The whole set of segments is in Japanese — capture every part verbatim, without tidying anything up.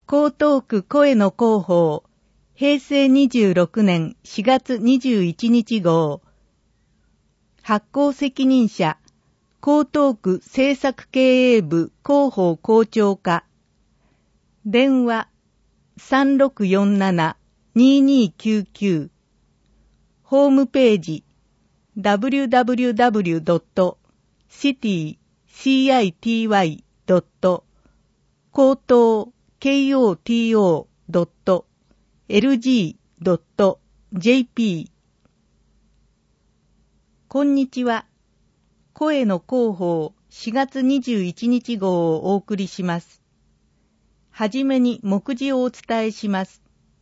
江東区声の広報、平成にじゅうろくねんしがつにじゅういちにち号。発行責任者、江東区政策経営部広報校長課。電話 さんろくよんななにーにーきゅうきゅう。ホームページ ダブリューダブリューダブリュードットシティドット高等 ケーオーティーオードットエルジードットジェーピー。 こんにちは。声の広報しがつにじゅういちにち号をお送りします。はじめに目次をお伝えします。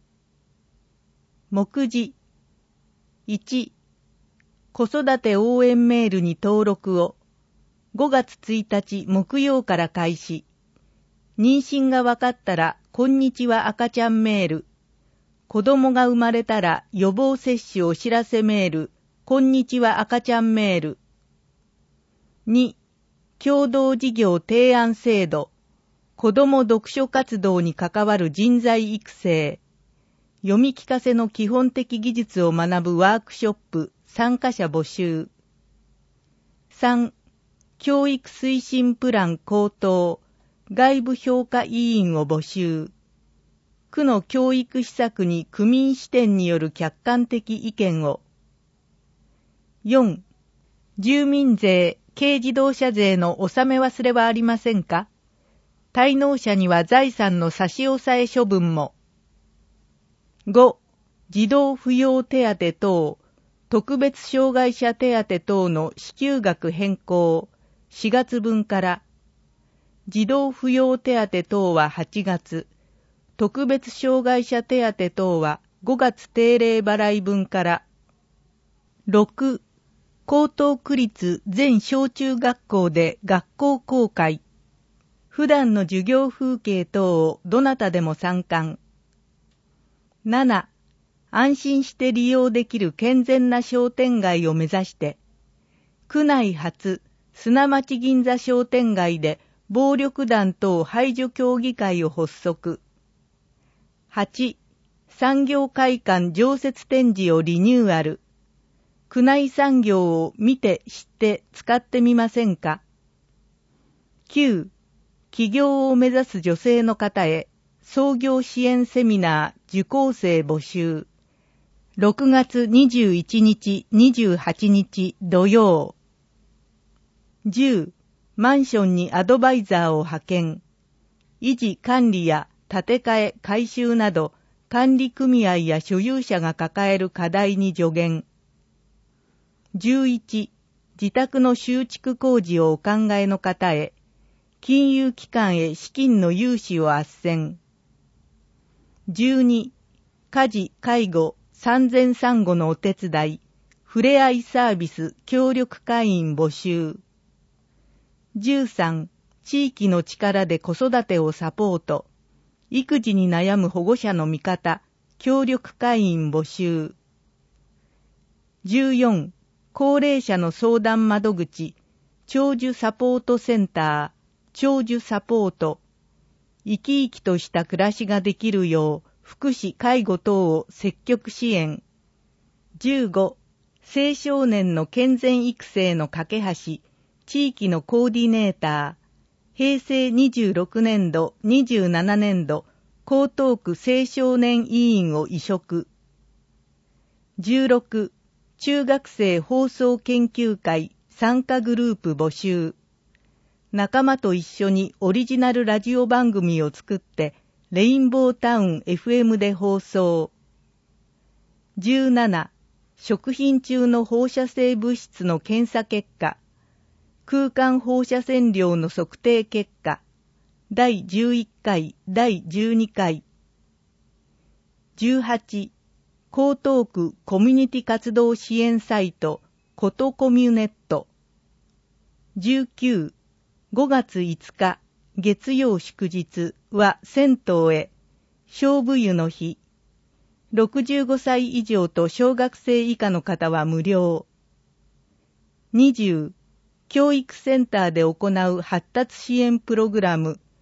目次いち、子育て応援メールに登録をごがつついたち木曜から開始。妊娠が分かったらこんにちは赤ちゃんメール。子供が生まれたら予防接種お知らせメール。こんにちは赤ちゃんメール。に、共同事業提案制度。子供読書活動に関わる人材育成。読み聞かせの基本的技術を学ぶワークショップ。参加者募集。さん、教育推進プラン公答。外部評価委員を募集。区の教育施策に区民視点による客観的意見を。よん、住民税、軽自動車税の納め忘れはありませんか？滞納者には財産の差し押さえ処分も。ご、児童扶養手当等、特別障害者手当等の支給額変更、しがつぶんから。児童扶養手当等ははちがつ、特別障害者手当等はごがつ定例払い分から。ろく、江東区立全小中学校で学校公開。普段の授業風景等をどなたでも参観。なな、安心して利用できる健全な商店街を目指して、区内初砂町銀座商店街で暴力団等排除協議会を発足。はち、産業会館常設展示をリニューアル。区内産業を見て知って使ってみませんか？きゅう、起業を目指す女性の方へ創業支援セミナー受講生募集。ろくがつにじゅういちにち、にじゅうはちにち土曜。じゅう、マンションにアドバイザーを派遣。維持管理や建て替え改修など管理組合や所有者が抱える課題に助言。じゅういち、自宅の修築工事をお考えの方へ金融機関へ資金の融資を斡旋。じゅうに、家事・介護、産前産後のお手伝い、ふれあいサービス協力会員募集。じゅうさん、地域の力で子育てをサポート、育児に悩む保護者の味方、協力会員募集。じゅうよん、高齢者の相談窓口、長寿サポートセンター、長寿サポート、生き生きとした暮らしができるよう、福祉・介護等を積極支援。じゅうご、青少年の健全育成の架け橋、地域のコーディネーター、平成にじゅうろくねんど、にじゅうななねんど、江東区青少年委員を委嘱。じゅうろく、中学生放送研究会参加グループ募集。仲間と一緒にオリジナルラジオ番組を作って、レインボータウン エフエム で放送。じゅうなな、食品中の放射性物質の検査結果、空間放射線量の測定結果、だいじゅういっかい、だいじゅうにかい。じゅうはち、江東区コミュニティ活動支援サイト、ことコミュネット。じゅうきゅう、ごがついつか、月曜祝日は銭湯へ、勝負湯の日。ろくじゅうごさい以上と小学生以下の方は無料。にじゅう、教育センターで行う発達支援プログラム、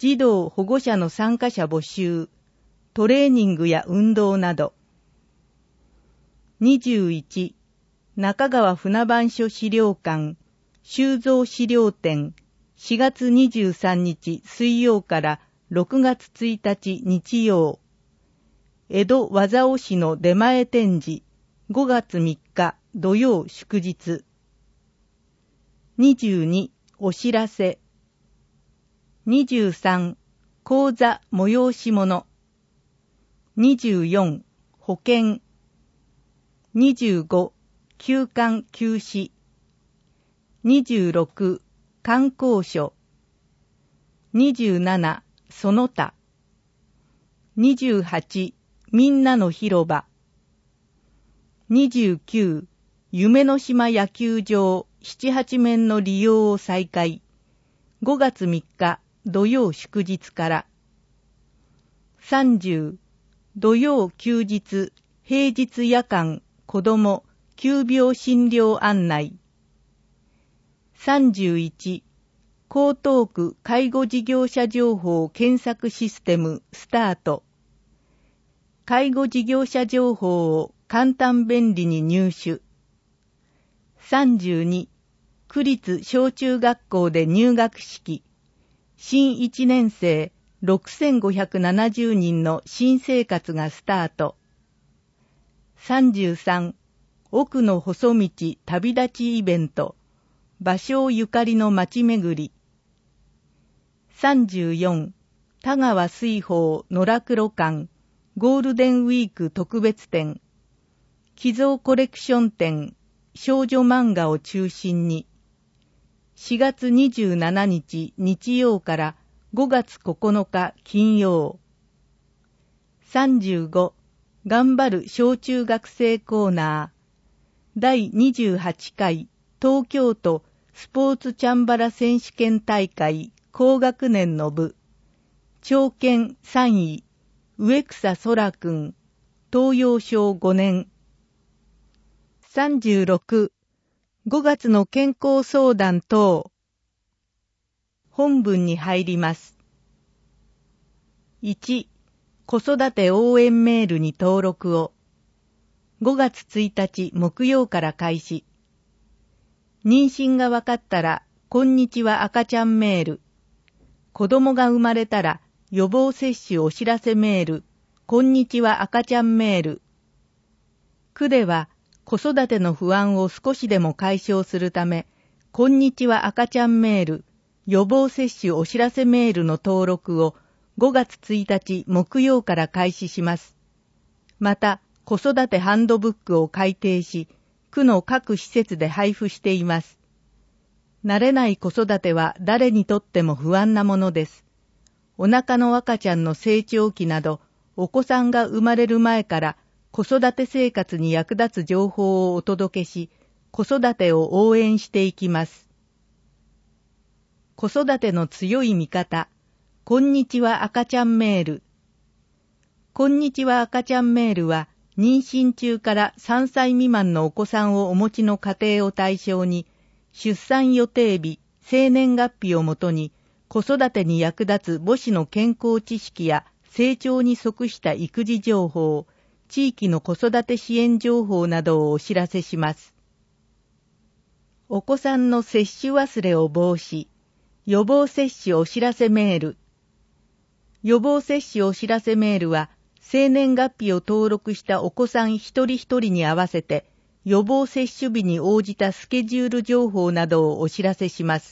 児童保護者の参加者募集、トレーニングや運動など。にじゅういち、中川船番所資料館、収蔵資料展、しがつにじゅうさんにち水曜からろくがつついたち日曜。江戸和竿市の出前展示、ごがつみっか土曜祝日。にじゅうに、お知らせ。にじゅうさん、講座催し物。にじゅうよん、保険。にじゅうご、休館休止。にじゅうろく、観光所。にじゅうなな、その他。にじゅうはち、みんなの広場。にじゅうきゅう、夢の島野球場七八面の利用を再開。ごがつみっか土曜祝日から。さんじゅう、土曜休日平日夜間子ども急病診療案内。さんじゅういち、江東区介護事業者情報検索システムスタート。介護事業者情報を簡単便利に入手。さんじゅうに、区立小中学校で入学式。新いちねん生ろくせんごひゃくななじゅうにんの新生活がスタート。さんじゅうさん、奥の細道旅立ちイベント。芭蕉ゆかりの街巡り。さんじゅうよん、田川水宝野良黒館ゴールデンウィーク特別展。寄贈コレクション展、少女漫画を中心に。しがつにじゅうしちにち日曜からごがつここのか金曜。さんじゅうご、頑張る小中学生コーナー。だいにじゅうはちかい東京都スポーツチャンバラ選手権大会高学年の部。長剣さんい、植草空くん、東洋小ごねん。さんじゅうろく、ごがつの健康相談等。本文に入ります。いち、子育て応援メールに登録を。ごがつついたち木曜から開始。妊娠が分かったら、こんにちは赤ちゃんメール。子供が生まれたら、予防接種お知らせメール。こんにちは赤ちゃんメール。区では、子育ての不安を少しでも解消するため、こんにちは赤ちゃんメール、予防接種お知らせメールの登録をごがつついたち木曜から開始します。また、子育てハンドブックを改訂し、区の各施設で配布しています。慣れない子育ては誰にとっても不安なものです。お腹の赤ちゃんの成長期など、お子さんが生まれる前から子育て生活に役立つ情報をお届けし、子育てを応援していきます。子育ての強い味方、こんにちは赤ちゃんメール。こんにちは赤ちゃんメールは、妊娠中からさんさい未満のお子さんをお持ちの家庭を対象に、出産予定日、生年月日をもとに、子育てに役立つ母子の健康知識や成長に即した育児情報、地域の子育て支援情報などをお知らせします。お子さんの接種忘れを防止、予防接種お知らせメール。予防接種お知らせメールは、生年月日を登録したお子さん一人一人に合わせて、予防接種日に応じたスケジュール情報などをお知らせします。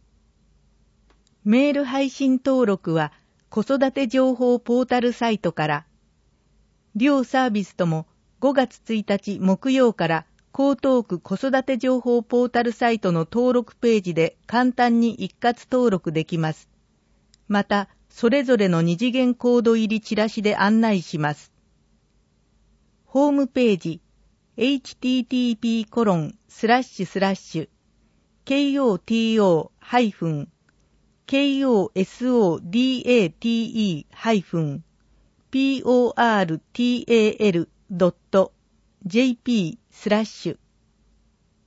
メール配信登録は、子育て情報ポータルサイトから、両サービスともごがつついたち木曜から江東区子育て情報ポータルサイトの登録ページで簡単に一括登録できます。また、それぞれの二次元コード入りチラシで案内します。ホームページ、エイチティーティーピーコロンスラッシュスラッシュケーオーティーオーハイフンケーオーエスオーディーエーティーイーハイフンピーオーアールティーエーエルドットジェーピースラッシュ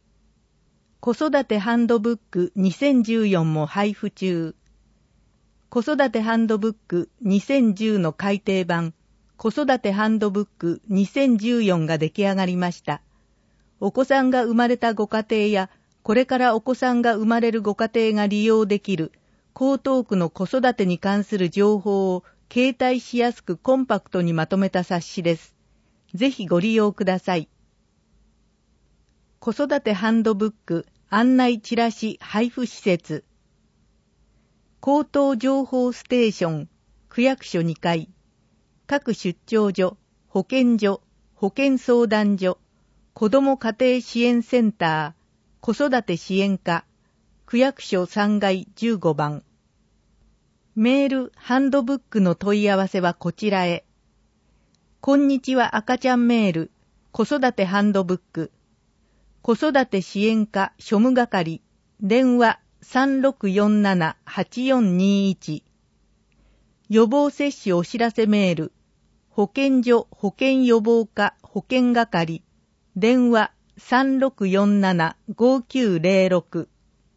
子育てハンドブックにせんじゅうよんも配布中。 子育てハンドブックにせんじゅうの改訂版、子育てハンドブックにせんじゅうよんが出来上がりました。お子さんが生まれたご家庭や、これからお子さんが生まれるご家庭が利用できる、江東区の子育てに関する情報を携帯しやすくコンパクトにまとめた冊子です。ぜひご利用ください。子育てハンドブック案内チラシ配布施設。江東情報ステーション、区役所にかい、各出張所、保健所、保健相談所、子ども家庭支援センター、子育て支援課、区役所さんがいじゅうごばん。メール、ハンドブックの問い合わせはこちらへ。こんにちは赤ちゃんメール、子育てハンドブック、子育て支援課庶務係、電話 さんろくよんななはちよんにいち。予防接種お知らせメール、保健所保健予防課保健係、電話 さんろくよんななごきゅうぜろろく。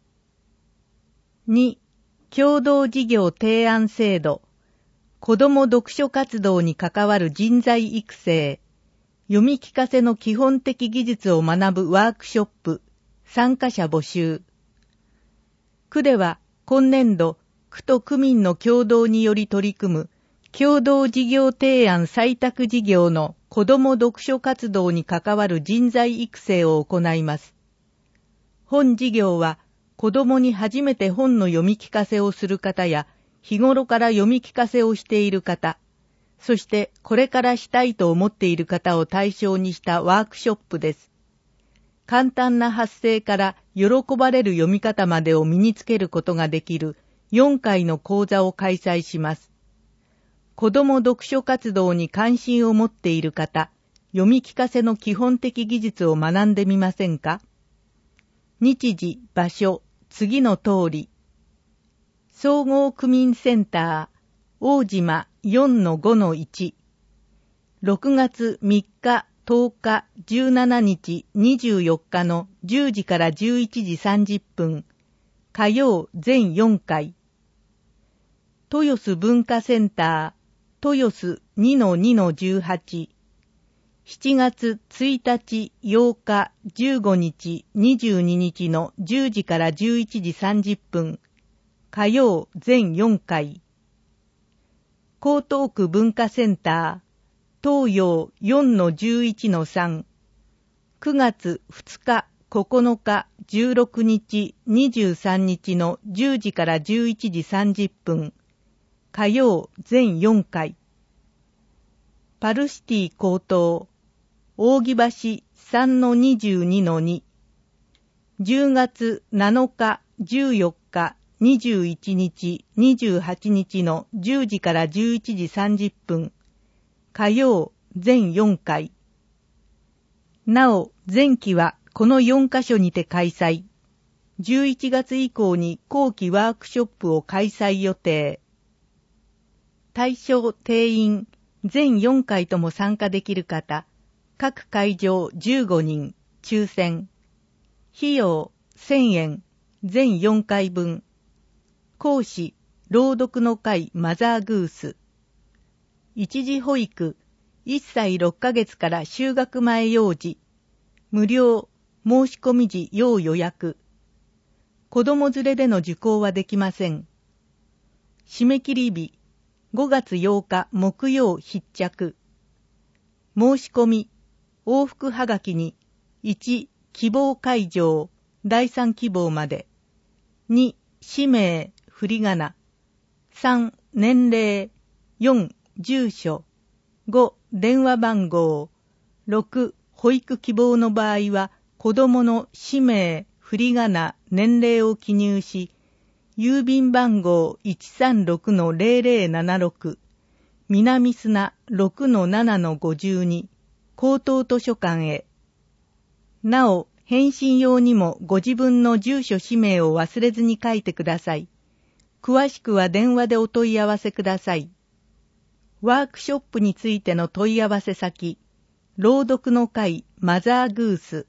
に、共同事業提案制度、子ども読書活動に関わる人材育成、読み聞かせの基本的技術を学ぶワークショップ、参加者募集。区では今年度、区と区民の共同により取り組む、共同事業提案採択事業の子ども読書活動に関わる人材育成を行います。本事業は、子どもに初めて本の読み聞かせをする方や、日頃から読み聞かせをしている方、そしてこれからしたいと思っている方を対象にしたワークショップです。簡単な発声から喜ばれる読み方までを身につけることができるよんかいの講座を開催します。子ども読書活動に関心を持っている方、読み聞かせの基本的技術を学んでみませんか？日時、場所、次の通り。総合区民センター、大島 よんのごのいち。ろくがつみっか、とおか、じゅうしちにち、にじゅうよっかのじゅうじからじゅういちじさんじゅっぷん。火曜全よんかい。豊洲文化センター、豊洲 にのにのじゅうはち。しちがつついたち、ようか、じゅうごにち、にじゅうににちのじゅうじからじゅういちじさんじゅっぷん。火曜全よんかい。江東区文化センター、東洋 よんのじゅういちのさん。くがつふつか、ここのか、じゅうろくにち、にじゅうさんにちのじゅうじからじゅういちじさんじゅっぷん。火曜全よんかい。パルシティ江東、扇橋 さんのにじゅうにのに。じゅうがつなのか、じゅうよっか、にじゅういちにち、にじゅうはちにちのじゅうじからじゅういちじさんじゅっぷん。火曜全よんかい。なお、前期はこのよんかしょにて開催。じゅういちがつ以降に後期ワークショップを開催予定。対象定員、全よんかいとも参加できる方、各会場じゅうごにん、抽選。費用せんえん、全よんかいぶん。講師、朗読の会マザーグース。一時保育、いっさいろっかげつから就学前幼児。無料、申し込み時要予約。子供連れでの受講はできません。締め切り日、ごがつようか木曜必着。申し込み、往復はがきに、いち、希望会場、だいさん希望まで。に、氏名、振り仮名。さん、年齢。よん、住所。ご、電話番号。ろく、保育希望の場合は、子供の氏名、振り仮名、年齢を記入し、郵便番号 いちさんろくのぜろぜろななろく、南砂 ろくのななのごじゅうに、高等図書館へ。なお、返信用にもご自分の住所氏名を忘れずに書いてください。詳しくは電話でお問い合わせください。ワークショップについての問い合わせ先、朗読の会マザーグース。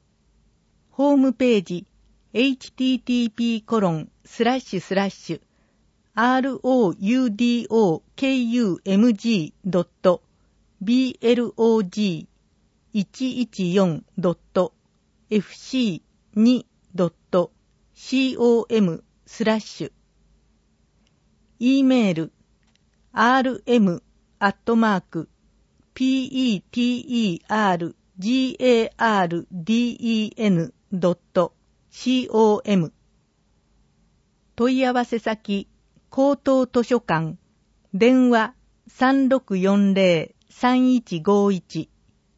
ホームページ、エイチティーティーピーコロンスラッシュスラッシュアールオーユーディーオーケーユーエムジードットビーエルオージーいちいちよんドットエフシーにドットコム スラッシュ E メール アールエム アットマーク ピーイーティーイーアールジーエーアールディーイーエヌドットコム 問い合わせ先高等図書館電話 さんろくよんゼロ さんいちごいち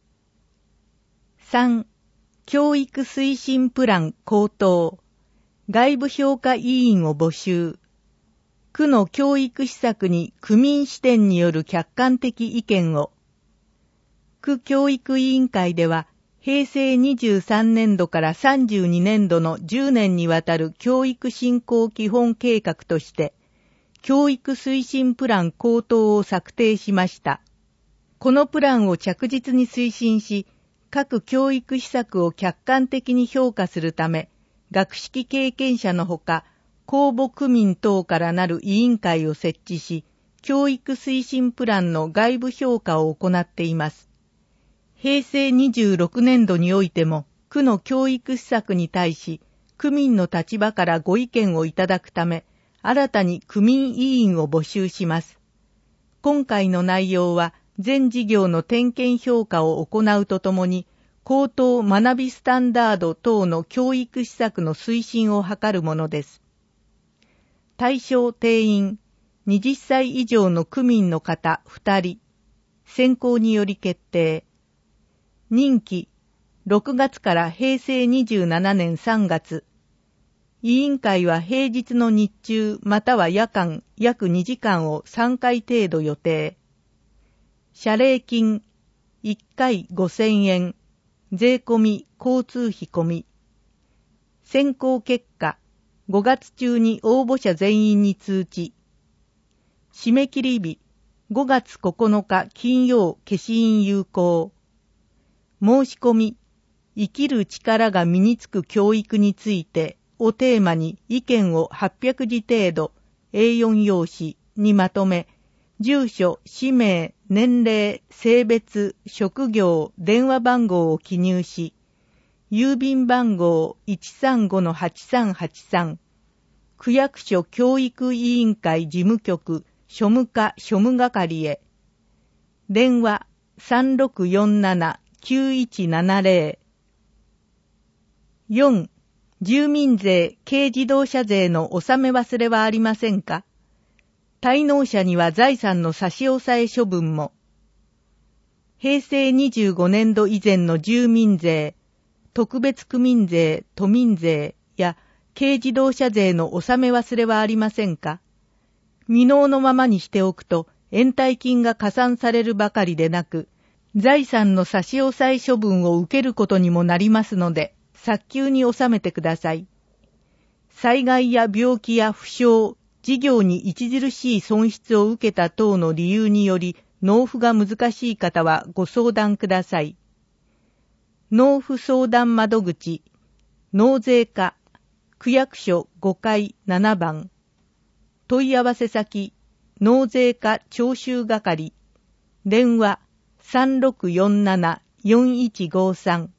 さん. 教育推進プラン高等外部評価委員を募集区の教育施策に区民視点による客観的意見を区教育委員会では平成にじゅうさんねんどからさんじゅうにねんどのじゅうねんにわたる教育振興基本計画として教育推進プラン高等を策定しました。このプランを着実に推進し、各教育施策を客観的に評価するため、学識経験者のほか、公募区民等からなる委員会を設置し、教育推進プランの外部評価を行っています。平成にじゅうろくねんどにおいても、区の教育施策に対し、区民の立場からご意見をいただくため、新たに区民委員を募集します。今回の内容は、全事業の点検評価を行うとともに、高等学びスタンダード等の教育施策の推進を図るものです。対象定員、はたち以上の区民の方ふたり、選考により決定。任期、ろくがつから平成にじゅうななねんさんがつ。委員会は平日の日中または夜間約にじかんをさんかい程度予定。謝礼金いっかいごせんえん、税込み交通費込み。選考結果、ごがつ中に応募者全員に通知。締め切り日、ごがつここのか金曜消印有効。申し込み、生きる力が身につく教育についてをテーマに意見をはっぴゃくじ程度 エーよん 用紙にまとめ、住所、氏名、年齢、性別、職業、電話番号を記入し、郵便番号 いちさんごのはちさんはちさん、区役所教育委員会事務局庶務課庶務係へ、電話 さんろくよんななきゅういちななゼロ。よん. 住民税、軽自動車税の納め忘れはありませんか？滞納者には財産の差し押さえ処分も。平成にじゅうごねんど以前の住民税、特別区民税、都民税や軽自動車税の納め忘れはありませんか？未納のままにしておくと延滞金が加算されるばかりでなく、財産の差し押さえ処分を受けることにもなりますので、早急に納めてください。災害や病気や負傷、事業に著しい損失を受けた等の理由により納付が難しい方はご相談ください。納付相談窓口、納税課、区役所ごかいななばん。問い合わせ先、納税課徴収係、電話 さんろくよんななよんいちごさん。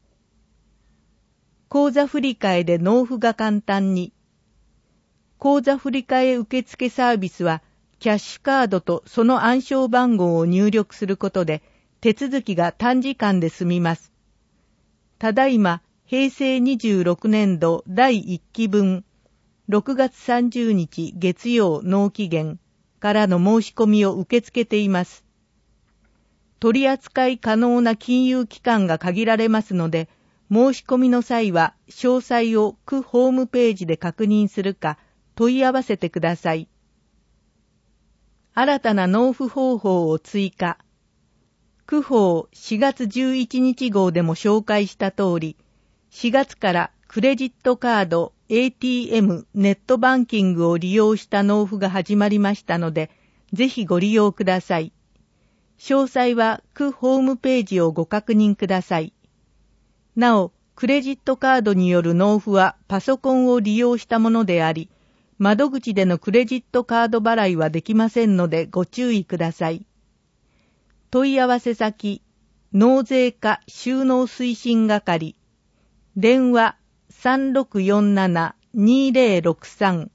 口座振替で納付が簡単に。口座振替受付サービスは、キャッシュカードとその暗証番号を入力することで、手続きが短時間で済みます。ただいま、平成にじゅうろくねんどだいいっきぶん、ろくがつさんじゅうにち月曜納期限からの申し込みを受け付けています。取り扱い可能な金融機関が限られますので、申し込みの際は詳細を区ホームページで確認するか問い合わせてください。新たな納付方法を追加。区法しがつじゅういちにち号でも紹介した通り、しがつからクレジットカード、エーティーエム、ネットバンキングを利用した納付が始まりましたので、ぜひご利用ください。詳細は区ホームページをご確認ください。なお、クレジットカードによる納付はパソコンを利用したものであり、 窓口でのクレジットカード払いはできませんのでご注意ください。問い合わせ先、納税課収納推進係、電話 さんろくよんななにぜろろくさん。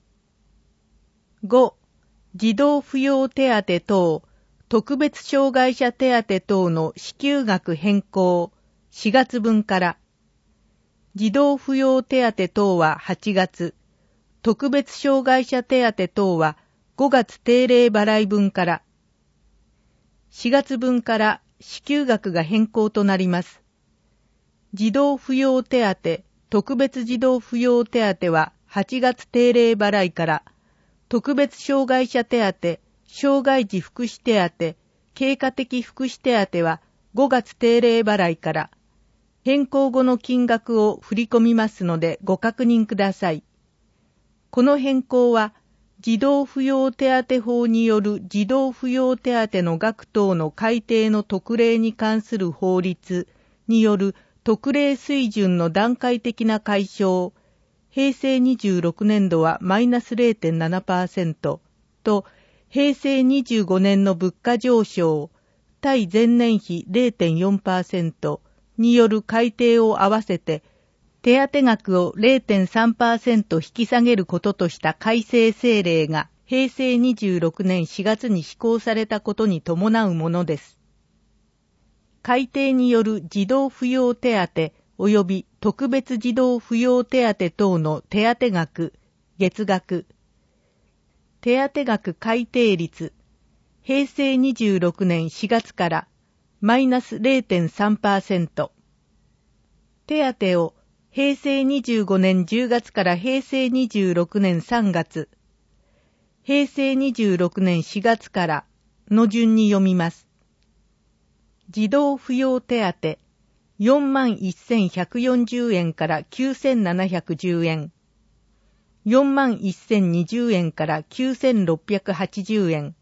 ご. 児童扶養手当等、特別障害者手当等の支給額変更、しがつ分から。児童扶養手当等ははちがつ、特別障害者手当等はごがつ定例払い分から。しがつ分から支給額が変更となります。児童扶養手当、特別児童扶養手当ははちがつ定例払いから、特別障害者手当、障害児福祉手当、経過的福祉手当はごがつ定例払いから、変更後の金額を振り込みますのでご確認ください。この変更は、児童扶養手当法による児童扶養手当の額等の改定の特例に関する法律による特例水準の段階的な解消、平成にじゅうろくねん度はマイナス れいてんななパーセント と、平成にじゅうごねんの物価上昇、対前年比 れいてんよんパーセント による改定を合わせて、手当額を れいてんさんパーセント 引き下げることとした改正政令が平成にじゅうろくねんしがつに施行されたことに伴うものです。改定による児童扶養手当及び特別児童扶養手当等の手当額、月額。手当額改定率、平成にじゅうろくねんしがつからマイナス れいてんさんパーセント。手当を平成にじゅうごねんじゅうがつから平成にじゅうろくねんさんがつ、平成にじゅうろくねんしがつからの順に読みます。児童扶養手当、よんまんせんひゃくよんじゅうえんからきゅうせんななひゃくじゅうえん、よんまんせんにじゅうえんからきゅうせんろっぴゃくはちじゅうえん、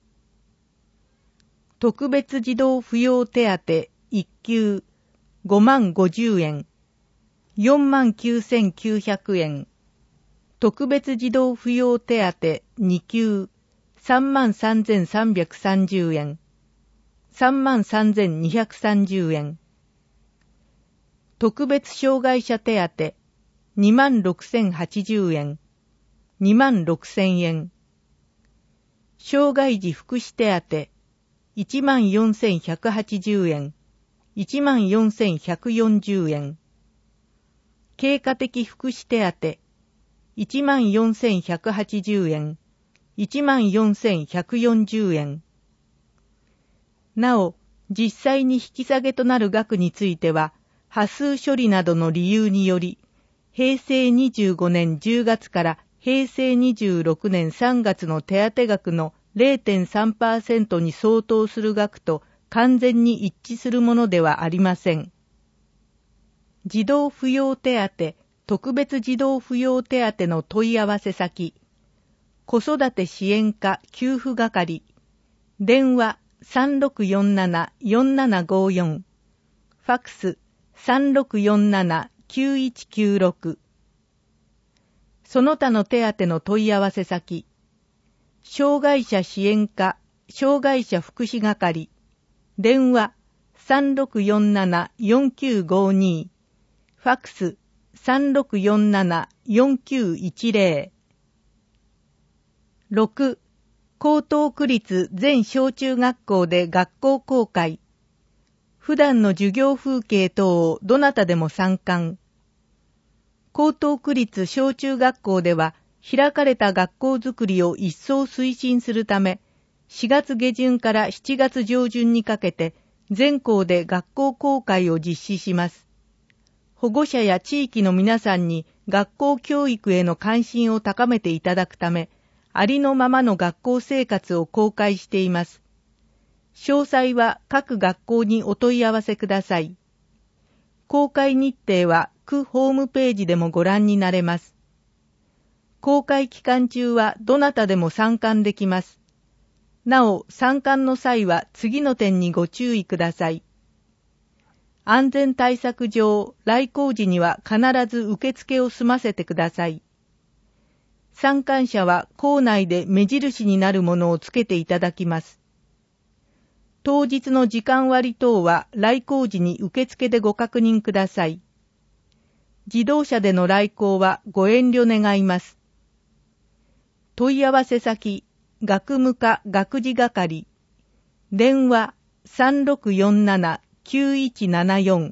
特別児童扶養手当いっきゅう、ごまんごじゅうえん、よんまんきゅうせんきゅうひゃくえん、特別児童扶養手当にきゅう、さんまんさんぜんさんびゃくさんじゅうえん、さんまんさんぜんにひゃくさんじゅうえん、特別障害者手当にまんろくせんはちじゅうえん、にまんろくせんえん、障害児福祉手当いちまんよんせんひゃくはちじゅうえん、いちまんよんせんひゃくよんじゅうえん、経過的福祉手当いちまんよんせんひゃくはちじゅうえん、いちまんよんせんひゃくよんじゅうえん。なお、実際に引き下げとなる額については、波数処理などの理由により、平成にじゅうごねんじゅうがつから平成にじゅうろくねんさんがつの手当額の れいてんさんパーセント に相当する額と完全に一致するものではありません。児童扶養手当、特別児童扶養手当の問い合わせ先、子育て支援課給付係、電話 さんろくよんななよんななごよん、ファックス さんろくよんななきゅういちきゅうろく、その他の手当の問い合わせ先、障害者支援課障害者福祉係、電話 さんろくよんななよんきゅうごに、ファックス さんろくよんななよんきゅういちぜろ。ろく. 江東区立全小中学校で学校公開。普段の授業風景等をどなたでも参観。江東区立小中学校では開かれた学校づくりを一層推進するため、しがつげじゅんからしちがつじょうじゅんにかけて全校で学校公開を実施します。保護者や地域の皆さんに学校教育への関心を高めていただくため、ありのままの学校生活を公開しています。詳細は各学校にお問い合わせください。公開日程は区ホームページでもご覧になれます。公開期間中はどなたでも参観できます。なお、参観の際は次の点にご注意ください。安全対策上、来校時には必ず受付を済ませてください。 参観者は校内で目印になるものをつけていただきます。当日の時間割等は来校時に受付でご確認ください。自動車での来校はご遠慮願います。問い合わせ先、学務課学事係、電話 さんろくよんななきゅういちななよん。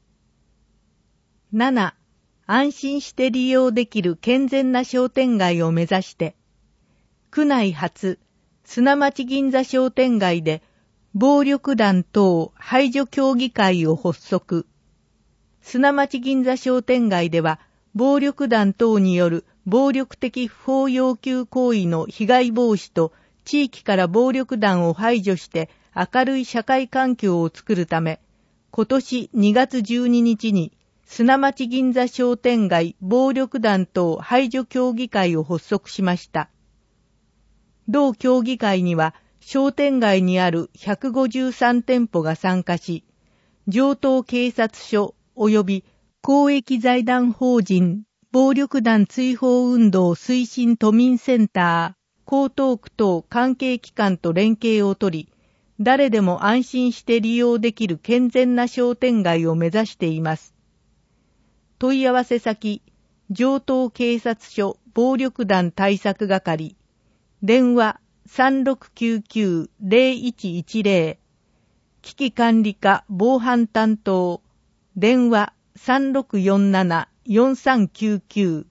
なな. 安心して利用できる健全な商店街を目指して、区内初、砂町銀座商店街で暴力団等排除協議会を発足。砂町銀座商店街では、暴力団等による暴力的不法要求行為の被害防止と地域から暴力団を排除して明るい社会環境を作るため、今年にがつじゅうににちに砂町銀座商店街暴力団等排除協議会を発足しました。同協議会には商店街にあるひゃくごじゅうさんてんぽが参加し、城東警察署及び公益財団法人暴力団追放運動推進都民センター、江東区等関係機関と連携をとり、誰でも安心して利用できる健全な商店街を目指しています。問い合わせ先、城東警察署暴力団対策係、電話 さんろくきゅうきゅうのゼロいちいちゼロ、危機管理課防犯担当、電話 さんろくよんななよんさんきゅうきゅう。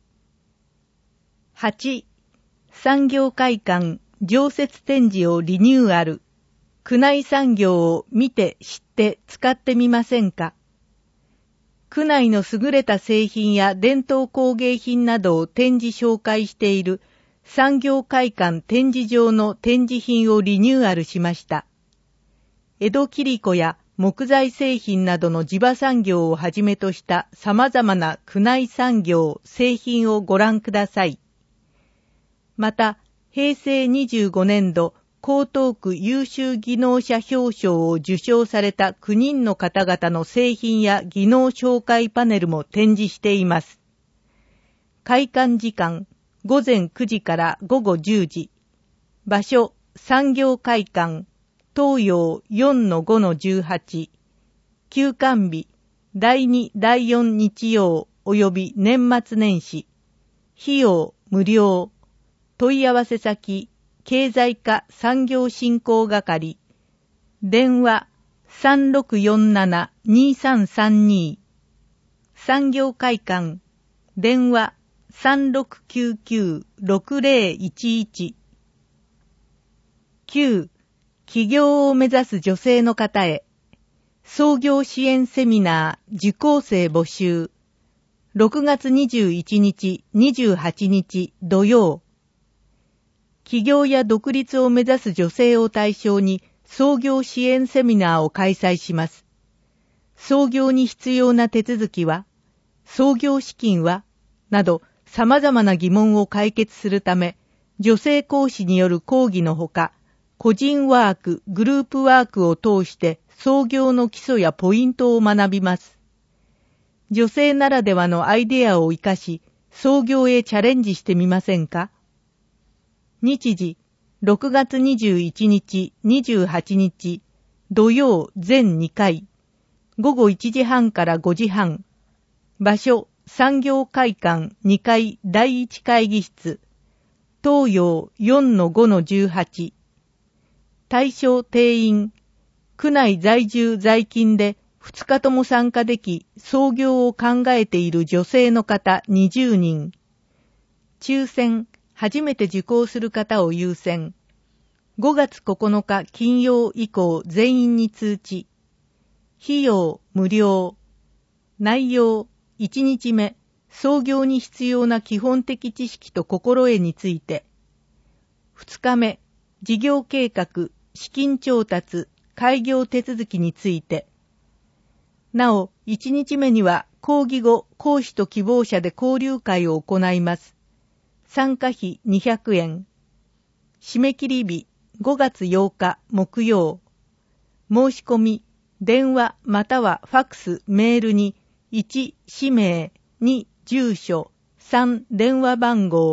はち. 産業会館常設展示をリニューアル。区内産業を見て知って使ってみませんか。区内の優れた製品や伝統工芸品などを展示紹介している産業会館展示場の展示品をリニューアルしました。江戸切子や木材製品などの地場産業をはじめとした様々な区内産業、製品をご覧ください。また、へいせいにじゅうごねんど江東区優秀技能者表彰を受賞されたきゅうにんの方々の製品や技能紹介パネルも展示しています。開館時間、ごぜんくじからごごじゅうじ。場所、産業会館、東洋 よんのごのじゅうはち。休館日、だいに、だいよん日曜及び年末年始。費用、無料。問い合わせ先、経済課産業振興係。電話 さんろくよんななにさんさんに。産業会館。電話 さんろくきゅうきゅうろくゼロいちいち。きゅう. 起業を目指す女性の方へ。創業支援セミナー受講生募集。ろくがつにじゅういちにち、にじゅうはちにち土曜。起業や独立を目指す女性を対象に創業支援セミナーを開催します。創業に必要な手続きは、創業資金は、など様々な疑問を解決するため、女性講師による講義のほか、個人ワーク、グループワークを通して創業の基礎やポイントを学びます。女性ならではのアイデアを生かし、創業へチャレンジしてみませんか？日時、ろくがつにじゅういちにち、にじゅうはちにち、土曜全にかい、ごごいちじはんからごじはん。場所、産業会館にかいだいいち会議室、東洋 よんのごのじゅうはち。対象定員、区内在住在勤でふつかとも参加でき、創業を考えている女性の方にじゅうにん。抽選、初めて受講する方を優先。ごがつここのか金曜以降全員に通知。費用無料。内容いちにちめ、創業に必要な基本的知識と心得について。ふつかめ、事業計画、資金調達、開業手続きについて。なお、いちにちめには講義後、講師と希望者で交流会を行います。参加費にひゃくえん。締め切り日ごがつようか木曜。申し込み、電話またはファックス、メールにいち氏名、に住所、さん電話番号、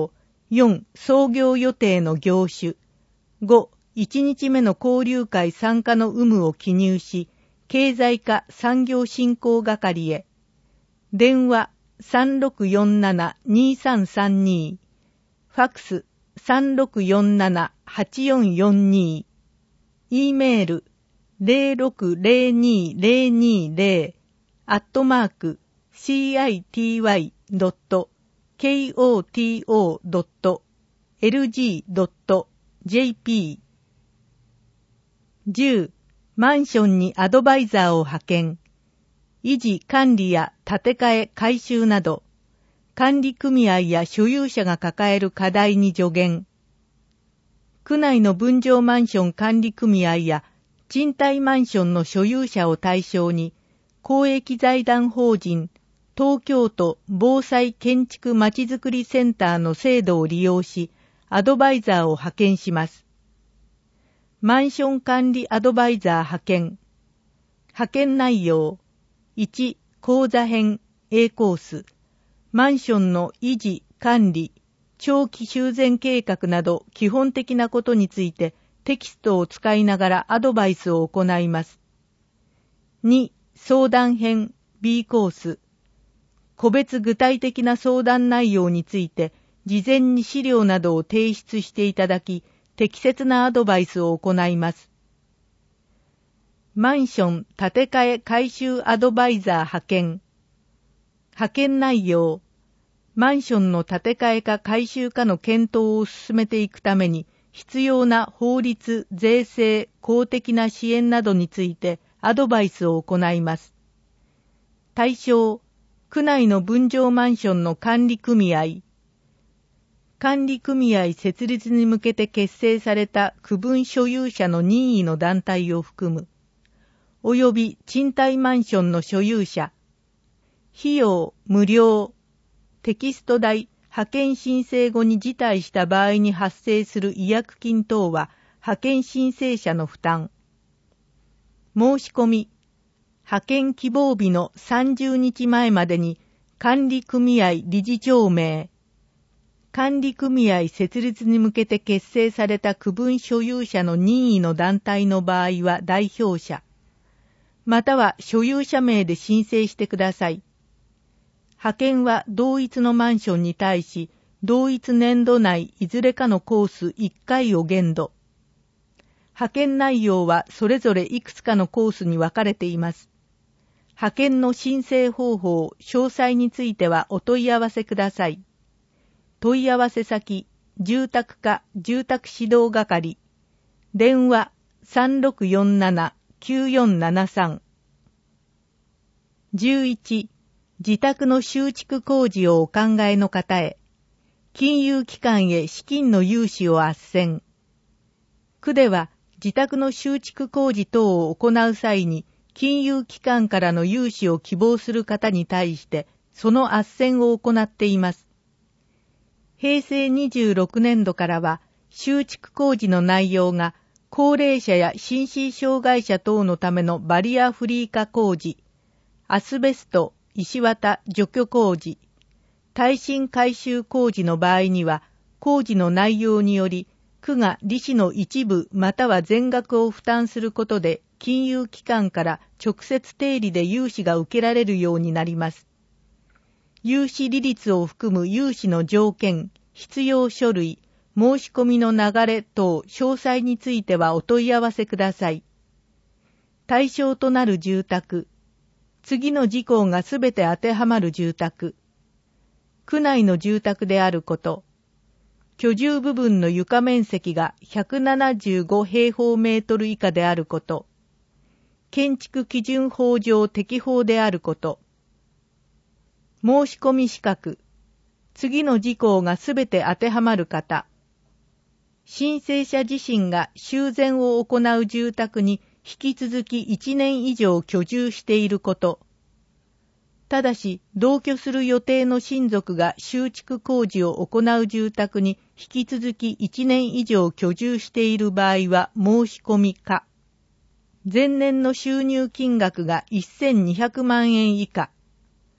よん、創業予定の業種。ご、いちにちめの交流会参加の有無を記入し、経済課産業振興係へ。電話 さんろくよんななにさんさんに、ファックス さんろくよんななはちよんよんに、E メール ゼロろくゼロにゼロにゼロ アットマーク シーアイティーワイドットケーオーティーオードットエルジードットジェーピー。 じゅう、マンションにアドバイザーを派遣。維持管理や建て替え改修など、管理組合や所有者が抱える課題に助言。区内の分譲マンション管理組合や賃貸マンションの所有者を対象に、公益財団法人東京都防災建築まちづくりセンターの制度を利用し、アドバイザーを派遣します。マンション管理アドバイザー派遣。派遣内容。いち、講座編 A コース。マンションの維持、管理、長期修繕計画など基本的なことについてテキストを使いながらアドバイスを行います。に、相談編 B コース。個別具体的な相談内容について事前に資料などを提出していただき、適切なアドバイスを行います。マンション建て替え改修アドバイザー派遣。派遣内容。マンションの建て替えか改修かの検討を進めていくために必要な法律、税制、公的な支援などについてアドバイスを行います。対象。区内の分譲マンションの管理組合。管理組合設立に向けて結成された区分所有者の任意の団体を含む。および賃貸マンションの所有者。費用無料。テキスト代、派遣申請後に辞退した場合に発生する違約金等は派遣申請者の負担。申し込み。派遣希望日のさんじゅうにちまえまでに管理組合理事長名、管理組合設立に向けて結成された区分所有者の任意の団体の場合は代表者、または所有者名で申請してください。派遣は同一のマンションに対し、同一年度内いずれかのコースいっかいを限度。派遣内容はそれぞれいくつかのコースに分かれています。派遣の申請方法、詳細についてはお問い合わせください。問い合わせ先、住宅課住宅指導係。電話 さんろくよんななきゅうよんななさん。じゅういち、自宅の修築工事をお考えの方へ、金融機関へ資金の融資を斡旋。区では自宅の修築工事等を行う際に、金融機関からの融資を希望する方に対して、その斡旋を行っています。へいせいにじゅうろくねんどからは、修築工事の内容が、高齢者や心身障害者等のためのバリアフリー化工事、アスベスト、石綿除去工事、耐震改修工事の場合には、工事の内容により、区が利子の一部または全額を負担することで、金融機関から直接定理で融資が受けられるようになります。融資利率を含む融資の条件、必要書類、申し込みの流れ等詳細についてはお問い合わせください。対象となる住宅。次の事項がすべて当てはまる住宅。区内の住宅であること。居住部分の床面積がひゃくななじゅうごへいほうメートル以下であること。建築基準法上適法であること。申し込み資格。次の事項がすべて当てはまる方。申請者自身が修繕を行う住宅に引き続きいちねん以上居住していること。ただし、同居する予定の親族が修築工事を行う住宅に引き続きいちねん以上居住している場合は申し込みか。前年の収入金額がせんにひゃくまんえん以下。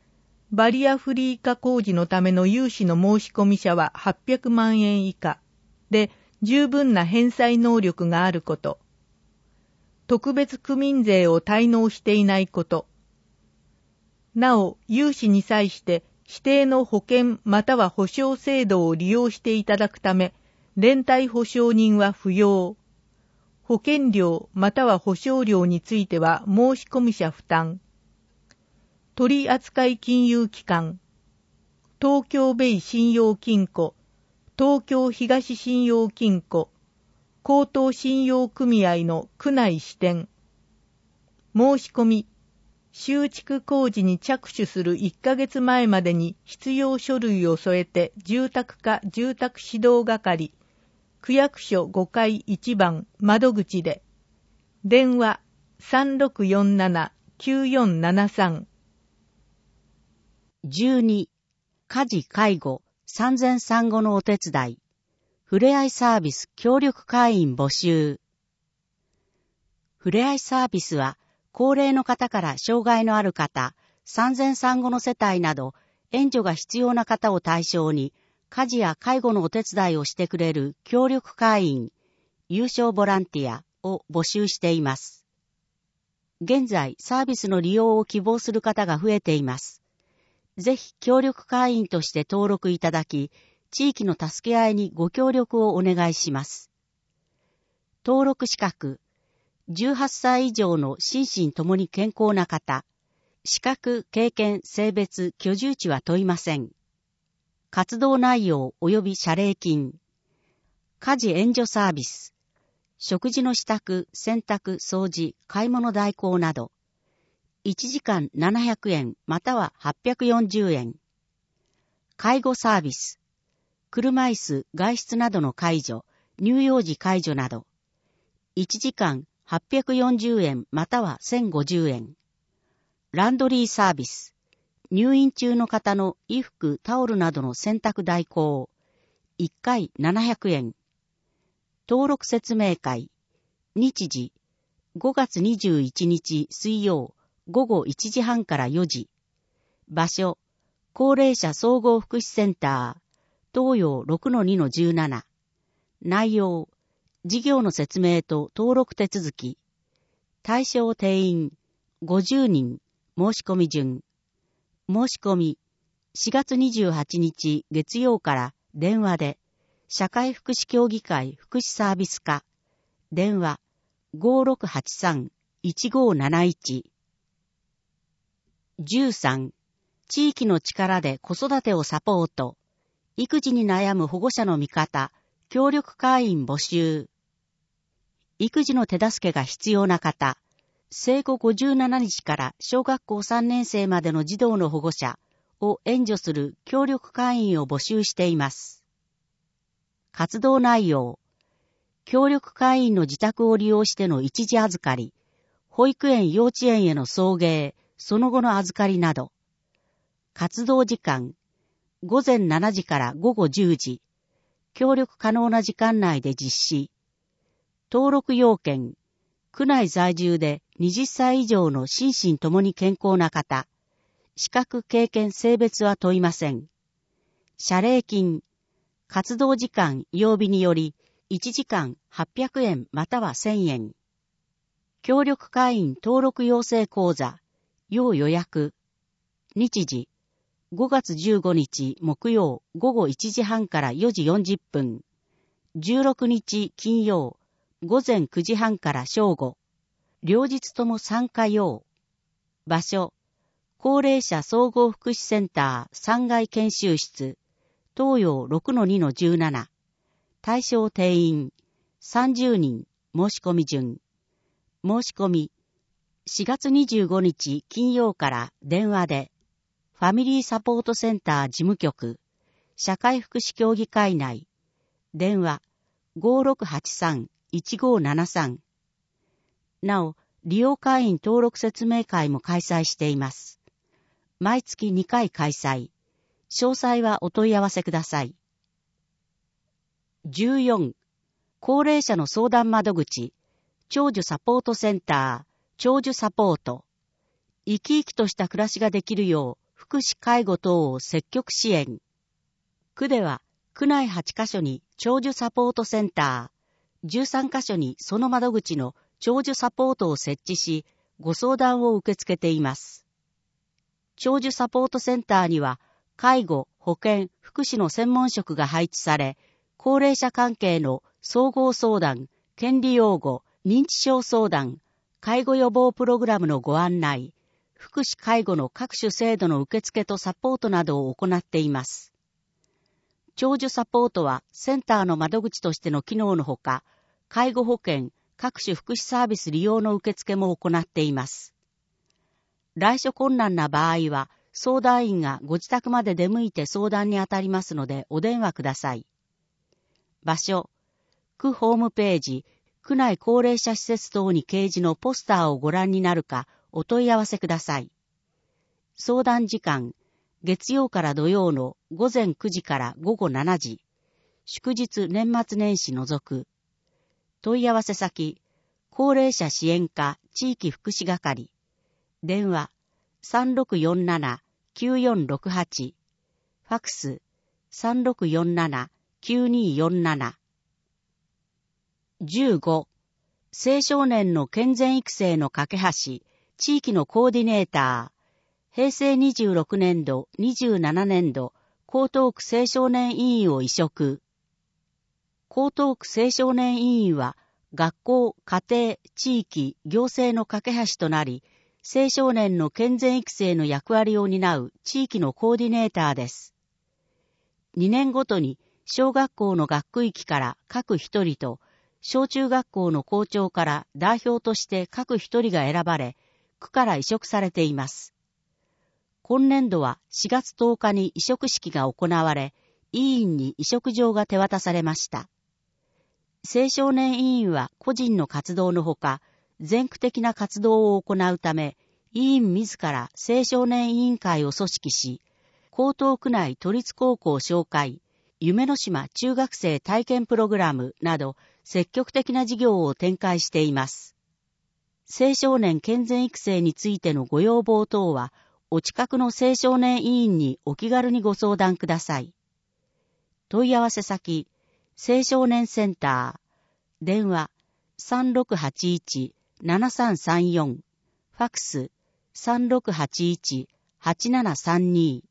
バリアフリー化工事のための融資の申し込み者ははっぴゃくまんえん以下で十分な返済能力があること、特別区民税を滞納していないこと、なお融資に際して指定の保険または保証制度を利用していただくため、連帯保証人は不要。保険料または保証料については申し込み者負担。取扱金融機関、東京ベイ信用金庫、東京東信用金庫、江東信用組合の区内支店。申し込み、修築工事に着手するいっかげつまえまでに必要書類を添えて住宅課住宅指導係、区役所ごかいいちばん窓口で、電話 さんろくよんななきゅうよんななさん。 じゅうに、家事介護、産前産後のお手伝い、ふれあいサービス協力会員募集。ふれあいサービスは、高齢の方から障害のある方、産前産後の世帯など、援助が必要な方を対象に、家事や介護のお手伝いをしてくれる協力会員、有償ボランティアを募集しています。現在、サービスの利用を希望する方が増えています。ぜひ協力会員として登録いただき、地域の助け合いにご協力をお願いします。登録資格、じゅうはっさい以上の心身ともに健康な方、資格、経験、性別、居住地は問いません。活動内容及び謝礼金、家事援助サービス、食事の支度、洗濯、掃除、買い物代行など、いちじかんななひゃくえんまたははっぴゃくよんじゅうえん。介護サービス、車椅子、外出などの介助、乳幼児介助など、いちじかんはっぴゃくよんじゅうえんまたはせんごじゅうえん。ランドリーサービス、入院中の方の衣服、タオルなどの洗濯代行、いっかいななひゃくえん。登録説明会、日時、ごがつにじゅういちにち水曜、ごごいちじはんからよじ。場所、高齢者総合福祉センター、東洋 ろくのにのじゅうなな。内容、事業の説明と登録手続き。対象定員、ごじゅうにん、申し込み順。申し込み、しがつにじゅうはちにち月曜から電話で、社会福祉協議会福祉サービス課、電話 ごろくはちさんいちごなないち。じゅうさん、地域の力で子育てをサポート。育児に悩む保護者の味方、協力会員募集。育児の手助けが必要な方、生後ごじゅうななにちから小学校さんねんせいまでの児童の保護者を援助する協力会員を募集しています。活動内容、協力会員の自宅を利用しての一時預かり、保育園幼稚園への送迎、その後の預かりなど。活動時間、ごぜんしちじからごごじゅうじ。協力可能な時間内で実施。登録要件、区内在住ではたち以上の心身ともに健康な方。資格、経験、性別は問いません。謝礼金、活動時間、曜日によりいちじかんはっぴゃくえんまたはせんえん。協力会員登録養成講座、要予約。日時、ごがつじゅうごにち木曜ごごいちじはんからよじよんじゅっぷん。じゅうろくにち金曜ごぜんくじはんから正午。両日とも参加用。場所、高齢者総合福祉センターさんがい研修室、東洋 ろくのにのじゅうなな。対象定員さんじゅうにん、申し込み順。申し込み、しがつにじゅうごにち金曜から電話で、ファミリーサポートセンター事務局、社会福祉協議会内、電話 ごろくはちさんいちごななさん。なお、利用会員登録説明会も開催しています。毎月にかい開催。詳細はお問い合わせください。じゅうよん、高齢者の相談窓口、長寿サポートセンター、長寿サポート。生き生きとした暮らしができるよう、 福祉介護等を積極支援。区では、区内はちカ所に長寿サポートセンター、じゅうさんカ所にその窓口の長寿サポートを設置し、ご相談を受け付けています。長寿サポートセンターには、介護、保健、福祉の専門職が配置され、高齢者関係の総合相談、権利擁護、認知症相談、介護予防プログラムのご案内、福祉介護の各種制度の受付とサポートなどを行っています。長寿サポートはセンターの窓口としての機能のほか、介護保険、各種福祉サービス利用の受付も行っています。来所困難な場合は、相談員がご自宅まで出向いて相談に当たりますのでお電話ください。場所、区ホームページ、区内高齢者施設等に掲示のポスターをご覧になるかお問い合わせください。相談時間、月曜から土曜のごぜんくじからごごしちじ、祝日年末年始除く。問い合わせ先、高齢者支援課地域福祉係。電話 さんろくよんななきゅうよんろくはち、ファクス さんろくよんななきゅうによんなな。じゅうご、青少年の健全育成の架け橋、地域のコーディネーター、平成にじゅうろくねんど、にじゅうななねんど、江東区青少年委員を委嘱。江東区青少年委員は、学校、家庭、地域、行政の架け橋となり、青少年の健全育成の役割を担う地域のコーディネーターです。にねんごとに、小学校の学区域から各一人と、小中学校の校長から代表として各一人が選ばれ、区から委嘱されています。今年度はしがつとおかに委嘱式が行われ、委員に委嘱状が手渡されました。青少年委員は個人の活動のほか、全区的な活動を行うため、委員自ら青少年委員会を組織し、江東区内都立高校紹介、夢の島中学生体験プログラムなど積極的な事業を展開しています。青少年健全育成についてのご要望等は、お近くの青少年委員にお気軽にご相談ください。問い合わせ先、青少年センター、電話 さんろくはちいちななさんさんよん、ファクス さんろくはちいちはちななさんに。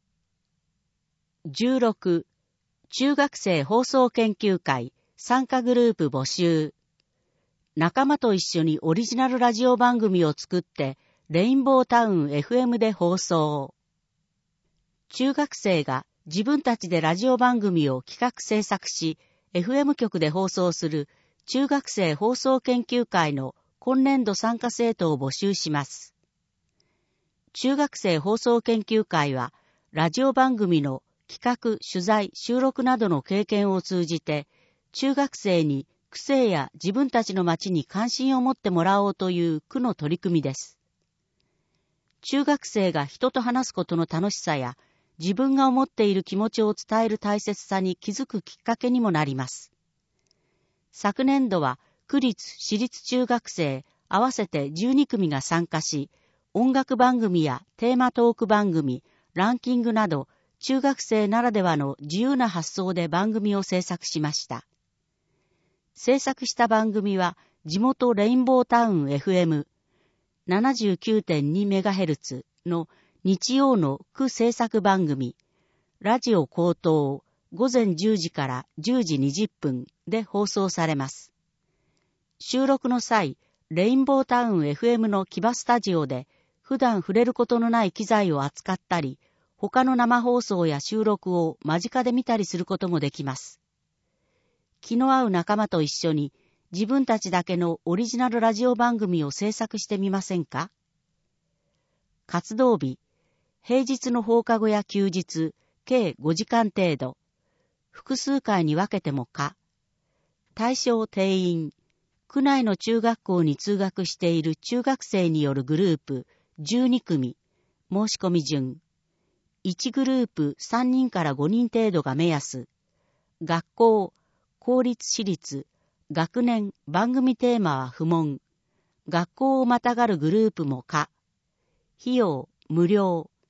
じゅうろく、中学生放送研究会参加グループ募集。仲間と一緒にオリジナルラジオ番組を作って、レインボータウン エフエム で放送。中学生が自分たちでラジオ番組を企画制作し、エフエム 局で放送する中学生放送研究会の今年度参加生徒を募集します。中学生放送研究会は、ラジオ番組の企画、取材、収録などの経験を通じて、中学生に区政や自分たちの町に関心を持ってもらおうという区の取り組みです。中学生が人と話すことの楽しさや、自分が思っている気持ちを伝える大切さに気づくきっかけにもなります。昨年度は、区立、私立中学生合わせてじゅうにくみが参加し、音楽番組やテーマトーク番組、ランキングなど、中学生ならではの自由な発想で番組を制作しました。制作した番組は、地元レインボータウン エフエムななじゅうきゅうてんにメガヘルツ の日曜の区制作番組、ラジオ高等ごぜんじゅうじからじゅうじにじゅっぷんで放送されます。収録の際、レインボータウン エフエム の木場スタジオで普段触れることのない機材を扱ったり、他の生放送や収録を間近で見たりすることもできます。気の合う仲間と一緒に自分たちだけのオリジナルラジオ番組を制作してみませんか？活動日、平日の放課後や休日、計ごじかん程度。複数回に分けても可。対象定員、区内の中学校に通学している中学生によるグループじゅうにくみ、申し込み順。いちグループさんにんからごにん程度が目安。学校、公立私立、学年、番組テーマは不問。学校をまたがるグループも可。費用、無料。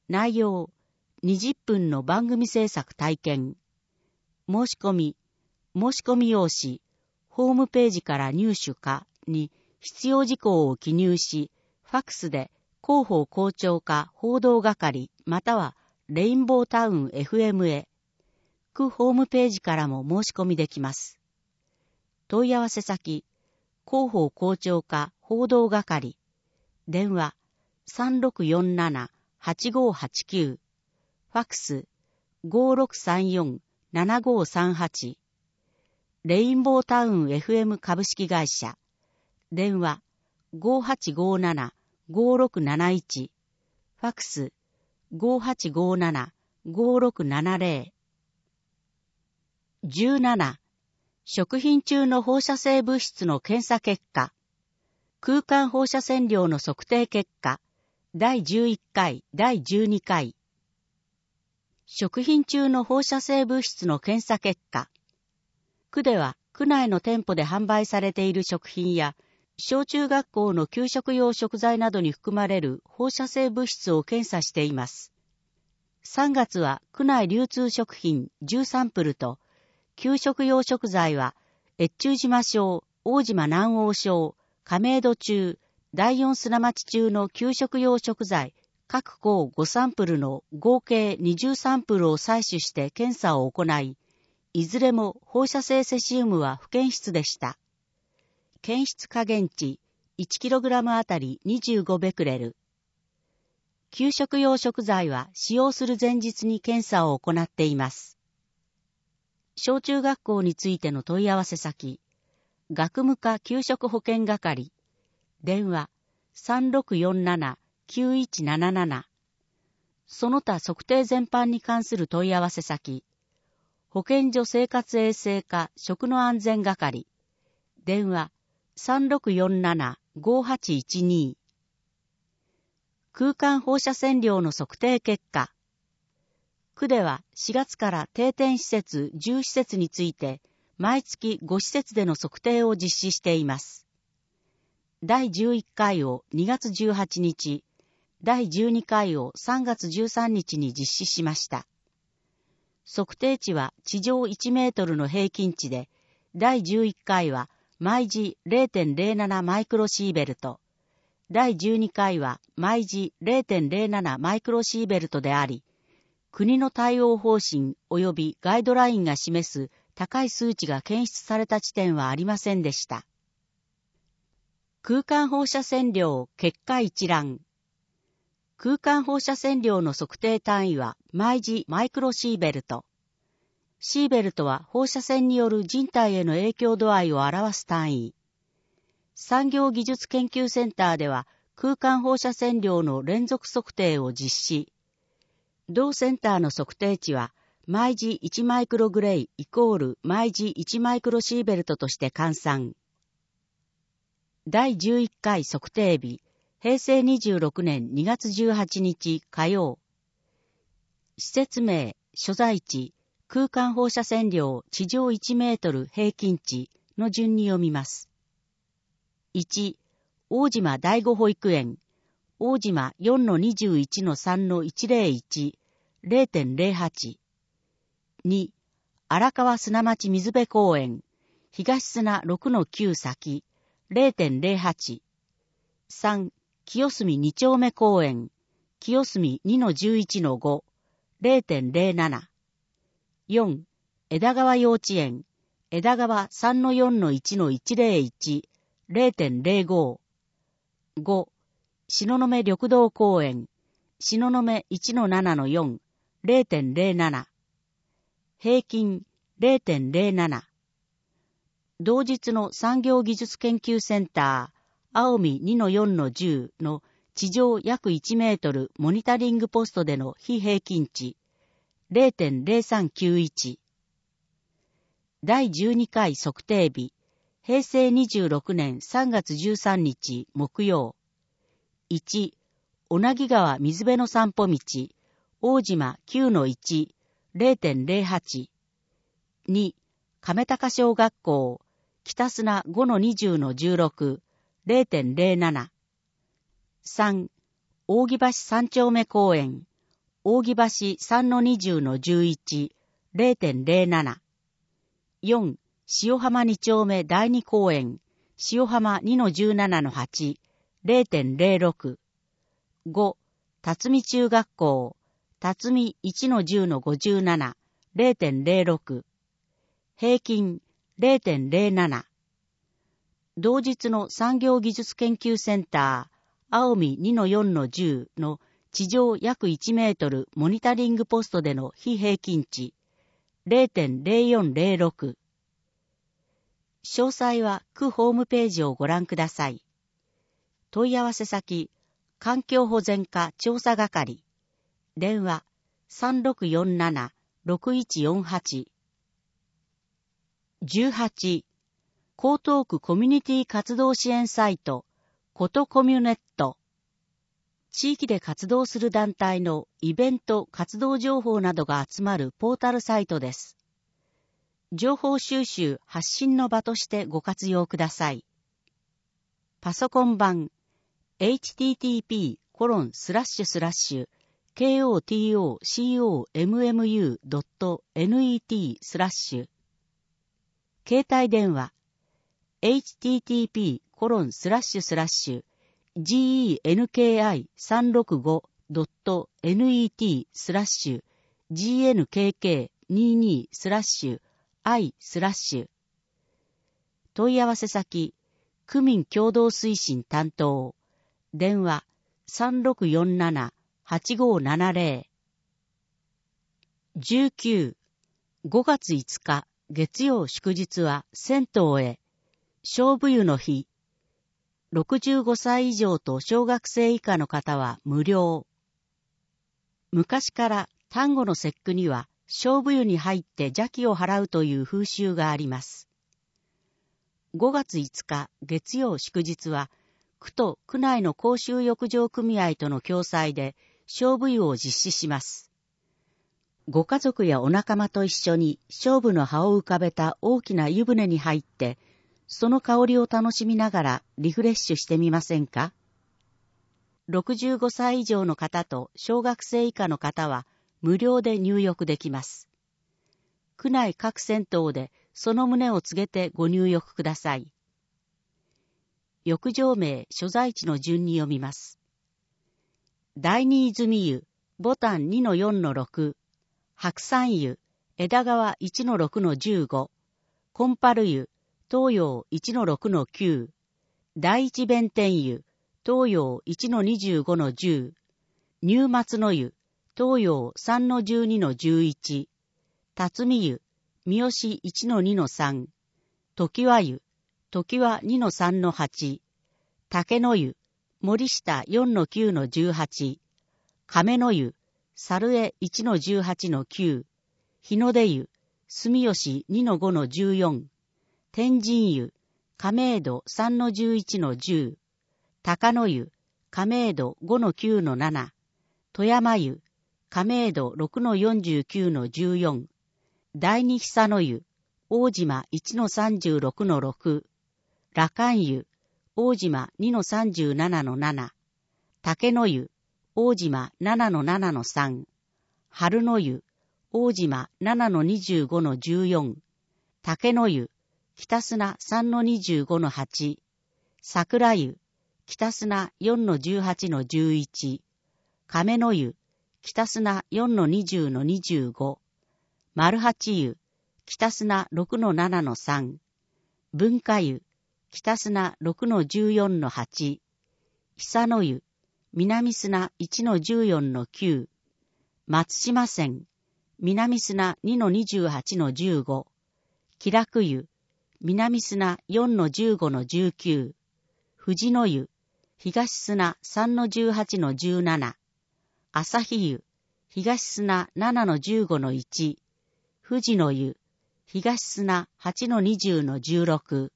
内容、にじゅっぷんの番組制作体験。申し込み、申し込み用紙、ホームページから入手かに必要事項を記入し、ファックスで広報校長課報道係またはレインボータウン エフエム へ、区ホームページからも申し込みできます。問い合わせ先、広報校長課報道係、電話 さんろくよんななはちごはちきゅう、ファックス ごろくさんよんななごさんはち、レインボータウン エフエム 株式会社、電話 ごはちごななごろくなないち、ファックス ごはちごななごろくななぜろ。じゅうなな、食品中の放射性物質の検査結果、空間放射線量の測定結果、だいじゅういっかい、だいじゅうにかい。食品中の放射性物質の検査結果。区では、区内の店舗で販売されている食品や、小中学校の給食用食材などに含まれる放射性物質を検査しています。さんがつは区内流通食品じゅうサンプルと、給食用食材は、越中島小、大島南欧小、亀戸中、第四砂町中の給食用食材、各校ごサンプルの合計にじゅうサンプルを採取して検査を行い、いずれも放射性セシウムは不検出でした。検出下限値 いちキログラム あたりにじゅうごベクレル。給食用食材は使用する前日に検査を行っています。小中学校についての問い合わせ先、学務課給食保健係、電話 さんろくよんななきゅういちなななな、その他測定全般に関する問い合わせ先、保健所生活衛生課食の安全係、電話 さんろくよんななごはちいちに。空間放射線量の測定結果。区ではしがつから定点施設じゅう施設について毎月ご施設での測定を実施しています。だいじゅういっかいをにがつじゅうはちにち、だいじゅうにかいをさんがつじゅうさんにちに実施しました。測定値は地上いちメートルの平均値で、だいじゅういっかいは毎時 れいてんれいなな マイクロシーベルト、だいじゅうにかいは毎時 れいてんれいなな マイクロシーベルトであり、国の対応方針及びガイドラインが示す高い数値が検出された地点はありませんでした。空間放射線量結果一覧。空間放射線量の測定単位は毎時マイクロシーベルト。シーベルトは放射線による人体への影響度合いを表す単位。産業技術研究センターでは空間放射線量の連続測定を実施。同センターの測定値は毎時いちマイクログレイイコール毎時いちマイクロシーベルトとして換算。だいじゅういっかい測定日、へいせいにじゅうろくねんにがつじゅうはちにち火曜。施設名、所在地、空間放射線量地上いちメートル平均値の順に読みます。いち、大島第五保育園、大島 よんのにじゅういちのさんのいちぜろいち、れいてんれいはち。に、荒川砂町水辺公園、東砂 ろくのきゅう 先、れいてんれいはち。さん、清澄に丁目公園、清澄 にのじゅういちのご、れいてんれいなな。よん、枝川幼稚園、枝川 さんのよんのいちのいちぜろいち、れいてんれいご。ご、東雲緑道公園、東雲 いちのななのよん、れいてんれいなな。平均 れいてんれいなな。同日の産業技術研究センター、青海 にのよんのじゅうの地上約いちメートルモニタリングポストでの非平均値、れいてんれいさんきゅういち。だいじゅうにかい測定日、へいせいにじゅうろくねんさんがつじゅうさんにち木曜。いち、小名木川水辺の散歩道、大島 きゅうのいち、れいてんれいはち。に、亀高小学校、北砂 ごのにじゅうのじゅうろく、れいてんれいなな。さん、扇橋三丁目公園、 扇橋 さんのにじゅうのじゅういち、ゼロてんゼロなな。よん、塩浜に丁目だいに公園、塩浜 にのじゅうななのはち、ゼロてんゼロろく。ご、辰巳中学校、辰巳 いちのじゅうのごじゅうなな、ゼロてんゼロろく。平均 ゼロてんゼロなな。同日の産業技術研究センター、青海 にのよんのじゅうの地上約いちメートルモニタリングポストでの非平均値 ゼロてんゼロよんゼロろく。詳細は区ホームページをご覧ください。問い合わせ先、環境保全課調査係。電話 さんろくよんななろくいちよんはち。じゅうはち、江東区コミュニティ活動支援サイト、ことコミュネット。地域で活動する団体のイベント、活動情報などが集まるポータルサイトです。情報収集、発信の場としてご活用ください。パソコン版 エイチティーティーピーコロンスラッシュスラッシュケーオーティーオーシーオーエムエムユードットネット スラッシュ携帯電話 エイチティーティーピーコロンスラッシュスラッシュジーイーエヌケーアイさんろくごドットネット スラッシュジーエヌケーケーにじゅうにスラッシュ I スラッシュ問い合わせ先区民共同推進担当電話 さんろくよんななはちごななゼロ。 じゅうきゅう、ごがついつか月曜祝日は銭湯へ菖蒲湯の日。ろくじゅうごさい以上と小学生以下の方は無料。昔から端午の節句には菖蒲湯に入って邪気を払うという風習があります。ごがついつか月曜祝日は区と区内の公衆浴場組合との共催で菖蒲湯を実施します。ご家族やお仲間と一緒に菖蒲の葉を浮かべた大きな湯船に入ってその香りを楽しみながらリフレッシュしてみませんか？ろくじゅうごさい以上の方と小学生以下の方は無料で入浴できます。区内各銭湯でその旨を告げてご入浴ください。浴場名、所在地の順に読みます。第二泉湯、ボタン にのよんのろく、白山湯、枝川 いちのろくのじゅうご、コンパル湯、東洋 いちのろくのきゅう、第一弁天湯、東洋 いちのにじゅうごのじゅう、入松の湯、東洋 さんのじゅうにのじゅういち、辰巳湯、三好 いちのにのさん、常盤湯、常盤 にのさんのはち、竹の湯、森下 よんのきゅうのじゅうはち、亀の湯、猿江 いちのじゅうはちのきゅう、日の出湯、住吉 にのごのじゅうよん、天神湯、亀戸 さんのじゅういちのじゅう、高野湯、亀戸 ごのきゅうのなな、富山湯、亀戸 ろくのよんじゅうきゅうのじゅうよん、第二久野湯、大島 いちのさんじゅうろくのろく、羅漢湯、大島 にのさんじゅうななのなな、竹の湯、大島 ななのななのさん、春の湯、大島 ななのにじゅうごのじゅうよん、竹の湯、北砂 さんのにじゅうごのはち、桜湯、北砂 よんのじゅうはちのじゅういち、亀の湯、北砂 よんのにじゅうのにじゅうご、丸八湯、北砂 ろくのななのさん、文化湯、北砂 ろくのじゅうよんのはち、久野湯、南砂 いちのじゅうよんのきゅう、松島線、南砂 にのにじゅうはちのじゅうご、気楽湯、南砂 よんのじゅうごのじゅうきゅう、富士の湯、東砂 さんのじゅうはちのじゅうなな、朝日湯、東砂 ななのじゅうごのいち、富士の湯、東砂 はちのにじゅうのじゅうろく。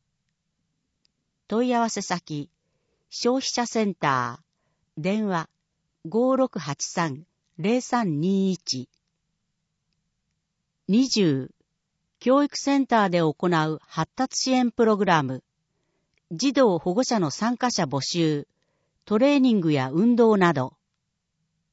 問い合わせ先、消費者センター、電話 ごろくはちさんゼロさんにいち。にじゅう、教育センターで行う発達支援プログラム、児童保護者の参加者募集、トレーニングや運動など。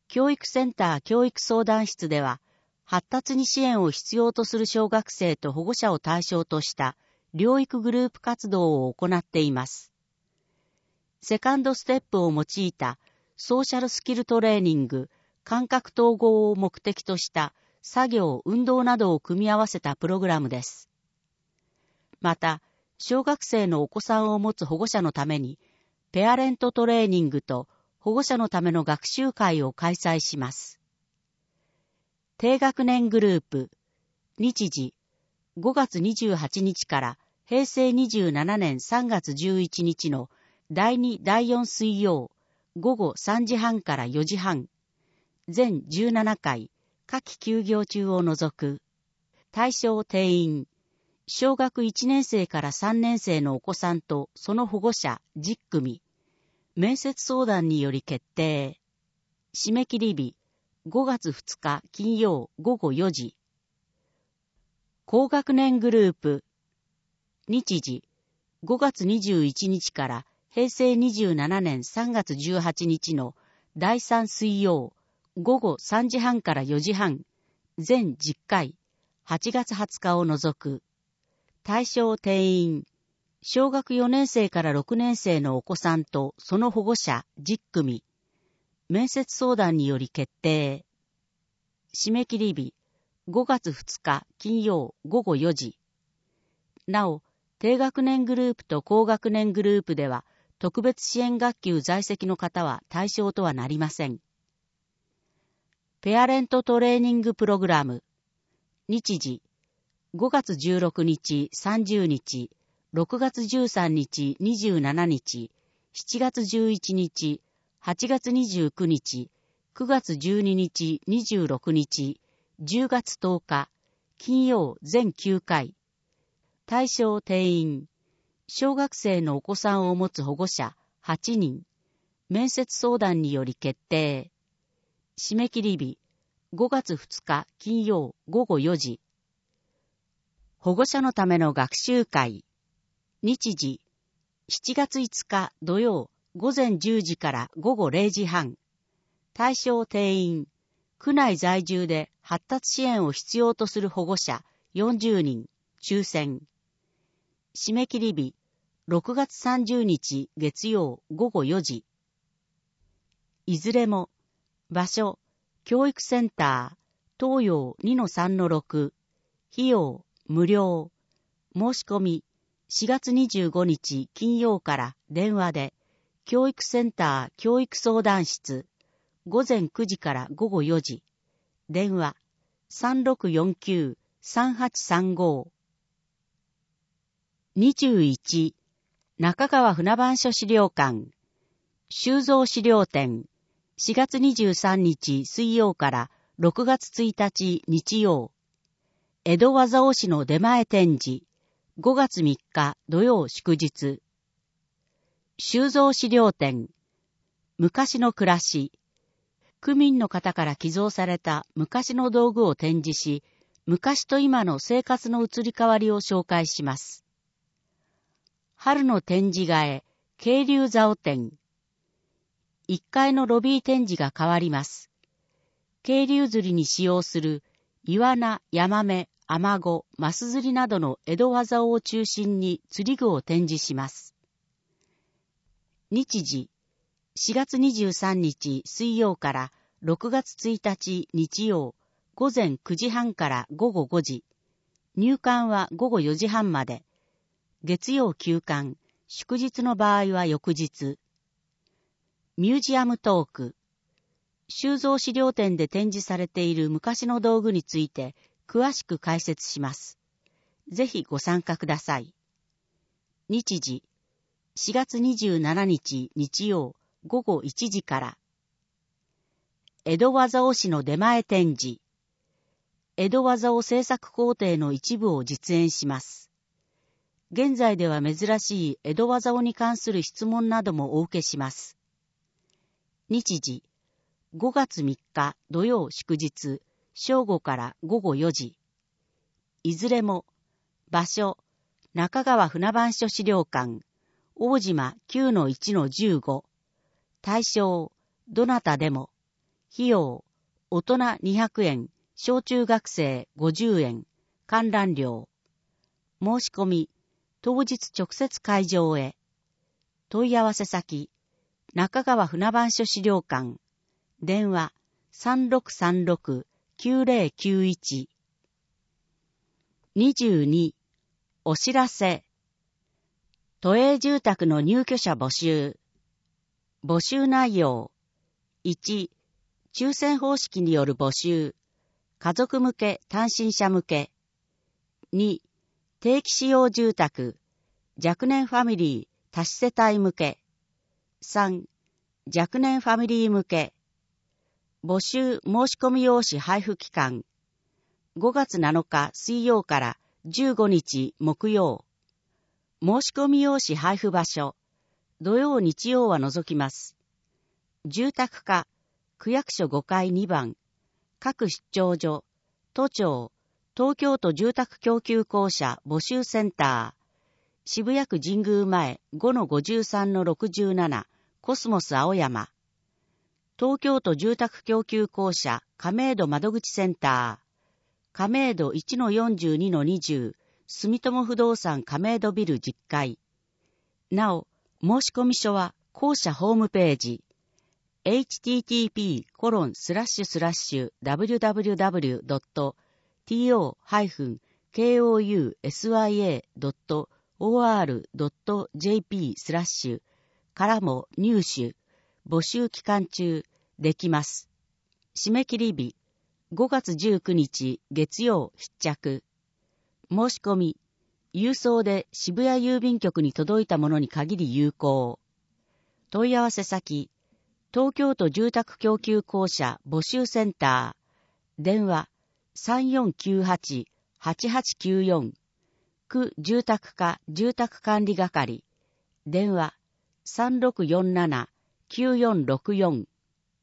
教育センター教育相談室では、発達に支援を必要とする小学生と保護者を対象とした療育グループ活動を行っています。セカンドステップを用いたソーシャルスキルトレーニング、感覚統合を目的とした作業、運動などを組み合わせたプログラムです。また、小学生のお子さんを持つ保護者のために、ペアレントトレーニングと保護者のための学習会を開催します。低学年グループ、日時、ごがつにじゅうはちにちからへいせいにじゅうななねんさんがつじゅういちにちのだいにだいよん水曜、ごごさんじはんからよじはん、全じゅうななかい、夏季休業中を除く。対象定員、小学いちねんせいからさんねんせいのお子さんとその保護者じゅっくみ。面接相談により決定。締め切り日、ごがつふつか金曜ごごよじ。高学年グループ、日時、ごがつにじゅういちにちからへいせいにじゅうななねんさんがつじゅうはちにちのだいさん水曜、ごごさんじはんからよじはん、全じゅっかい、はちがつはつかを除く。対象定員、小学よねんせいからろくねんせいのお子さんとその保護者じゅっくみ。面接相談により決定。締め切り日、ごがつふつか金曜ごごよじ。なお、低学年グループと高学年グループでは、特別支援学級在籍の方は対象とはなりません。ペアレントトレーニングプログラム、日時、ごがつじゅうろくにちさんじゅうにち、ろくがつじゅうさんにちにじゅうしちにち、しちがつじゅういちにち、はちがつにじゅうくにち、くがつじゅうににちにじゅうろくにち、じゅうがつとおか、金曜全きゅうかい。対象定員、小学生のお子さんを持つ保護者はちにん。面接相談により決定。締め切り日、ごがつふつか金曜ごごよじ。保護者のための学習会。日時、しちがついつか土曜ごぜんじゅうじからごごれいじはん。対象定員、区内在住で発達支援を必要とする保護者よんじゅうにん、抽選。締め切り日、ろくがつさんじゅうにち月曜ごごよじ。いずれも、場所、教育センター、東洋 にのさんのろく、費用、無料。申し込み、しがつにじゅうごにち金曜から電話で、教育センター教育相談室、ごぜんくじからごごよじ。電話、さんろくよんきゅう さんはちさんご。にじゅういち、中川船番所資料館、修造資料展、しがつにじゅうさんにち水曜からろくがつついたち日曜。江戸和竿市の出前展示、ごがつみっか土曜祝日。修造資料展、昔の暮らし。区民の方から寄贈された昔の道具を展示し、昔と今の生活の移り変わりを紹介します。春の展示替え、渓流竿展。いっかいのロビー展示が変わります。渓流釣りに使用するイワナ、ヤマメ、アマゴ、マス釣りなどの江戸和竿を中心に釣り具を展示します。日時、しがつにじゅうさんにち水曜からろくがつついたち日曜、ごぜんくじはんからごごごじ。入館はごごよじはんまで。月曜休館、祝日の場合は翌日。ミュージアムトーク。修造資料展で展示されている昔の道具について詳しく解説します。ぜひご参加ください。日時、しがつにじゅうしちにち日曜ごごいちじから。江戸和竿市の出前展示。江戸和竿製作工程の一部を実演します。現在では珍しい江戸和竿に関する質問などもお受けします。日時、ごがつみっか土曜祝日、正午からごごよじ。いずれも、場所、中川船番所資料館、大島 きゅうのいちのじゅうご。対象、どなたでも。 費用、大人にひゃくえん、小中学生ごじゅうえん、観覧料。申し込み、当日直接会場へ。問い合わせ先、中川船番所資料館。電話、さんろくさんろく きゅうぜろきゅういち。にじゅうに、お知らせ。都営住宅の入居者募集。募集内容。いち、抽選方式による募集。家族向け、単身者向け。に、定期使用住宅。若年ファミリー、多子世帯向け。さん、若年ファミリー向け。募集申し込み用紙配布期間。ごがつなのか水曜からじゅうごにち木曜。申し込み用紙配布場所。土曜日曜は除きます。住宅課、区役所ごかいにばん。各出張所、都庁、東京都住宅供給公社募集センター。渋谷区神宮前 ごのごじゅうさんのろくじゅうなな コスモス青山。東京都住宅供給公社亀戸窓口センター。亀戸 いちのよんじゅうにのにじゅう 住友不動産亀戸ビルじゅっかい。なお、申込書は公社ホームページ エイチティーティーピーコロンスラッシュスラッシュダブリュダブリュダブリュドットトーハイフンケーオーユーエスワイエードットオーアールドットジェーピースラッシュからも入手、募集期間中できます。締め切り日、ごがつじゅうくにち月曜必着。申し込み、郵送で渋谷郵便局に届いたものに限り有効。問い合わせ先、東京都住宅供給公社募集センター。電話、さんよんきゅうはち はちはちきゅうよん。区住宅課住宅管理係。電話、さんろくよんなな きゅうよんろくよん。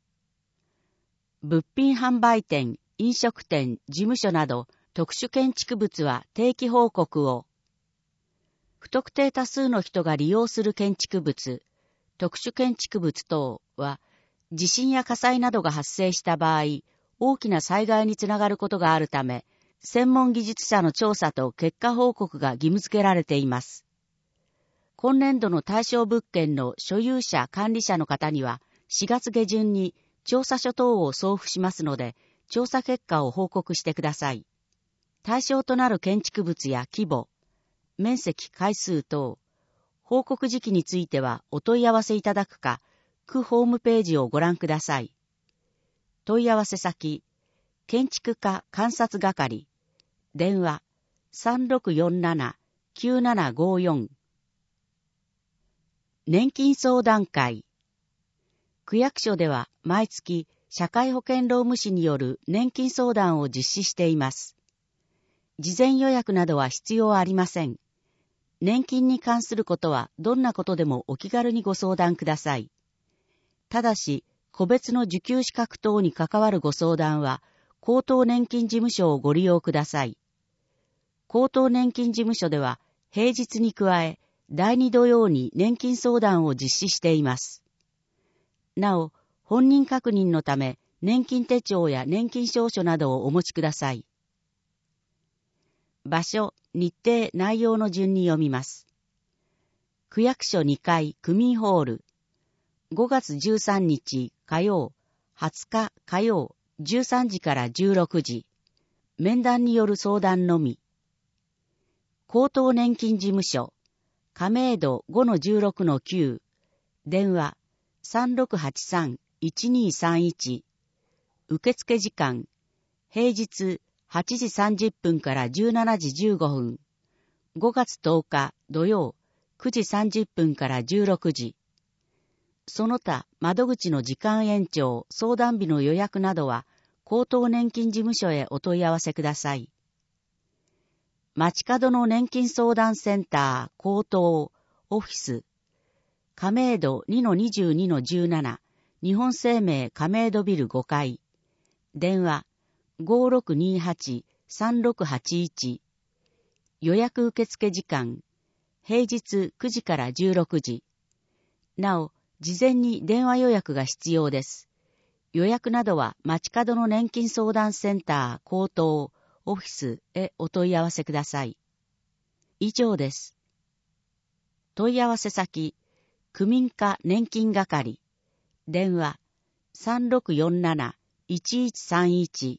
物品販売店、飲食店、事務所など特殊建築物は定期報告を。不特定多数の人が利用する建築物、特殊建築物等は地震や火災などが発生した場合、大きな災害につながることがあるため、専門技術者の調査と結果報告が義務付けられています。今年度の対象物件の所有者管理者の方にはしがつげじゅんに調査書等を送付しますので、調査結果を報告してください。対象となる建築物や規模、面積回数等、報告時期についてはお問い合わせいただくか、区ホームページをご覧ください。問い合わせ先、建築課監察係。電話、さんろくよんなな きゅうななごよん。年金相談会。区役所では毎月社会保険労務士による年金相談を実施しています。事前予約などは必要ありません。年金に関することはどんなことでもお気軽にご相談ください。ただし、個別の受給資格等に関わるご相談は、高等年金事務所をご利用ください。高等年金事務所では、平日に加え、だいに土曜に年金相談を実施しています。なお、本人確認のため、年金手帳や年金証書などをお持ちください。場所、日程、内容の順に読みます。区役所にかい区民ホール。ごがつじゅうさんにち火曜、はつか火曜、じゅうさんじからじゅうろくじ。面談による相談のみ。高等年金事務所、亀戸 ごのじゅうろくのきゅう。電話、さんろくはちさん いちにさんいち。受付時間、平日はちじさんじゅっぷんからじゅうしちじじゅうごふん。ごがつとおか土曜、くじさんじゅっぷんからじゅうろくじ。その他、窓口の時間延長、相談日の予約などは、高等年金事務所へお問い合わせください。街角の年金相談センター、高等、オフィス、亀戸 にのにじゅうにのじゅうなな、日本生命亀戸ビルごかい。電話、ごろくにはち さんろくはちいち。予約受付時間、平日くじからじゅうろくじ。なお、事前に電話予約が必要です。 予約などは街角の年金相談センター口頭オフィスへお問い合わせください。以上です。問い合わせ先、区民課年金係、電話 さんろくよんなな いちいちさんいち。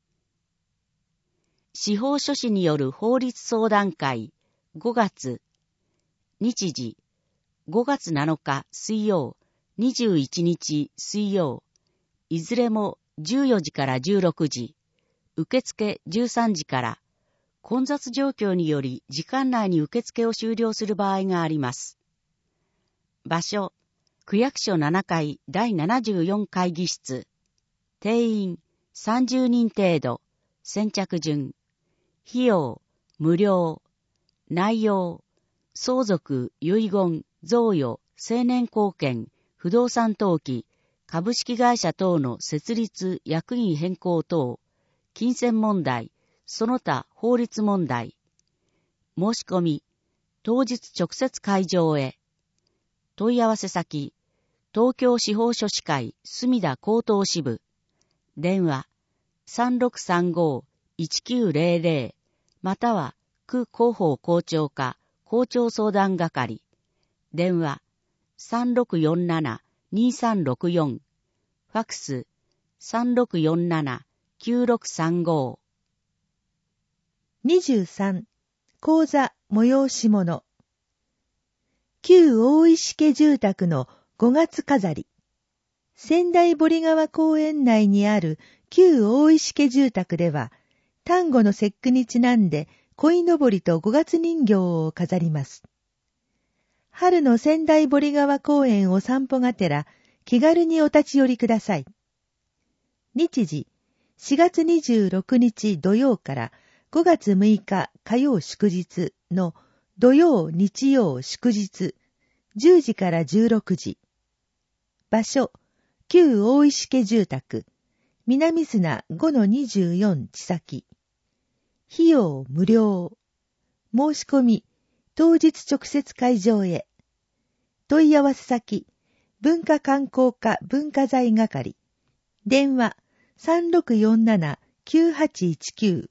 司法書士による法律相談会ごがつ、日時ごがつなのか水曜、にじゅういちにち水曜、いずれもじゅうよじからじゅうろくじ、受付じゅうさんじから、混雑状況により時間内に受付を終了する場合があります。場所、区役所ななかいだいななじゅうよん会議室。定員さんじゅうにん程度。先着順。費用、無料。内容、相続、遺言、贈与、成年後見、不動産登記、株式会社等の設立、役員変更等、金銭問題、その他法律問題。申し込み、当日直接会場へ。問い合わせ先、東京司法書士会墨田高等支部。電話、さんろくさんご いちきゅうぜろぜろ、または区広報校長課校長相談係。電話、さんろくよんなな にさんろくよん。ファクス、さんろくよんなな きゅうろくさんご。 にじゅうさん、講座催し物。旧大石家住宅のごがつ飾り。仙台堀川公園内にある旧大石家住宅では、端午の節句にちなんで鯉のぼりと五月人形を飾ります。春の仙台堀川公園を散歩がてら、気軽にお立ち寄りください。日時、しがつにじゅうろくにち土曜からごがつむいか火曜祝日の土曜日曜祝日、じゅうじからじゅうろくじ。場所、旧大石家住宅、南砂 ごのにじゅうよん 地先。費用無料。申し込み、当日直接会場へ。問い合わせ先、文化観光課文化財係。電話、さんろくよんなな きゅうはちいちきゅう。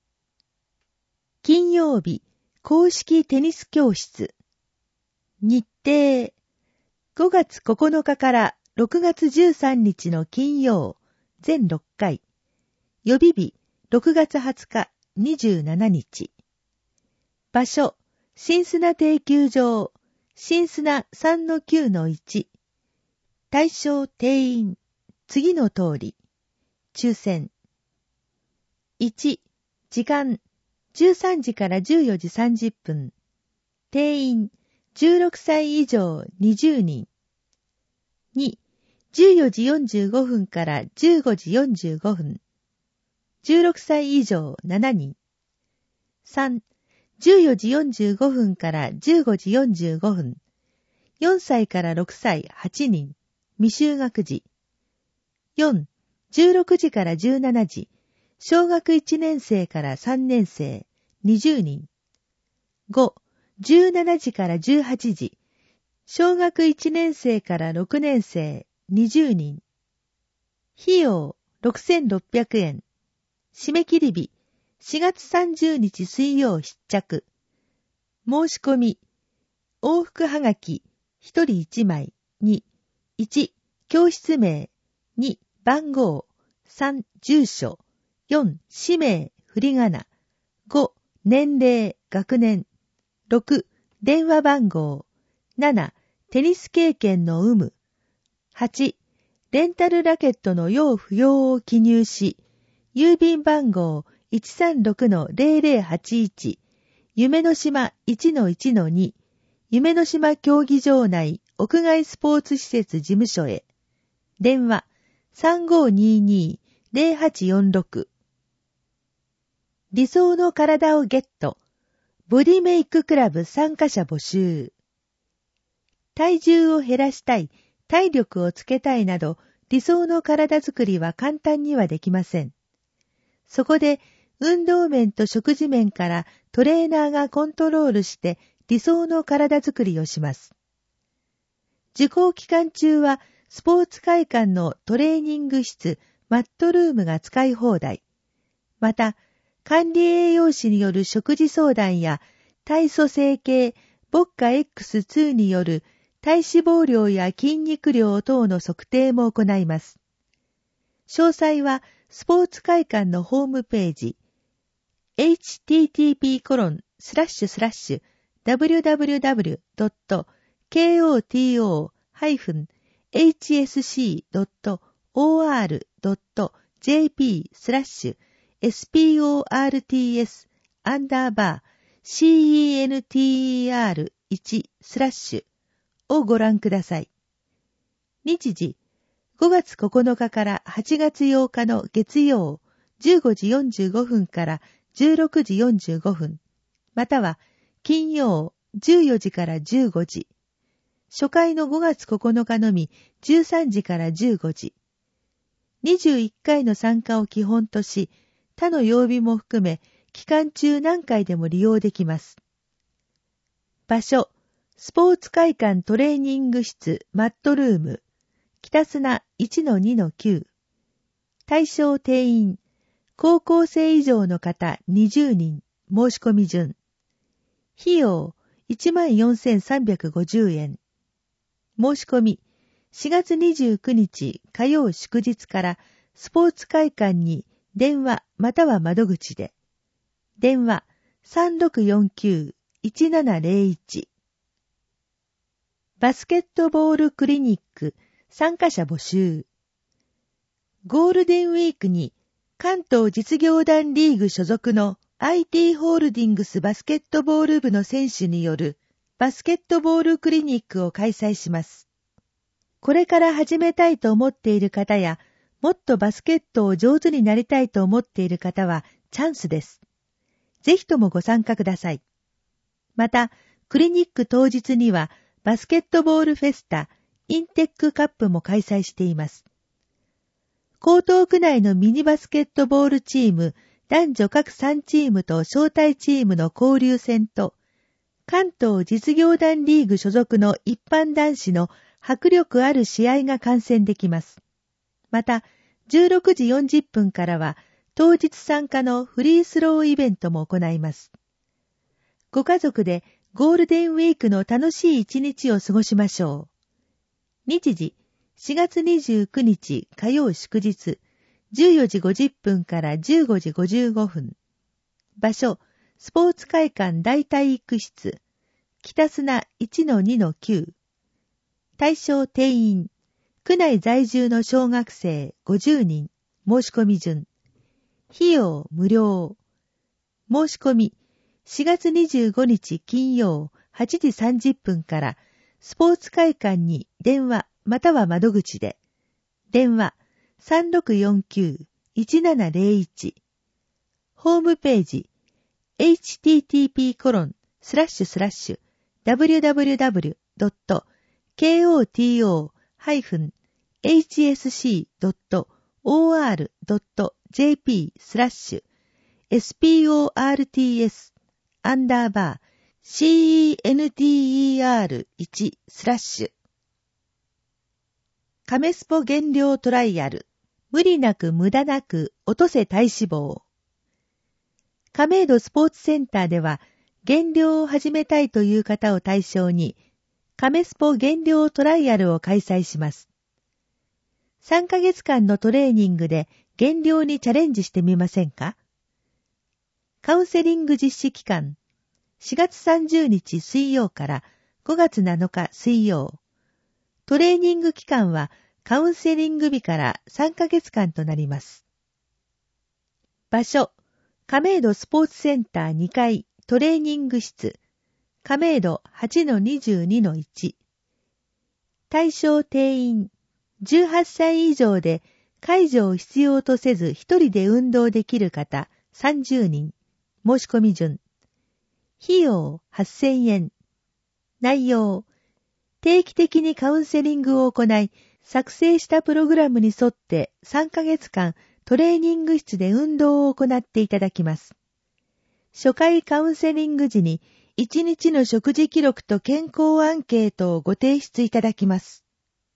金曜日、公式テニス教室。日程、ごがつここのかからろくがつじゅうさんにちの金曜、全ろっかい。予備日、ろくがつはつか、にじゅうしちにち。場所、新砂定休場、新砂 さんのきゅうのいち。対象定員、次の通り。抽選。いち、時間、じゅうさんじからじゅうよじさんじゅっぷん。定員、じゅうろくさい以上にじゅうにん。に、じゅうよじよんじゅうごふんからじゅうごじよんじゅうごふん。じゅうろくさい以上しちにん。さん、じゅうよじよんじゅうごふんからじゅうごじよんじゅうごふん。よんさいからろくさいはちにん。未就学児。よん、じゅうろくじからじゅうしちじ。小学いちねんせいからさんねんせいにじゅうにん。ご、じゅうしちじからじゅうはちじ。小学いちねんせいからろくねんせいにじゅうにん。費用ろくせんろっぴゃくえん。締め切り日しがつさんじゅうにち水曜必着。申し込み。往復はがきひとりいちまい。に、いち、教室名。に、番号。さん、住所。よん、氏名、振り仮名。ご、年齢、学年。ろく、電話番号。なな、テニス経験の有無。はち、レンタルラケットの用不要を記入し、郵便番号 いちさんろくのぜろぜろはちいち、夢の島 いちのいちのに、夢の島競技場内屋外スポーツ施設事務所へ。電話 さんごにに ぜろはちよんろく。理想の体をゲット。ボディメイククラブ参加者募集。体重を減らしたい、体力をつけたいなど、理想の体づくりは簡単にはできません。そこで、運動面と食事面からトレーナーがコントロールして理想の体づくりをします。受講期間中はスポーツ会館のトレーニング室、マットルームが使い放題。また、管理栄養士による食事相談や、体組成計、ボッカ エックスツー による体脂肪量や筋肉量等の測定も行います。詳細は、スポーツ会館のホームページ、エイチティーティーピーコロンスラッシュスラッシュダブリュダブリュダブリュドットケーオーティーオーハイフンエイチエスシードットオーアールドットジェーピースラッシュエスピーオーアールティーエスアンダーバー シーイーエヌティーイーアールワン スラッシュをご覧ください。日時、ごがつここのかからはちがつようかの月曜じゅうごじよんじゅうごふんからじゅうろくじよんじゅうごふん、または金曜じゅうよじからじゅうごじ、初回のごがつここのかのみじゅうさんじからじゅうごじ、にじゅういっかいの参加を基本とし、他の曜日も含め期間中何回でも利用できます。場所、スポーツ会館トレーニング室マットルーム、北砂 いちのにのきゅう。対象定員、高校生以上の方にじゅうにん、申し込み順。費用、いちまんよんせんさんびゃくごじゅうえん。申し込み、しがつにじゅうくにち火曜祝日からスポーツ会館に電話または窓口で。電話 さんろくよんきゅう いちななゼロいち。バスケットボールクリニック参加者募集。ゴールデンウィークに関東実業団リーグ所属の アイティー ホールディングスバスケットボール部の選手によるバスケットボールクリニックを開催します。これから始めたいと思っている方や、もっとバスケットを上手になりたいと思っている方はチャンスです。ぜひともご参加ください。また、クリニック当日にはバスケットボールフェスタインテックカップも開催しています。江東区内のミニバスケットボールチーム男女各さんチームと招待チームの交流戦と、関東実業団リーグ所属の一般男子の迫力ある試合が観戦できます。また、じゅうろくじよんじゅっぷんからは当日参加のフリースローイベントも行います。ご家族でゴールデンウィークの楽しい一日を過ごしましょう。日時、しがつにじゅうくにち火曜祝日、じゅうよじごじゅっぷんからじゅうごじごじゅうごふん。場所、スポーツ会館大体育室、北砂 いちのにのきゅう。対象定員、区内在住の小学生ごじゅうにん、申し込み順。費用無料。申し込み、しがつにじゅうごにち金曜はちじさんじゅっぷんからスポーツ会館に電話または窓口で。電話 さんろくよんきゅう いちななゼロいち。ホームページ エイチティーティーピーコロンスラッシュスラッシュダブリュダブリュダブリュドットケーオーティーオーハイフンエイチエスシードットオーアールドットジェーピースラッシュエスピーオーアールティーエスアンダーバー シーイーエヌティーイーアールワン スラッシュカメスポ減量トライアル無理なく無駄なく落とせ体脂肪。亀戸スポーツセンターでは減量を始めたいという方を対象にカメスポ減量トライアルを開催します。さんかげつかんのトレーニングで減量にチャレンジしてみませんか？カウンセリング実施期間、しがつさんじゅうにち水曜からごがつなのか水曜。トレーニング期間はカウンセリング日からさんかげつかんとなります。場所、亀戸スポーツセンターにかいトレーニング室、亀戸 はちのにじゅうにのいち。対象定員、じゅうはっさい以上で介助を必要とせず一人で運動できる方さんじゅうにん。申し込み順。費用はっせんえん。内容。定期的にカウンセリングを行い、作成したプログラムに沿ってさんかげつかんトレーニング室で運動を行っていただきます。初回カウンセリング時にいちにちの食事記録と健康アンケートをご提出いただきます。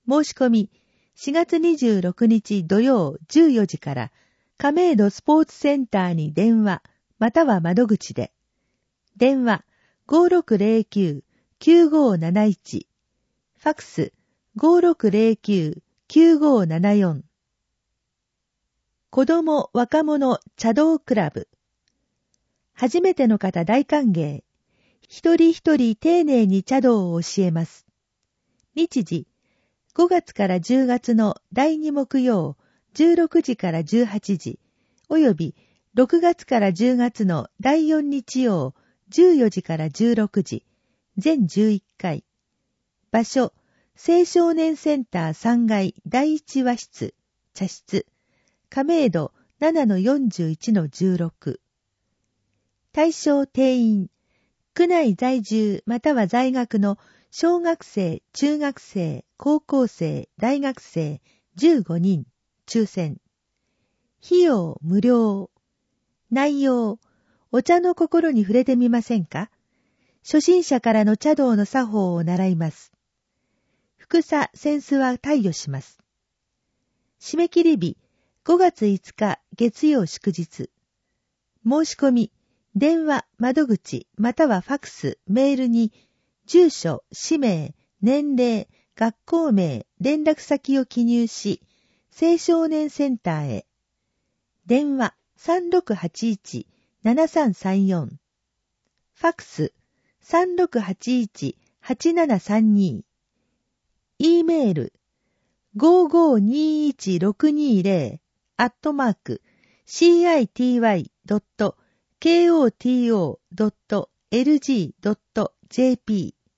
申し込み、しがつにじゅうろくにち土曜じゅうよじから亀戸スポーツセンターに電話または窓口で。電話 ごーろくゼロきゅう きゅうごーなないち、ファックス ごーろくゼロきゅう きゅうごーななよん。子ども若者茶道クラブ。初めての方大歓迎。一人一人丁寧に茶道を教えます。日時、ごがつからじゅうがつのだいに木曜じゅうろくじからじゅうはちじ、およびろくがつからじゅうがつのだいよん日曜じゅうよじからじゅうろくじ、全じゅういっかい。場所、青少年センターさんがいだいいち和室、茶室、亀戸 ななのよんじゅういちのじゅうろく。対象定員、区内在住または在学の小学生、中学生、高校生、大学生じゅうごにん、抽選。費用無料。内容、お茶の心に触れてみませんか？初心者からの茶道の作法を習います。服さ、扇子は貸与します。締め切り日、ごがついつか月曜祝日。申し込み、電話、窓口、またはファックス、メールに、住所、氏名、年齢、学校名、連絡先を記入し、青少年センターへ。電話 さんろくはちいち ななさんさんよん。ファックス さんろくはちいち はちななさんに。E メール ごーごーにーいちろくにーぜろ アットマーク シーアイティーワイドットケーオーティーオードットエルジードットジェーピー。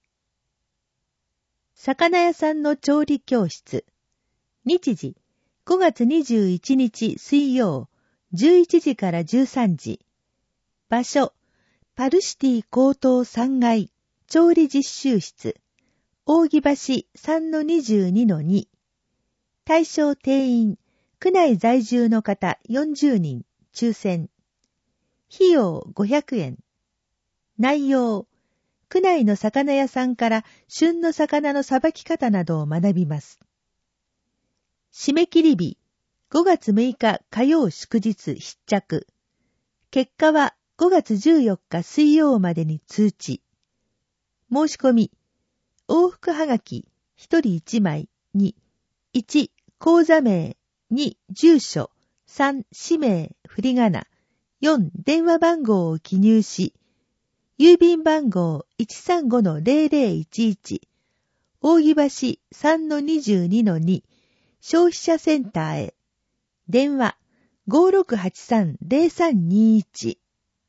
魚屋さんの調理教室。日時、ごがつにじゅういちにち水曜、じゅういちじからじゅうさんじ。場所、パルシティ高等さんがい、調理実習室、扇橋 さんのにじゅうにのに。対象定員、区内在住の方よんじゅうにん、抽選。費用ごひゃくえん。内容、区内の魚屋さんから旬の魚のさばき方などを学びます。締め切り日、ごがつむいか火曜祝日必着。結果はごがつじゅうよっか水曜までに通知。申し込み、往復はがきひとりいちまいに、いち口座名、に住所、さん氏名振り仮名、よん電話番号を記入し、郵便番号 いちさんごのゼロゼロいちいち、扇橋 さんのにじゅうにのに、消費者センターへ。電話 ごーろくはちさんゼロさんにいち。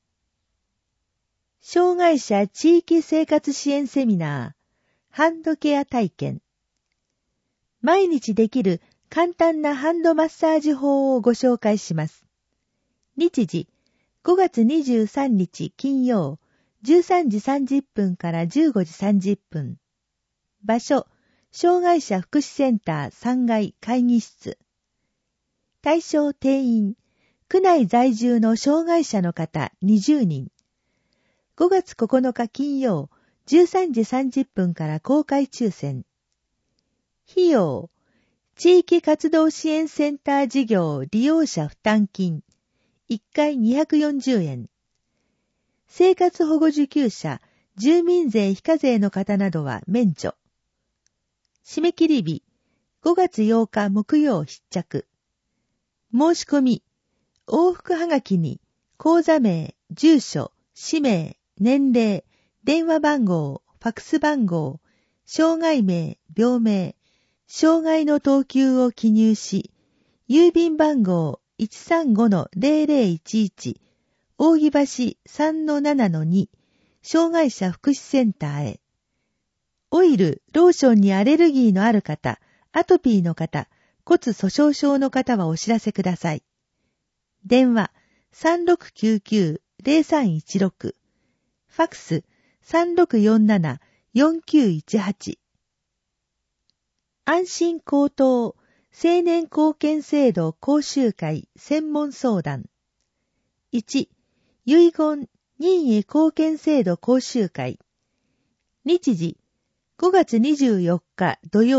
障害者地域生活支援セミナー、ハンドケア体験。毎日できる簡単なハンドマッサージ法をご紹介します。日時、ごがつにじゅうさんにち金曜、じゅうさんじさんじゅっぷんからじゅうごじさんじゅっぷん。場所、障害者福祉センターさんがい会議室。対象定員、区内在住の障害者の方にじゅうにん。ごがつここのか金曜、じゅうさんじさんじゅっぷんから公開抽選。費用、地域活動支援センター事業利用者負担金、いっかいにひゃくよんじゅうえん。生活保護受給者、住民税非課税の方などは免除。締め切り日、ごがつようか木曜必着。申し込み、往復はがきに、口座名、住所、氏名、年齢、電話番号、ファックス番号、障害名、病名、障害の等級を記入し、郵便番号 いちさんごのゼロゼロいちいち、扇橋 さんのななのに、障害者福祉センターへ。オイル、ローションにアレルギーのある方、アトピーの方、骨粗鬆症の方はお知らせください。電話 さんろくきゅうきゅうゼロさんいちろく、ファックス さんろくよんななよんきゅういちはち。安心高等青年貢献制度講習会専門相談。いち、遺言任意貢献制度講習会。日時、ごがつにじゅうよっか土曜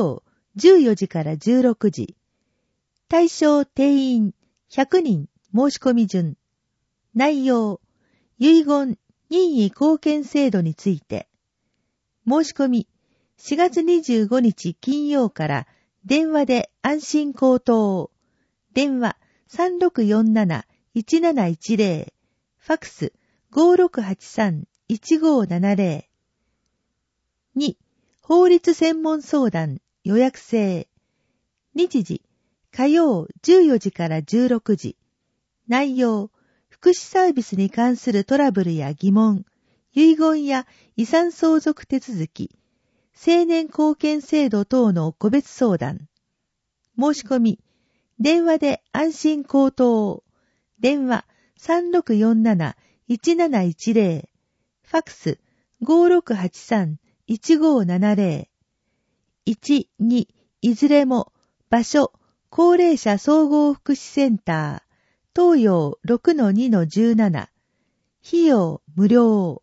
じゅうよじからじゅうろくじ。対象定員ひゃくにん申し込み順。内容、遺言任意後見制度について。申し込み、しがつにじゅうごにち金曜から電話で安心口頭。電話 さんろくよんなないちなないちぜろ。ファックス ごろくはちさんいちごななぜろ。に、法律専門相談予約制。日時、火曜じゅうよじからじゅうろくじ。内容、福祉サービスに関するトラブルや疑問、遺言や遺産相続手続き、成年後見制度等の個別相談。申し込み、電話で安心口頭。電話 さんろくよんなないちなないちぜろ。ファックス ごろくはちさんいちごななぜろ。いち、に、いずれも、場所、高齢者総合福祉センター、東洋 ろくのにのじゅうなな。費用無料。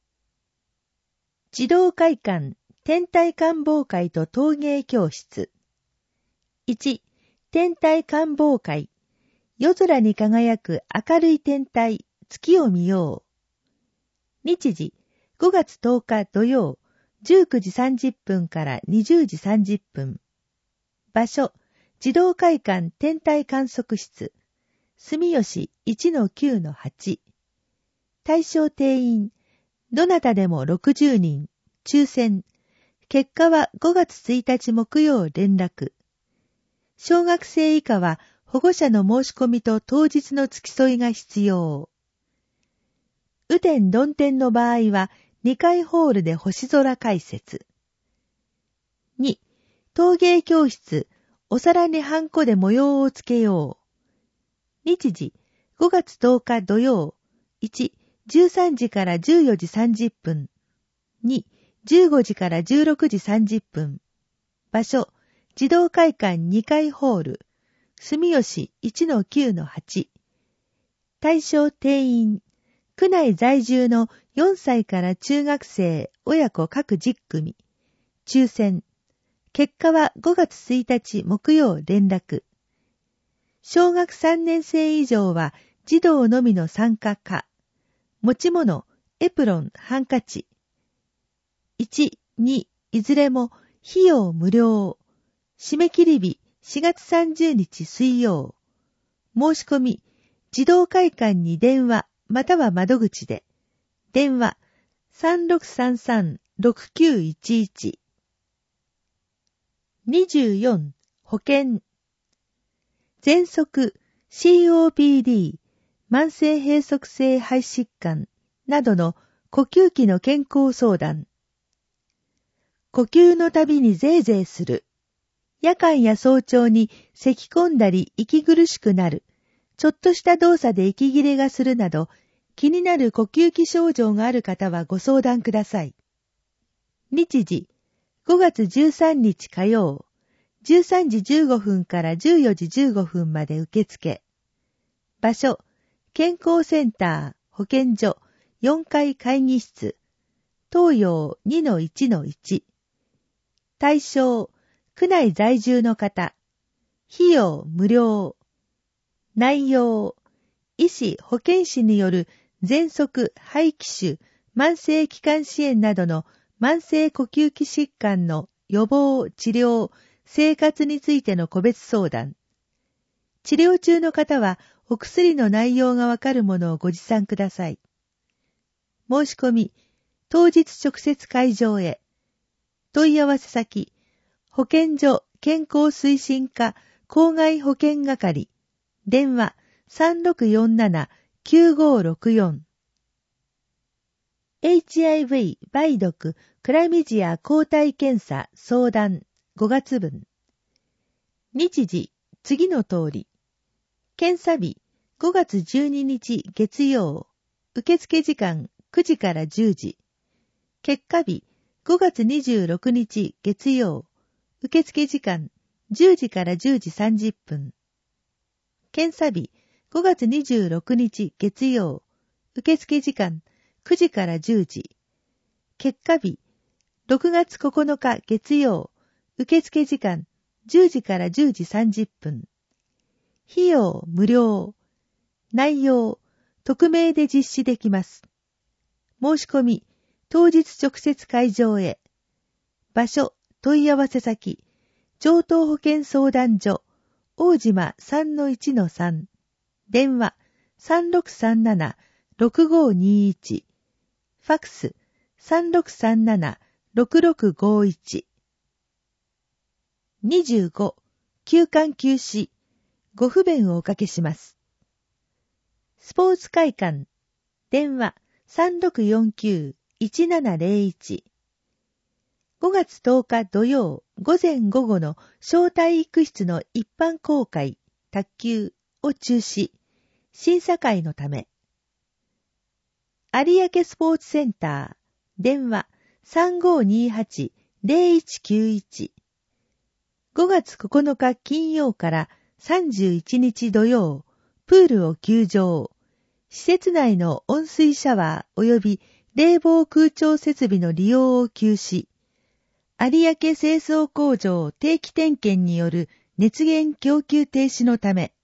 児童会館、天体観望会と陶芸教室。いち、天体観望会。夜空に輝く明るい天体、月を見よう。日時、ごがつとおか土曜、じゅうくじさんじゅっぷんからにじゅうじさんじゅっぷん。場所、児童会館天体観測室。住吉 いちのきゅうのはち。対象定員、どなたでもろくじゅうにん、抽選。結果はごがつついたち木曜連絡。小学生以下は保護者の申し込みと当日の付き添いが必要。雨天曇天の場合はにかいホールで星空解説。に、陶芸教室、お皿にハンコで模様をつけよう。日時、ごがつとおか土曜。いち、じゅうさんじからじゅうよじさんじゅっぷん。に、じゅうごじからじゅうろくじさんじゅっぷん。場所、児童会館にかいホール。住吉 いちのきゅうのはち。対象定員、区内在住のよんさいから中学生親子各じゅっくみ。抽選。結果はごがつついたち木曜連絡。小学さんねん生以上は児童のみの参加可。持ち物、エプロン、ハンカチ。いち、に、いずれも費用無料。締め切り日しがつさんじゅうにち水曜。申し込み、児童会館に電話または窓口で。電話 さんろくさんさんろくきゅういちいち。にじゅうよん、保険。喘息、シーオーピーディー、慢性閉塞性肺疾患などの呼吸器の健康相談。呼吸のたびにゼーゼーする。夜間や早朝に咳き込んだり息苦しくなる。ちょっとした動作で息切れがするなど、気になる呼吸器症状がある方はご相談ください。日時、ごがつじゅうさんにち火曜、じゅうさんじじゅうごふんからじゅうよじじゅうごふんまで受付。場所、健康センター、保健所、よんかい会議室、東洋 にのいちのいち。対象、区内在住の方。費用無料。内容、医師・保健師による喘息、肺気腫、慢性気管支炎などの慢性呼吸器疾患の予防、治療、生活についての個別相談。治療中の方はお薬の内容がわかるものをご持参ください。申し込み、当日直接会場へ。問い合わせ先、保健所健康推進課公害保険係。電話 さんろくよんななきゅうごろくよん。エイチアイブイ 梅毒クラミジア抗体検査相談ごがつぶん。日時、次の通り。検査日、ごがつじゅうににち月曜。受付時間くじからじゅうじ。結果日、ごがつにじゅうろくにち月曜。受付時間じゅうじからじゅうじさんじゅっぷん。検査日、ごがつにじゅうろくにち月曜。受付時間くじからじゅうじ。結果日、ろくがつここのか月曜。 受付時間じゅうじからじゅうじさんじゅっぷん。費用無料。内容、匿名で実施できます。申し込み、当日直接会場へ。場所、問い合わせ先、上東保健相談所、大島 さんのいちのさん。電話、さんろくさんなな ろくごにいち。ファックス、さんろくさんなな ろくろくごいち。にじゅうご、休館休止。ご不便をおかけします。スポーツ会館、電話 さんろくよんきゅう いちななゼロいち。ごがつとおか土曜午前午後の小体育室の一般公開、卓球を中止、審査会のため。有明スポーツセンター、電話 さんごにはち ゼロいちきゅういち。ごがつここのか金曜からさんじゅういちにち土曜、プールを休場。施設内の温水シャワー及び冷房空調設備の利用を休止。有明清掃工場定期点検による熱源供給停止のため。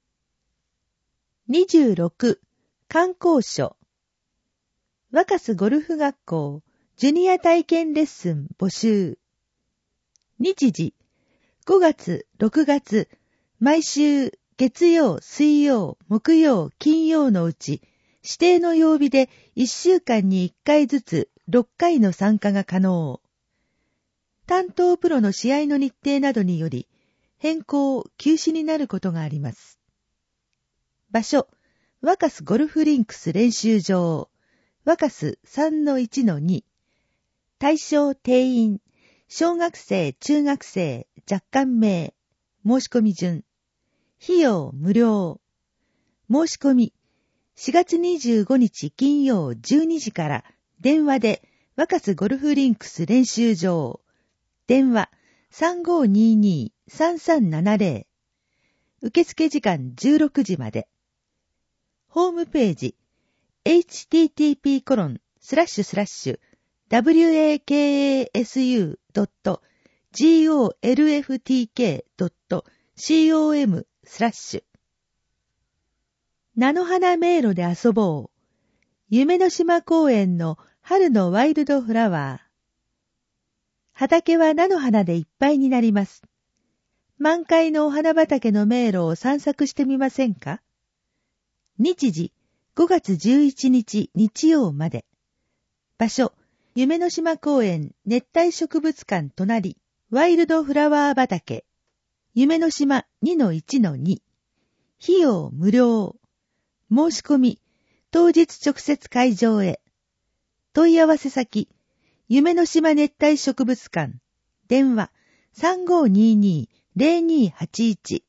にじゅうろく、観光所。若洲ゴルフ学校、ジュニア体験レッスン募集。日時、ごがつ、ろくがつ、毎週月曜、水曜、木曜、金曜のうち、指定の曜日でいっしゅうかんにいっかいずつろっかいの参加が可能。担当プロの試合の日程などにより、変更、休止になることがあります。場所、若洲ゴルフリンクス練習場、若洲 さんのいちのに。対象定員、小学生、中学生、若干名、申し込み順。費用無料。申し込み、しがつにじゅうごにち金曜じゅうにじから電話で若洲ゴルフリンクス練習場。電話 さんごにに さんさんななゼロ。受付時間じゅうろくじまで。ホームページ エイチティーティーピーコロンスラッシュスラッシュダブリューエーケーエーエスユードットゴルフトクドットコム スラッシュ菜の花迷路で遊ぼう。夢の島公園の春のワイルドフラワー。畑は菜の花でいっぱいになります。満開のお花畑の迷路を散策してみませんか？日時、ごがつじゅういちにち日曜まで。場所、夢の島公園熱帯植物館隣、ワイルドフラワー畑。夢の島 にのいちのに。費用無料。申し込み、当日直接会場へ。問い合わせ先、夢の島熱帯植物館。電話 さんごにに ゼロにはちいち。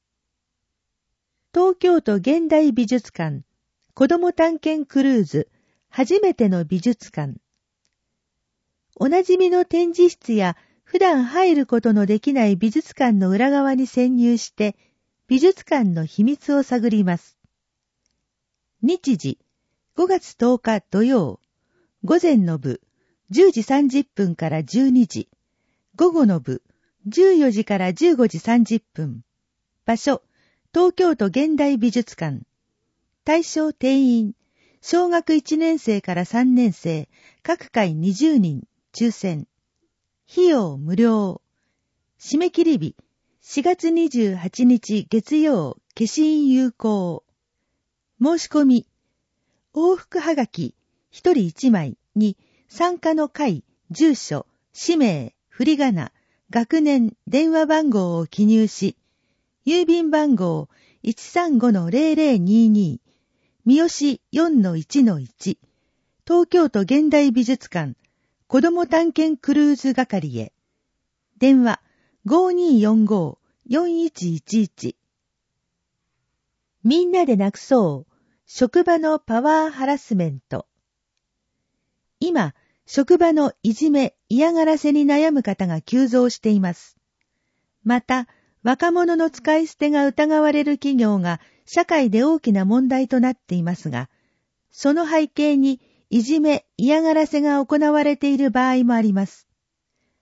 東京都現代美術館、子ども探検クルーズ、初めての美術館。おなじみの展示室や普段入ることのできない美術館の裏側に潜入して、美術館の秘密を探ります。日時、ごがつとおか土曜、午前の部、じゅうじさんじゅっぷんからじゅうにじ、午後の部、じゅうよじからじゅうごじさんじゅっぷん。場所、東京都現代美術館。対象定員、小学いちねんせいからさんねんせい、各回にじゅうにん、抽選。費用無料。締め切り日、しがつにじゅうはちにち月曜、消印有効。申し込み、往復はがき、ひとりいちまいに参加の会、住所、氏名、振り仮名、学年、電話番号を記入し、郵便番号 いちさんごのゼロゼロにに、三好 よんのいちのいち、東京都現代美術館、子ども探検クルーズ係へ。電話 ごにーよんご よんいちいちいち。みんなでなくそう。職場のパワーハラスメント。今、職場のいじめ、嫌がらせに悩む方が急増しています。また、若者の使い捨てが疑われる企業が社会で大きな問題となっていますが、その背景にいじめ、嫌がらせが行われている場合もあります。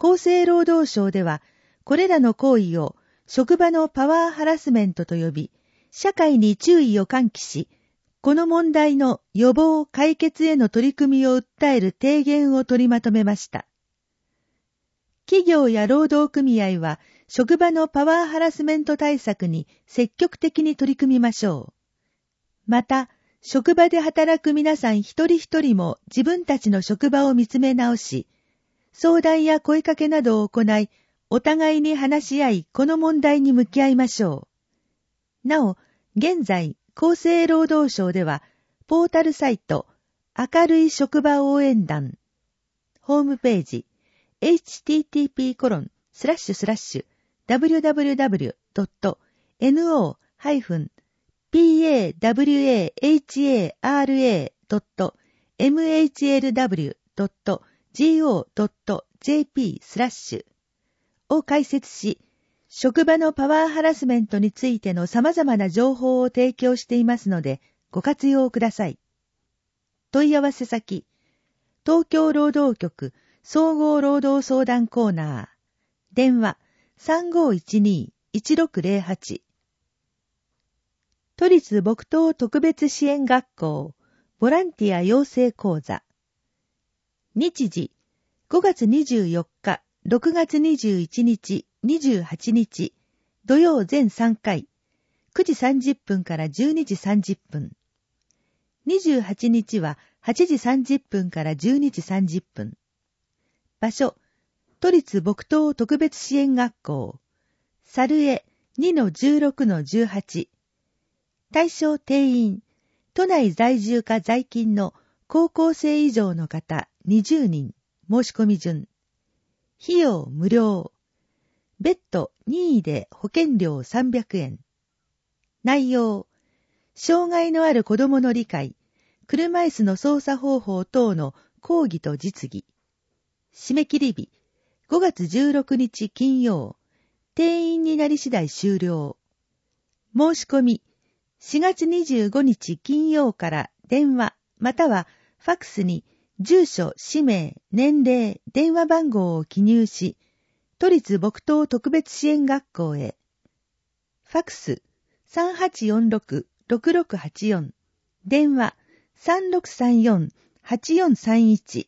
厚生労働省では、これらの行為を職場のパワーハラスメントと呼び、社会に注意を喚起し、この問題の予防解決への取り組みを訴える提言を取りまとめました。企業や労働組合は、職場のパワーハラスメント対策に積極的に取り組みましょう。また、職場で働く皆さん一人一人も自分たちの職場を見つめ直し、相談や声かけなどを行い、お互いに話し合い、この問題に向き合いましょう。なお、現在、厚生労働省では、ポータルサイト、明るい職場応援団、ホームページ、エイチティーティーピーコロンスラッシュスラッシュダブリューダブリューダブリュードットエヌオーハイフンピーエーダブリューエーエイチエーアールエードットエムエイチエルダブリュードットジーオードットジェーピースラッシュを開設し、職場のパワーハラスメントについての様々な情報を提供していますので、ご活用ください。問い合わせ先、東京労働局総合労働相談コーナー、電話 さんごいちにーいちろくゼロはち、都立木東特別支援学校ボランティア養成講座、日時ごがつにじゅうよっか、ろくがつにじゅういちにち、にじゅうはちにち、土曜全さんかい、くじさんじゅっぷんからじゅうにじさんじゅっぷん。にじゅうはちにちははちじさんじゅっぷんからじゅうにじさんじゅっぷん。場所、都立木東特別支援学校、猿江 にのじゅうろくのじゅうはち。対象定員、都内在住か在勤の高校生以上の方にじゅうにん、申し込み順。費用無料。別途任意で保険料さんびゃくえん。内容、障害のある子どもの理解、車椅子の操作方法等の講義と実技。締め切り日、ごがつじゅうろくにち金曜。定員になり次第終了。申し込み、しがつにじゅうごにち金曜から電話またはファックスに住所、氏名、年齢、電話番号を記入し、都立木東特別支援学校へ。ファックス さんはちよんろくろくろくはちよん、電話 さんろくさんよんはちよんさんいち。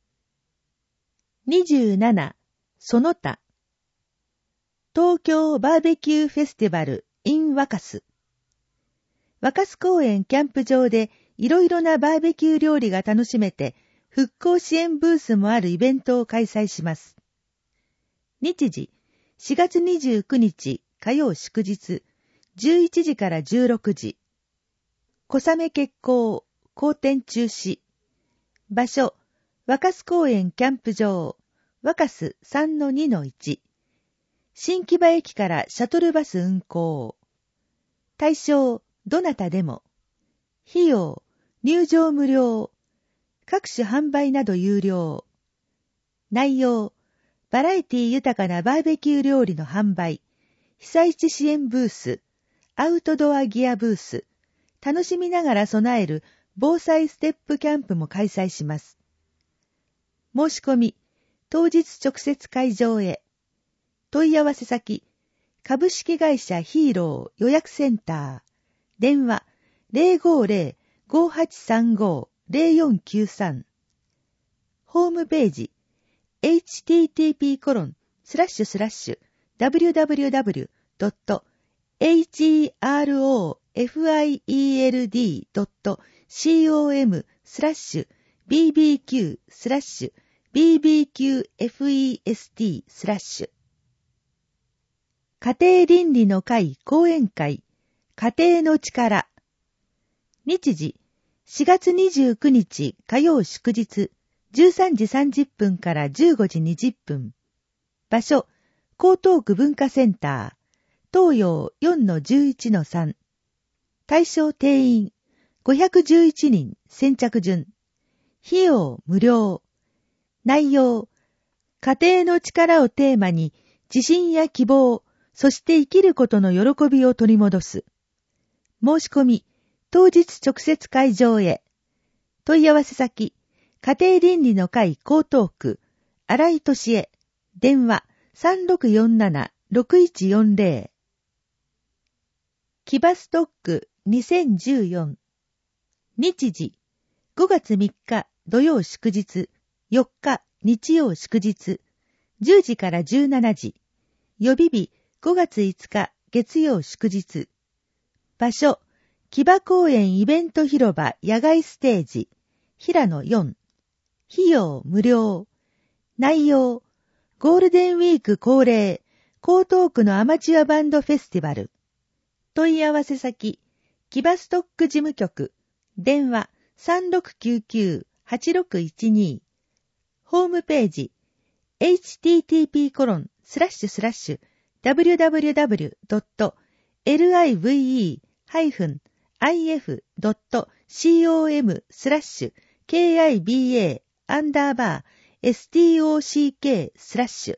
にじゅうなな、その他。東京バーベキューフェスティバル in 若洲。若洲公園キャンプ場でいろいろなバーベキュー料理が楽しめて、復興支援ブースもあるイベントを開催します。日時、しがつにじゅうくにち火曜祝日、じゅういちじからじゅうろくじ。小雨決行、好天中止。場所、若洲公園キャンプ場、若洲 さんのにのいち。新木場駅からシャトルバス運行。対象、どなたでも。費用、入場無料。各種販売など有料。内容、バラエティ豊かなバーベキュー料理の販売、被災地支援ブース、アウトドアギアブース、楽しみながら備える防災ステップキャンプも開催します。申し込み、当日直接会場へ。問い合わせ先、株式会社ヒーロー予約センター、電話 ゼロごゼロ ごはちさんご ゼロよんきゅうさん。ホームページ、エイチティーティーピーコロンスラッシュスラッシュダブリューダブリューダブリュードットエーチイーアールオーエフアイイーエルディードットコムスラッシュビービーキュースラッシュビービーキューエフイーエスティースラッシュ。家庭倫理の会講演会、家庭の力。日時、しがつにじゅうくにち火曜祝日、じゅうさんじさんじゅっぷんからじゅうごじにじゅっぷん。場所、江東区文化センター、東洋 よんのじゅういちのさん。対象定員、ごひゃくじゅういちにん先着順。費用無料。内容、家庭の力をテーマに、自信や希望、そして生きることの喜びを取り戻す。申し込み、当日直接会場へ。問い合わせ先、家庭倫理の会江東区、新井俊恵、 電話 さんろくよんなな ろくいちよんゼロ。キバストックにせんじゅうよん。日時ごがつみっか土曜祝日、よっか日曜祝日、じゅうじからじゅうしちじ。予備日ごがついつか月曜祝日。場所、木場公園イベント広場野外ステージ、平野よん。費用無料。内容、ゴールデンウィーク恒例、江東区のアマチュアバンドフェスティバル。問い合わせ先、木場ストック事務局、電話 さんろくきゅうきゅう はちろくいちに。ホームページ、エイチティーティーピーコロンスラッシュスラッシュダブリュダブリュダブリュドットリブイハイフンアイエフドットコムスラッシュ キバ アンダーバー ストック スラッシュ。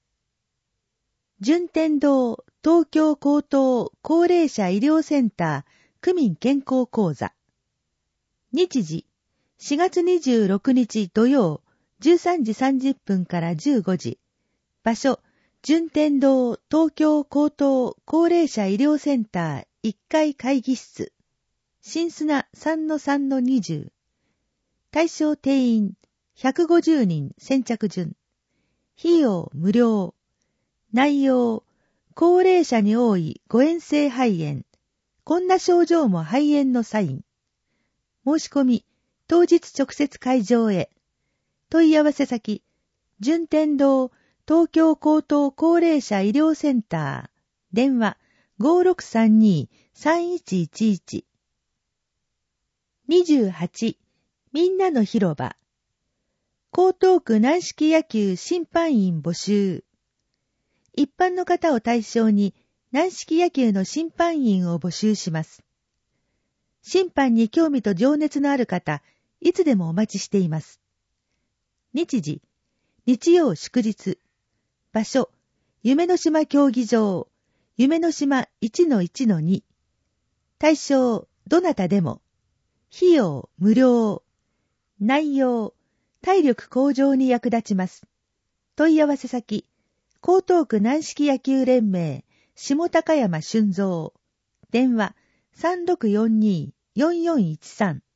順天堂東京高等高齢者医療センター区民健康講座。日時しがつにじゅうろくにち土曜じゅうさんじさんじゅっぷんからじゅうごじ。場所、順天堂東京高等高齢者医療センターいっかい会議室。新砂 さんのさんのにじゅう。対象定員ひゃくごじゅうにん先着順。費用無料。内容、高齢者に多い誤嚥性肺炎。こんな症状も肺炎のサイン。申し込み、当日直接会場へ。問い合わせ先、順天堂東京高等高齢者医療センター。電話 ごろくさんに さんいちいちいち。にじゅうはち、みんなの広場。江東区軟式野球審判員募集。一般の方を対象に軟式野球の審判員を募集します。審判に興味と情熱のある方、いつでもお待ちしています。日時、日曜祝日。場所、夢の島競技場、夢の島 いちのいちのに。対象、どなたでも。費用、無料。内容、体力向上に役立ちます。問い合わせ先、江東区軟式野球連盟、下高山俊三。電話、さんろくよんに よんよんいちさん。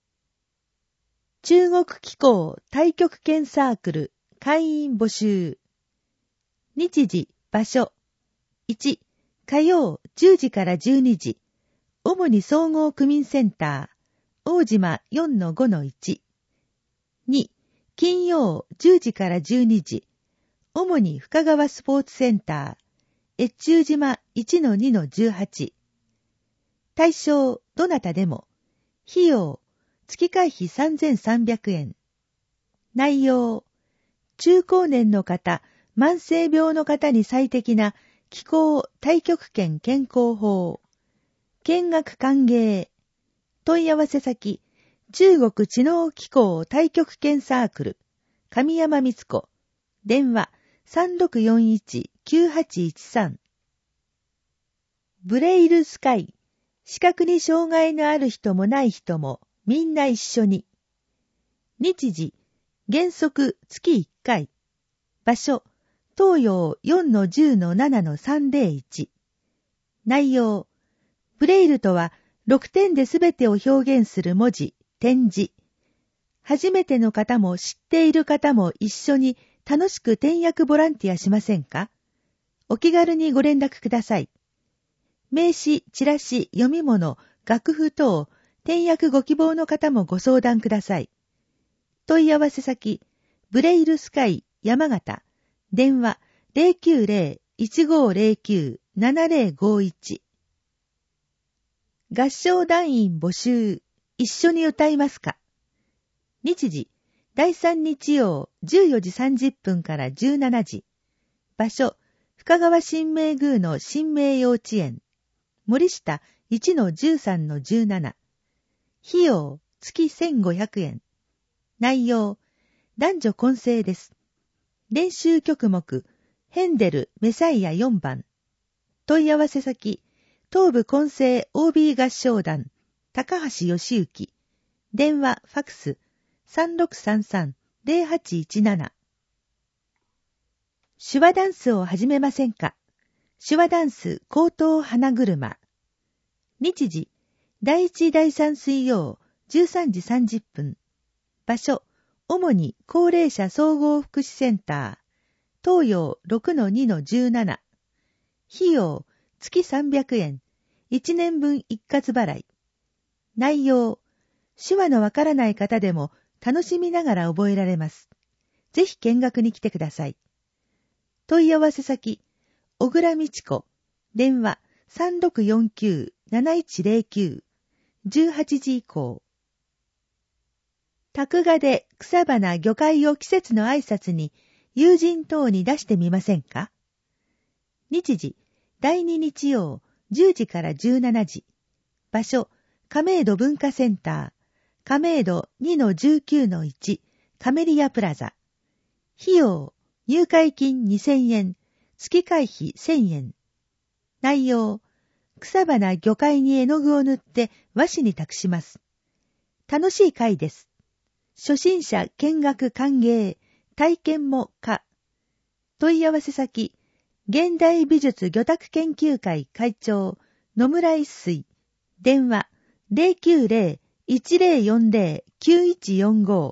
中国機構太極拳サークル、会員募集。日時、場所。いち、火曜じゅうじからじゅうにじ。主に総合区民センター、大島 よんのごのいち。に、金曜じゅうじからじゅうにじ。主に深川スポーツセンター、越中島 いちのにのじゅうはち。対象、どなたでも。費用、月会費さんぜんさんびゃくえん。内容、中高年の方、慢性病の方に最適な気候太極拳健康法。見学歓迎。問い合わせ先、中国知能機構太極拳サークル、上山光子。電話、さんろくよんいち きゅうはちいちさん。ブレイルスカイ。視覚に障害のある人もない人もみんな一緒に。日時、原則月いっかい。場所、東洋 よんのじゅうのななのさんぜろいち。内容、ブレイルとはろくてんで全てを表現する文字、点字。初めての方も知っている方も一緒に楽しく点訳ボランティアしませんか？お気軽にご連絡ください。名刺、チラシ、読み物、楽譜等、点訳ご希望の方もご相談ください。問い合わせ先、ブレイルスカイ山形。電話 ゼロきゅうゼロ いちごゼロきゅう ななゼロごいち。合唱団員募集。一緒に歌いますか？日時、だいさん日曜じゅうよじさんじゅっぷんからじゅうしちじ。場所、深川新明宮の新明幼稚園。森下 いちのじゅうさんのじゅうなな。費用、月せんごひゃくえん。内容、男女混声です。練習曲目、ヘンデル、メサイアよんばん。問い合わせ先、東部混声 オービー 合唱団、高橋義行。電話、ファクス、さんろくさんさん ゼロはちいちなな。 手話ダンスを始めませんか？手話ダンス高等花車。日時、だいいちだいさん水曜じゅうさんじさんじゅっぷん。場所、主に高齢者総合福祉センター、東洋 ろくのにのじゅうなな。費用、月さんびゃくえん、いちねんぶん一括払い。内容、手話のわからない方でも楽しみながら覚えられます。ぜひ見学に来てください。問い合わせ先、小倉美智子、電話 さんろくよんきゅうなないちゼロきゅう、じゅうはちじ以降。卓画で草花魚介を季節の挨拶に友人等に出してみませんか？日時、だいに日曜じゅうじからじゅうしちじ。場所、亀戸文化センター、亀戸 にのじゅうきゅうのいち、カメリアプラザ。費用、入会金にせんえん、月会費せんえん。内容、草花魚介に絵の具を塗って和紙に託します。楽しい会です。初心者見学歓迎、体験も可。問い合わせ先、現代美術魚拓研究会会長、野村一水。電話 ゼロきゅうゼロ いちゼロよんゼロ きゅういちよんご。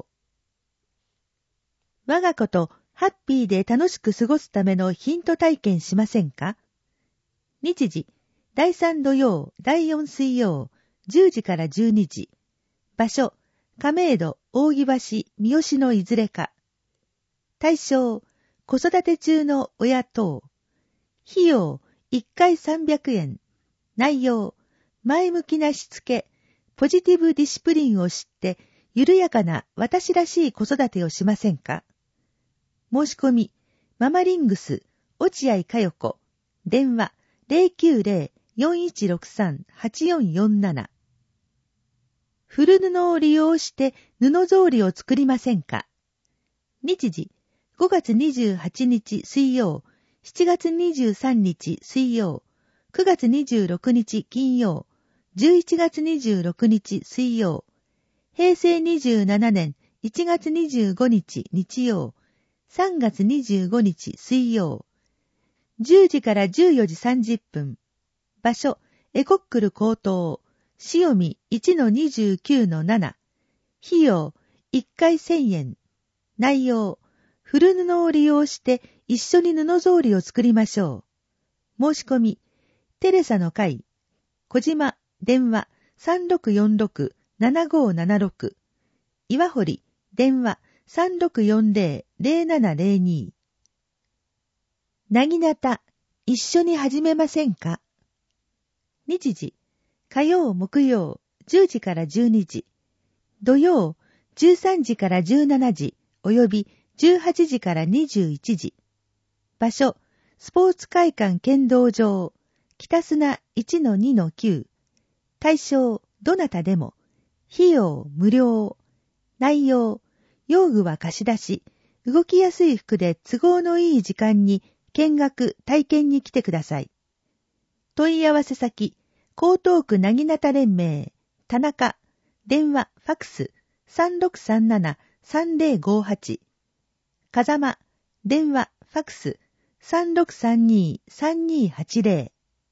我が子とハッピーで楽しく過ごすためのヒント体験しませんか？日時、だいさん土曜、だいよん水曜、じゅうじからじゅうにじ。場所、亀戸、扇橋、三好のいずれか。対象、子育て中の親等。費用、いっかいさんびゃくえん。内容、前向きなしつけ、ポジティブディシプリンを知って、緩やかな私らしい子育てをしませんか？申し込み、ママリングス、落合佳代子。電話、ゼロきゅうゼロ よんいちろくさん はちよんよんなな。古布を利用して布草履を作りませんか？日時、ごがつにじゅうはちにち水曜、しちがつにじゅうさんにち水曜、くがつにじゅうろくにち金曜、じゅういちがつにじゅうろくにち水曜、へいせいにじゅうななねんいちがつにじゅうごにち日曜、さんがつにじゅうごにち水曜、じゅうじからじゅうよじさんじゅっぷん。場所、エコックル高等、潮見 いちのにじゅうきゅうのなな。費用、いっかいせんえん。内容、古布を利用して一緒に布草履を作りましょう。申し込み、テレサの会、小島、電話 さんろくよんろく ななごななろく。岩堀、電話 さんろくよんゼロ ゼロななゼロに。なぎなた、一緒に始めませんか？日時、火曜、木曜、じゅうじからじゅうにじ。土曜、じゅうさんじからじゅうしちじ、およびじゅうはちじからにじゅういちじ。場所、スポーツ会館剣道場、北砂 いちのにのきゅう。対象、どなたでも。費用、無料。内容、用具は貸し出し、動きやすい服で都合のいい時間に見学、体験に来てください。問い合わせ先、江東区なぎなた連盟、田中、電話、ファクス、さんろくさんなな さんゼロごはち。風間、電話、ファクス、さんろくさんに さんにはちゼロ。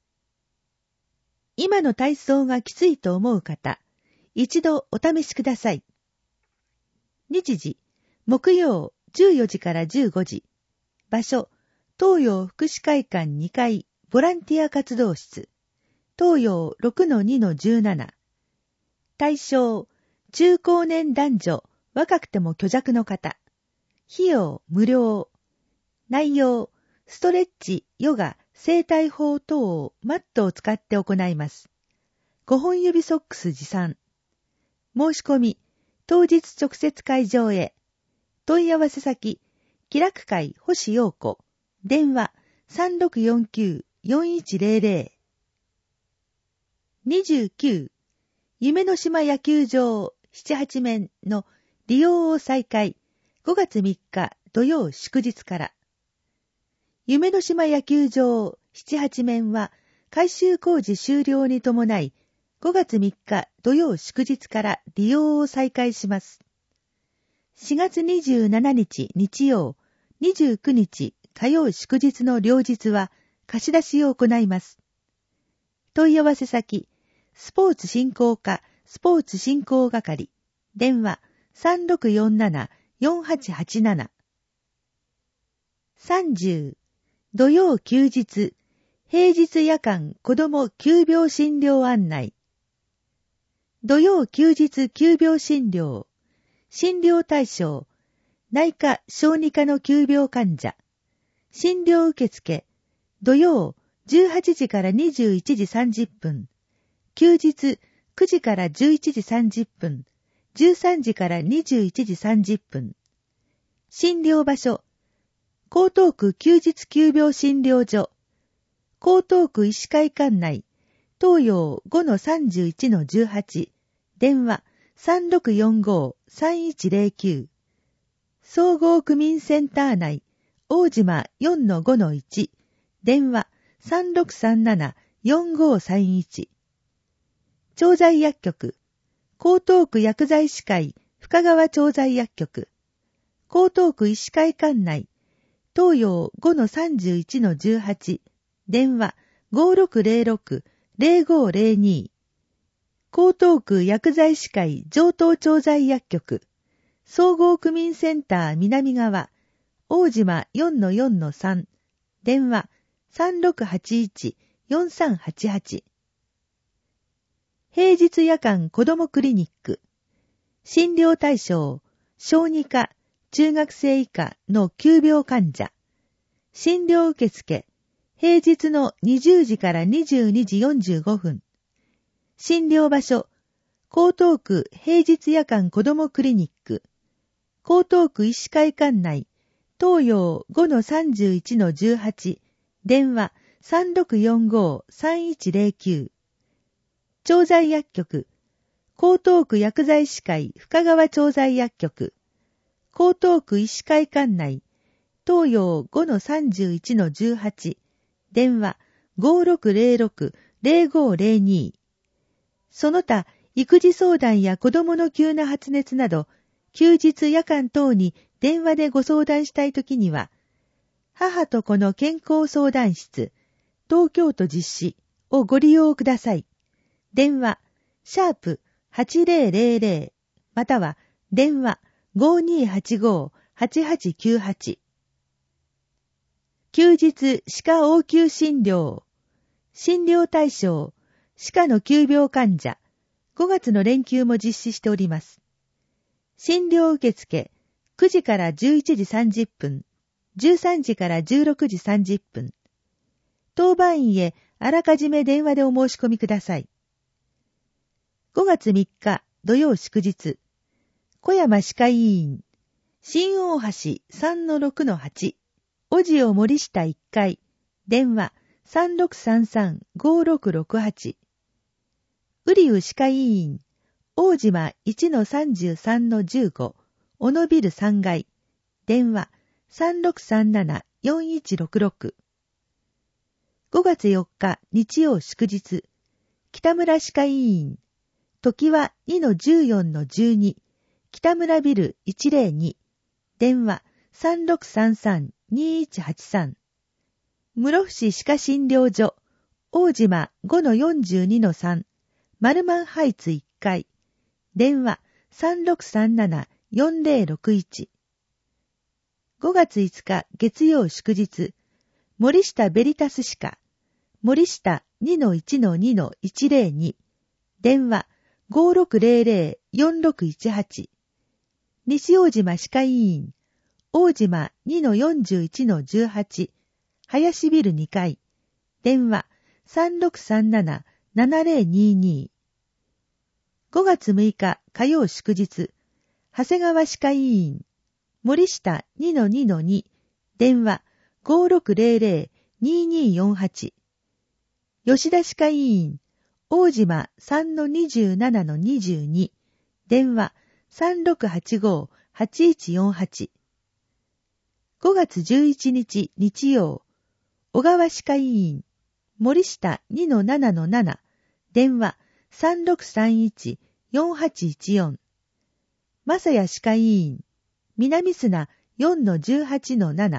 今の体操がきついと思う方、一度お試しください。日時、木曜じゅうよじからじゅうごじ。場所、東洋福祉会館にかいボランティア活動室。東洋 ろくのにのじゅうなな。対象、中高年男女、若くても虚弱の方。費用、無料。内容、ストレッチ、ヨガ、整体法等をマットを使って行います。ごほん指ソックス持参。申し込み、当日直接会場へ。問い合わせ先、気楽会星陽子。電話 さんろくよんきゅう よんいちゼロゼロ。にじゅうきゅう、夢の島野球場ななはち面の利用を再開。ごがつみっか土曜祝日から。夢の島野球場ななはち面は改修工事終了に伴い、ごがつみっか土曜祝日から利用を再開します。しがつにじゅうしちにち日曜、にじゅうくにち火曜祝日の両日は貸し出しを行います。問い合わせ先、スポーツ振興課スポーツ振興係、電話 さんろくよんななよんはちはちなな。さんじゅう、土曜休日、平日夜間子ども急病診療案内。土曜休日急病診療、診療対象、内科小児科の急病患者、診療受付、土曜じゅうはちじからにじゅういちじさんじゅっぷん、休日くじからじゅういちじさんじゅっぷん、じゅうさんじからにじゅういちじさんじゅっぷん。診療場所、江東区休日急病診療所、江東区医師会館内、東洋 ごのさんじゅういちのじゅうはち、電話 さんろくよんごさんいちゼロきゅう、総合区民センター内、大島 よんのごのいち、電話 さんろくさんななよんごさんいち。調剤薬局、江東区薬剤師会深川調剤薬局、江東区医師会館内、東洋 ごのさんじゅういちのじゅうはち、電話 ごろくゼロろくゼロごゼロに。江東区薬剤師会上東調剤薬局、総合区民センター南側、大島 よんのよんのさん、電話 さんろくはちいちよんさんはちはち。平日夜間子どもクリニック、診療対象、小児科、中学生以下の急病患者、診療受付、平日のにじゅうじからにじゅうにじよんじゅうごふん、診療場所、江東区平日夜間子どもクリニック、江東区医師会館内、東洋 ごのさんじゅういちのじゅうはち、電話 さんろくよんごさんいちゼロきゅう。調剤薬局、江東区薬剤師会深川調剤薬局、江東区医師会館内、東洋 ごのさんじゅういちのじゅうはち、電話 ごろくゼロろくゼロごゼロに。その他、育児相談や子供の急な発熱など、休日夜間等に電話でご相談したいときには、母と子の健康相談室、東京都実施をご利用ください。電話、シャープはちゼロゼロゼロ、または電話 ごにーはちごはちはちきゅうはち。休日歯科応急診療、診療対象、歯科の急病患者、ごがつの連休も実施しております。診療受付、くじからじゅういちじさんじゅっぷん、じゅうさんじからじゅうろくじさんじゅっぷん。当番員へあらかじめ電話でお申し込みください。ごがつみっか土曜祝日、小山歯科医院、新大橋 さんのろくのはち、おじお森下いっかい、電話 さんろくさんさんごろくろくはち。瓜生歯科医院、大島 いちのさんじゅうさんのじゅうご、小野ビルさんがい、電話 さんろくさんななよんいちろくろく。ごがつよっか日曜祝日、北村歯科医院、時は にのじゅうよんのじゅうに、北村ビルいちゼロに、電話 さんろくさんさんにいちはちさん。室伏歯科診療所、大島 ごのよんじゅうにのさん、マルマンハイツいっかい、電話 さんろくさんななよんゼロろくいち。ごがついつか月曜祝日、森下ベリタス歯科、森下 にのいちのにのいちゼロに、電話 ごろくゼロゼロよんろくいちはち。西大島歯科医院、大島 にのよんじゅういちのじゅうはち、林ビルにかい、電話 さんろくさんななななゼロにに。ごがつむいか火曜祝日、長谷川歯科医院、森下 にのにのに、電話 ごろくゼロゼロにによんはち。吉田歯科医院、大島 さんのにじゅうななのにじゅうに、電話 さんろくはちごはちいちよんはち。ごがつじゅういちにち日曜、小川歯科医院、森下 にのななのなな、電話 さんろくさんいちよんはちいちよん。正谷歯科医院、南砂 よんのじゅうはちのなな、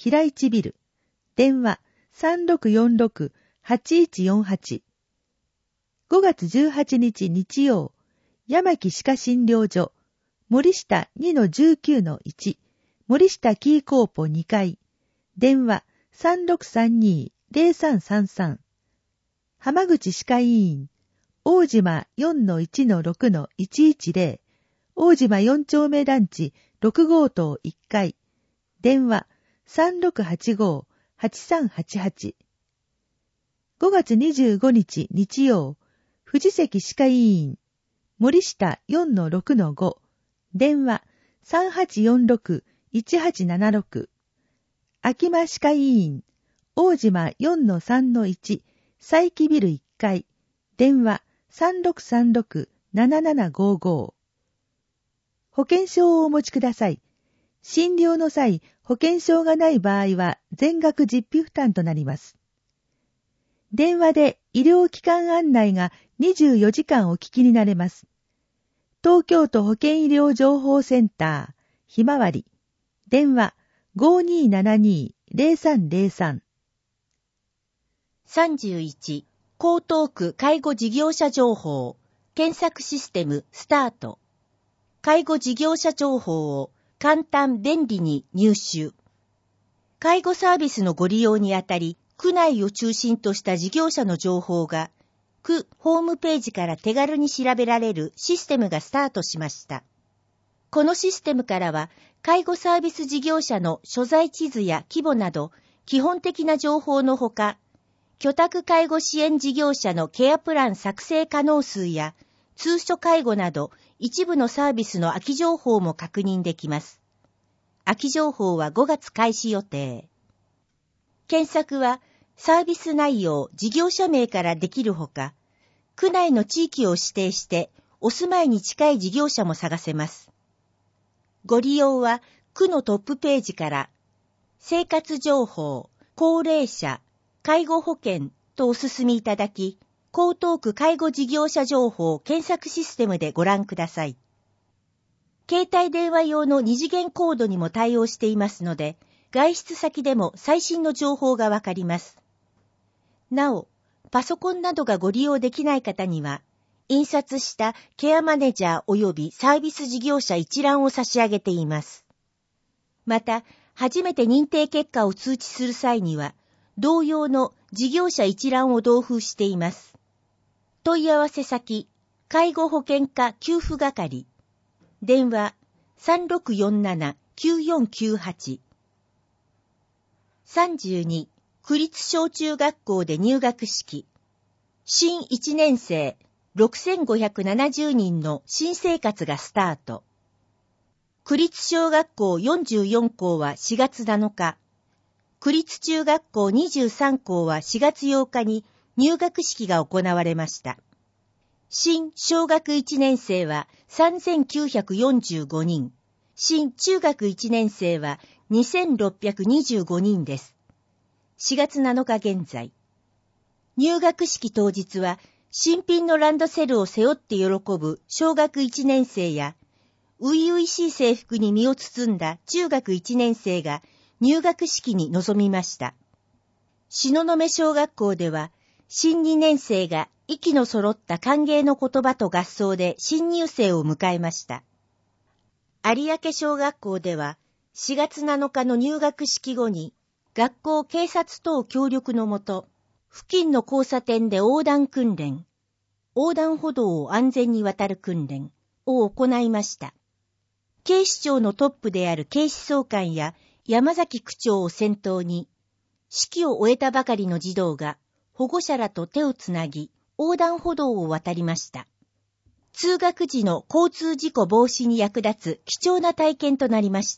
平市ビル。電話 さんろくよんろく はちいちよんはち。ごがつじゅうはちにち日曜、山木歯科診療所、森下 にのじゅうきゅうのいち、森下キーコーポにかい。電話 さんろくさんに ぜろさんさんさん。浜口歯科医院、大島 よんのいちのろくのいちいちぜろ、大島よん丁目団地ろく号棟いっかい。電話 さんろくはちご はちさんはちはち。ごがつにじゅうごにち日曜、藤関歯科医院、森下 よんのろくのご。電話 さんはちよんろく いちはちななろく。秋間歯科医院、大島 よんのさんのいち、佐伯ビルいっかい。電話 さんろくさんろく ななななごご。保険証をお持ちください。診療の際、保険証がない場合は全額実費負担となります。電話で医療機関案内がにじゅうよじかんお聞きになれます。東京都保健医療情報センター、ひまわり。電話 ごにーななにー ぜろさんぜろさん。 さんじゅういち、江東区介護事業者情報、検索システムスタート。介護事業者情報を簡単便利に入手。介護サービスのご利用にあたり、区内を中心とした事業者の情報が、区ホームページから手軽に調べられるシステムがスタートしました。このシステムからは、介護サービス事業者の所在地図や規模など、基本的な情報のほか、居宅介護支援事業者のケアプラン作成可能数や、通所介護など、一部のサービスの空き情報も確認できます。空き情報はごがつ開始予定。検索は、サービス内容、事業者名からできるほか、区内の地域を指定して、お住まいに近い事業者も探せます。ご利用は、区のトップページから、生活情報、高齢者、介護保険とお進みいただき、江東区介護事業者情報検索システムでご覧ください。携帯電話用の二次元コードにも対応していますので、外出先でも最新の情報がわかります。なお、パソコンなどがご利用できない方には、印刷したケアマネジャー及びサービス事業者一覧を差し上げています。また、初めて認定結果を通知する際には、同様の事業者一覧を同封しています。問い合わせ先、介護保険課給付係。電話 さんろくよんなな きゅうよんきゅうはち。さんじゅうに、区立小中学校で入学式。新いちねん生ろくせんごひゃくななじゅうにんの新生活がスタート。区立小学校よんじゅうよんこうはしがつなのか、区立中学校にじゅうさんこうはしがつようかに入学式が行われました。新小学いちねん生はさんぜんきゅうひゃくよんじゅうごにん、新中学いちねん生はにせんろっぴゃくにじゅうごにんです。しがつなのか現在。入学式当日は新品のランドセルを背負って喜ぶ小学いちねん生や、初々しい制服に身を包んだ中学いちねん生が入学式に臨みました。東雲小学校では、新にねん生が息の揃った歓迎の言葉と合奏で新入生を迎えました。有明小学校では、しがつなのかの入学式後に、学校警察等協力のもと、付近の交差点で横断訓練、横断歩道を安全に渡る訓練を行いました。警視庁のトップである警視総監や山崎区長を先頭に、式を終えたばかりの児童が保護者らと手をつなぎ、横断歩道を渡りました。通学時の交通事故防止に役立つ貴重な体験となりました。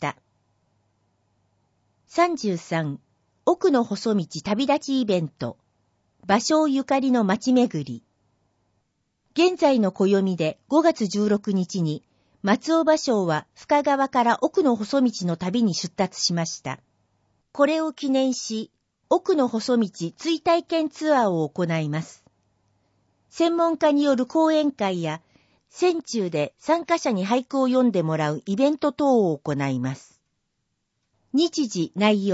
さんじゅうさん、奥の細道旅立ちイベント、芭蕉ゆかりの街巡り。現在の暦でごがつじゅうろくにちに、松尾芭蕉は深川から奥の細道の旅に出立しました。これを記念し、奥の細道追体験ツアーを行います。専門家による講演会や、船中で参加者に俳句を読んでもらうイベント等を行います。日時、内容、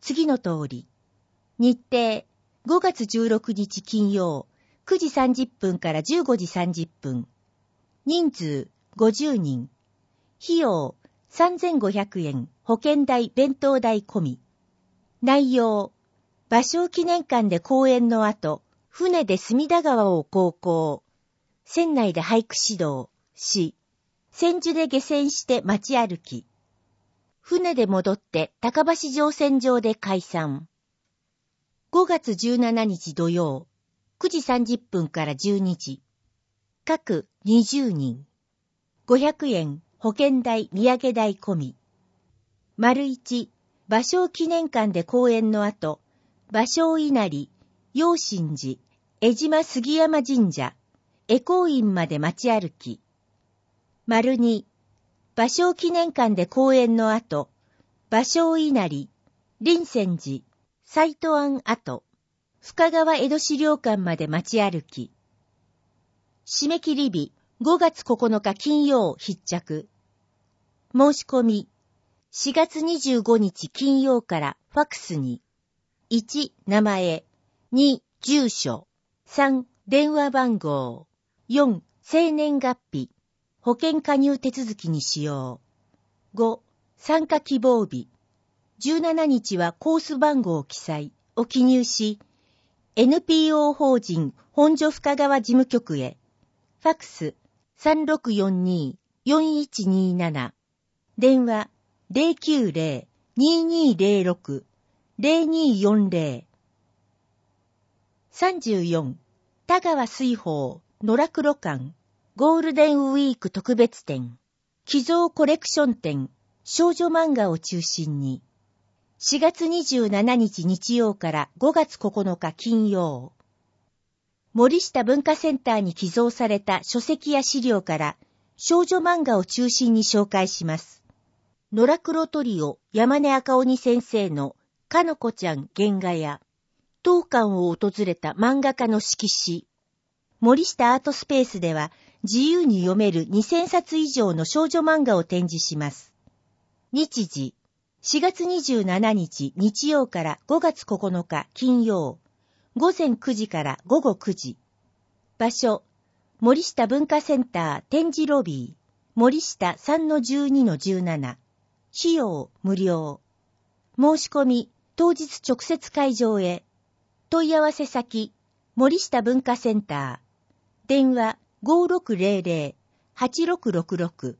次の通り。日程、ごがつじゅうろくにち金曜、くじさんじゅっぷんからじゅうごじさんじゅっぷん。人数、ごじゅうにん。費用、さんぜんごひゃくえん、保険代、弁当代込み。内容、芭蕉記念館で講演の後、船で隅田川を航行。船内で俳句指導、し、千住で下船して街歩き。船で戻って高橋乗船場で解散。ごがつじゅうしちにち土曜、くじさんじゅっぷんからじゅうにじ。各にじゅうにん。ごひゃくえん保険代土産代込み。丸一、芭蕉記念館で講演の後、芭蕉稲荷、陽心寺、江島杉山神社、恵光院まで街歩き。丸二、芭蕉記念館で講演の後、芭蕉稲荷、林泉寺、斎藤庵跡、深川江戸資料館まで街歩き。締め切り日、ごがつここのか金曜必着。申し込み、しがつにじゅうごにち金曜からファクスに。いち、名前。に、住所。さん、電話番号。よん、生年月日。保険加入手続きに使用。ご、参加希望日。じゅうしちにちはコース番号記載を記入し、エヌピーオー 法人本所深川事務局へ。ファクス さんろくよんにーよんいちにーなな。電話 ゼロきゅうゼロ にーにーゼロろく ゼロにーよんゼロ。さんじゅうよん、田川水宝野良黒館ゴールデンウィーク特別展寄贈コレクション展少女漫画を中心にしがつにじゅうしちにち日曜からごがつここのか金曜。森下文化センターに寄贈された書籍や資料から少女漫画を中心に紹介します。野良黒トリオ山根赤鬼先生のかのこちゃん原画や当館を訪れた漫画家の色紙。森下アートスペースでは自由に読めるにせんさつ以上の少女漫画を展示します。日時、しがつにじゅうしちにち日曜からごがつここのか金曜、ごぜんくじからごごくじ。場所、森下文化センター展示ロビー、森下 さんのじゅうにのじゅうなな。費用無料。申し込み、当日直接会場へ。問い合わせ先、森下文化センター。電話ごろくゼロゼロ はちろくろくろく。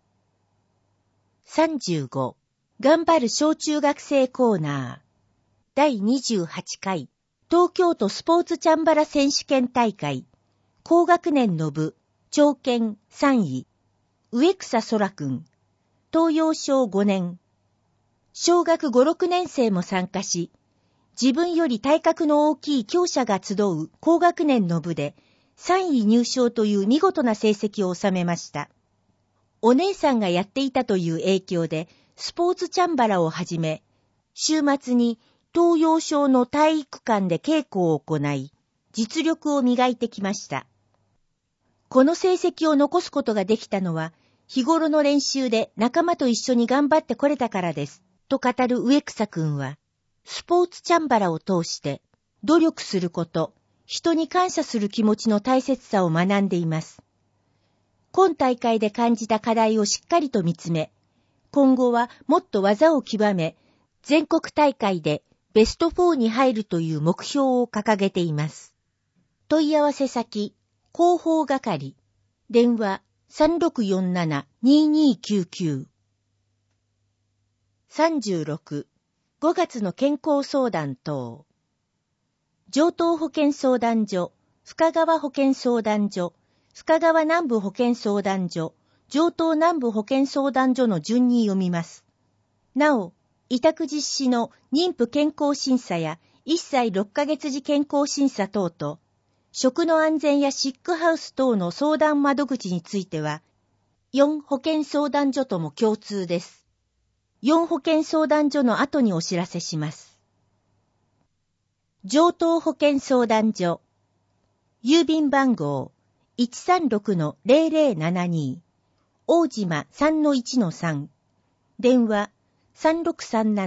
さんじゅうご、頑張る小中学生コーナー。だいにじゅうはちかい、東京都スポーツチャンバラ選手権大会。高学年の部、長剣さんい。植草空くん。東洋小ごねん。小学ご、ろくねん生も参加し、自分より体格の大きい強者が集う高学年の部でさんい入賞という見事な成績を収めました。お姉さんがやっていたという影響でスポーツチャンバラをはじめ、週末に東洋小の体育館で稽古を行い、実力を磨いてきました。この成績を残すことができたのは、日頃の練習で仲間と一緒に頑張ってこれたからです、と語る植草くんは、スポーツチャンバラを通して、努力すること、人に感謝する気持ちの大切さを学んでいます。今大会で感じた課題をしっかりと見つめ、今後はもっと技を極め、全国大会でベストよんに入るという目標を掲げています。問い合わせ先、広報係、電話さんろくよんなな にーにーきゅうきゅう。さんじゅうろく、ごがつの健康相談等。城東保健相談所、深川保健相談所、深川南部保健相談所、城東南部保健相談所の順に読みます。なお、委託実施の妊婦健康審査やいっさいろっかげつ時健康審査等と、食の安全やシックハウス等の相談窓口については、よん保健相談所とも共通です。よん保健相談所の後にお知らせします。城東保健相談所。郵便番号 いちさんろくのゼロゼロななに。大島 さんのいちのさん。電話 さんろくさんなな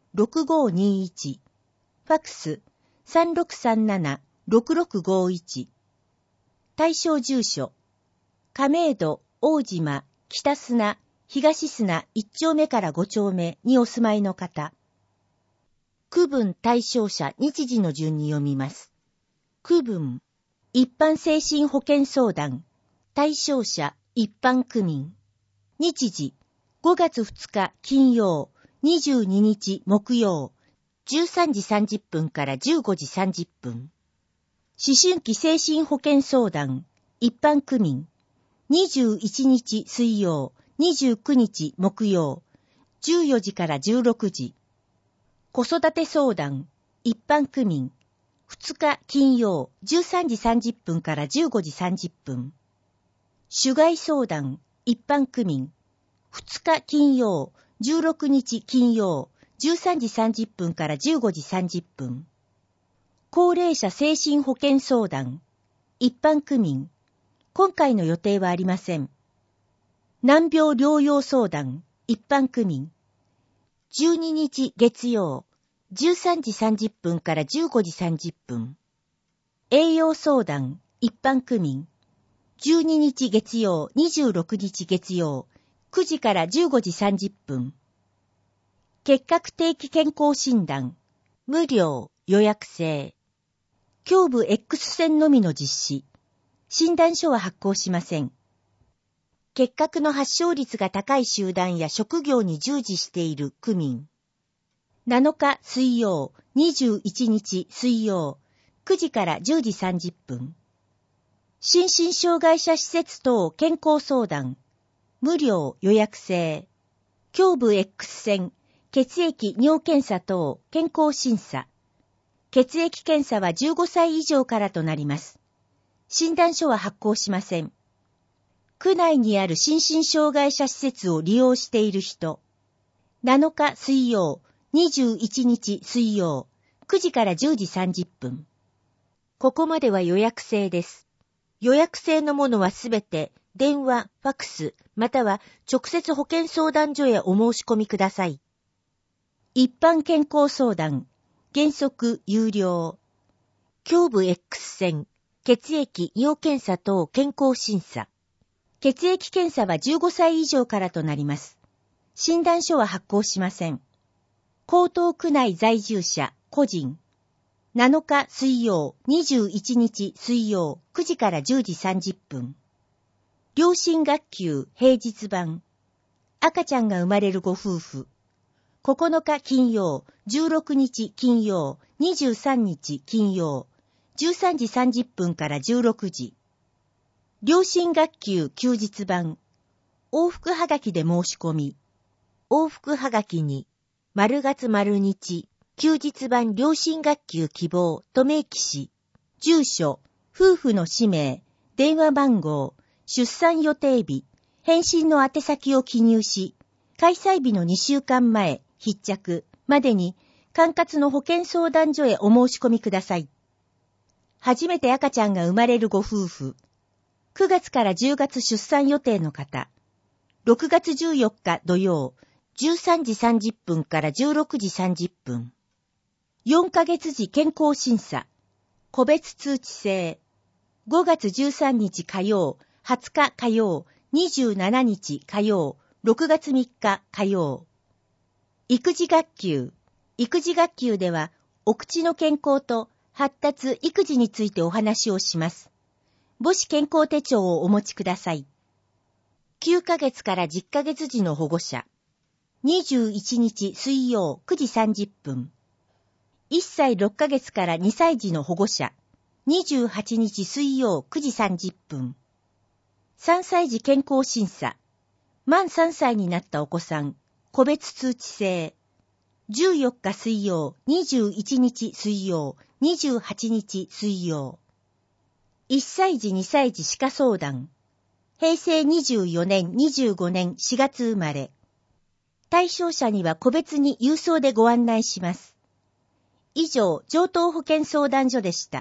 ろくごにいち、ファックス さんろくさんななろくろくごいち。対象住所、亀戸、大島、北砂、東砂いち丁目からご丁目にお住まいの方。区分対象者日時の順に読みます。区分、一般精神保健相談、対象者一般区民。日時、ごがつふつか金曜、にじゅうににち木曜、じゅうさんじさんじゅっぷんからじゅうごじさんじゅっぷん。思春期精神保健相談、一般区民。にじゅういちにち水曜、にじゅうくにち木曜、じゅうよじからじゅうろくじ。子育て相談、一般区民。ふつか金曜、じゅうさんじさんじゅっぷんからじゅうごじさんじゅっぷん。種害相談、一般区民。ふつか金曜、じゅうろくにち金曜、じゅうさんじさんじゅっぷんからじゅうごじさんじゅっぷん。高齢者精神保健相談、一般区民。今回の予定はありません。難病療養相談、一般区民。じゅうににち月曜、じゅうさんじさんじゅっぷんからじゅうごじさんじゅっぷん。栄養相談、一般区民。じゅうににち月曜、にじゅうろくにち月曜、くじからじゅうごじさんじゅっぷん。結核定期健康診断、無料、予約制。胸部 X 線のみの実施。診断書は発行しません。結核の発症率が高い集団や職業に従事している区民。なのか水曜、にじゅういちにち水曜、くじからじゅうじさんじゅっぷん。心身障害者施設等健康相談、無料予約制。胸部 X 線、血液尿検査等健康審査。血液検査はじゅうごさい以上からとなります。診断書は発行しません。区内にある心身障害者施設を利用している人。なのか水曜、にじゅういちにち水曜、くじからじゅうじさんじゅっぷん。ここまでは予約制です。予約制のものはすべて電話、ファックス、または直接保健相談所へお申し込みください。一般健康相談、原則有料。胸部 X 線、血液尿検査等健康審査。血液検査はじゅうごさい以上からとなります。診断書は発行しません。江東区内在住者、個人。なのか水曜、にじゅういちにち水曜、くじからじゅうじさんじゅっぷん。両親学級平日版。赤ちゃんが生まれるご夫婦。ここのか金曜、じゅうろくにち金曜、にじゅうさんにち金曜、じゅうさんじさんじゅっぷんからじゅうろくじ。両親学級休日版。往復はがきで申し込み。往復はがきに、丸月丸日、休日版両親学級希望と明記し、住所、夫婦の氏名、電話番号、出産予定日、返信の宛先を記入し、開催日のにしゅうかんまえ、必着までに、管轄の保健相談所へお申し込みください。初めて赤ちゃんが生まれるご夫婦、くがつからじゅうがつ出産予定の方、ろくがつじゅうよっか土曜、じゅうさんじさんじゅっぷんからじゅうろくじさんじゅっぷん。よんかげつ時健康審査、個別通知制。ごがつじゅうさんにち火曜、はつか火曜、にじゅうしちにち火曜、ろくがつみっか火曜。育児学級。育児学級では、お口の健康と発達育児についてお話をします。母子健康手帳をお持ちください。きゅうかげつからじゅっかげつ時の保護者。にじゅういちにち水曜くじさんじゅっぷん。いっさいろっかげつからにさい児の保護者。にじゅうはちにち水曜くじさんじゅっぷん。さんさい児健康審査。満さんさいになったお子さん。個別通知制。じゅうよっか水曜、にじゅういちにち水曜、にじゅうはちにち水曜。いっさい児にさい児歯科相談。へいせいにじゅうよねん、にじゅうごねんしがつ生まれ。対象者には個別に郵送でご案内します。以上、城東保健相談所でした。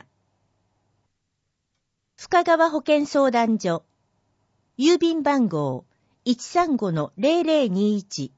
深川保健相談所。郵便番号 いちさんごのゼロゼロにいち。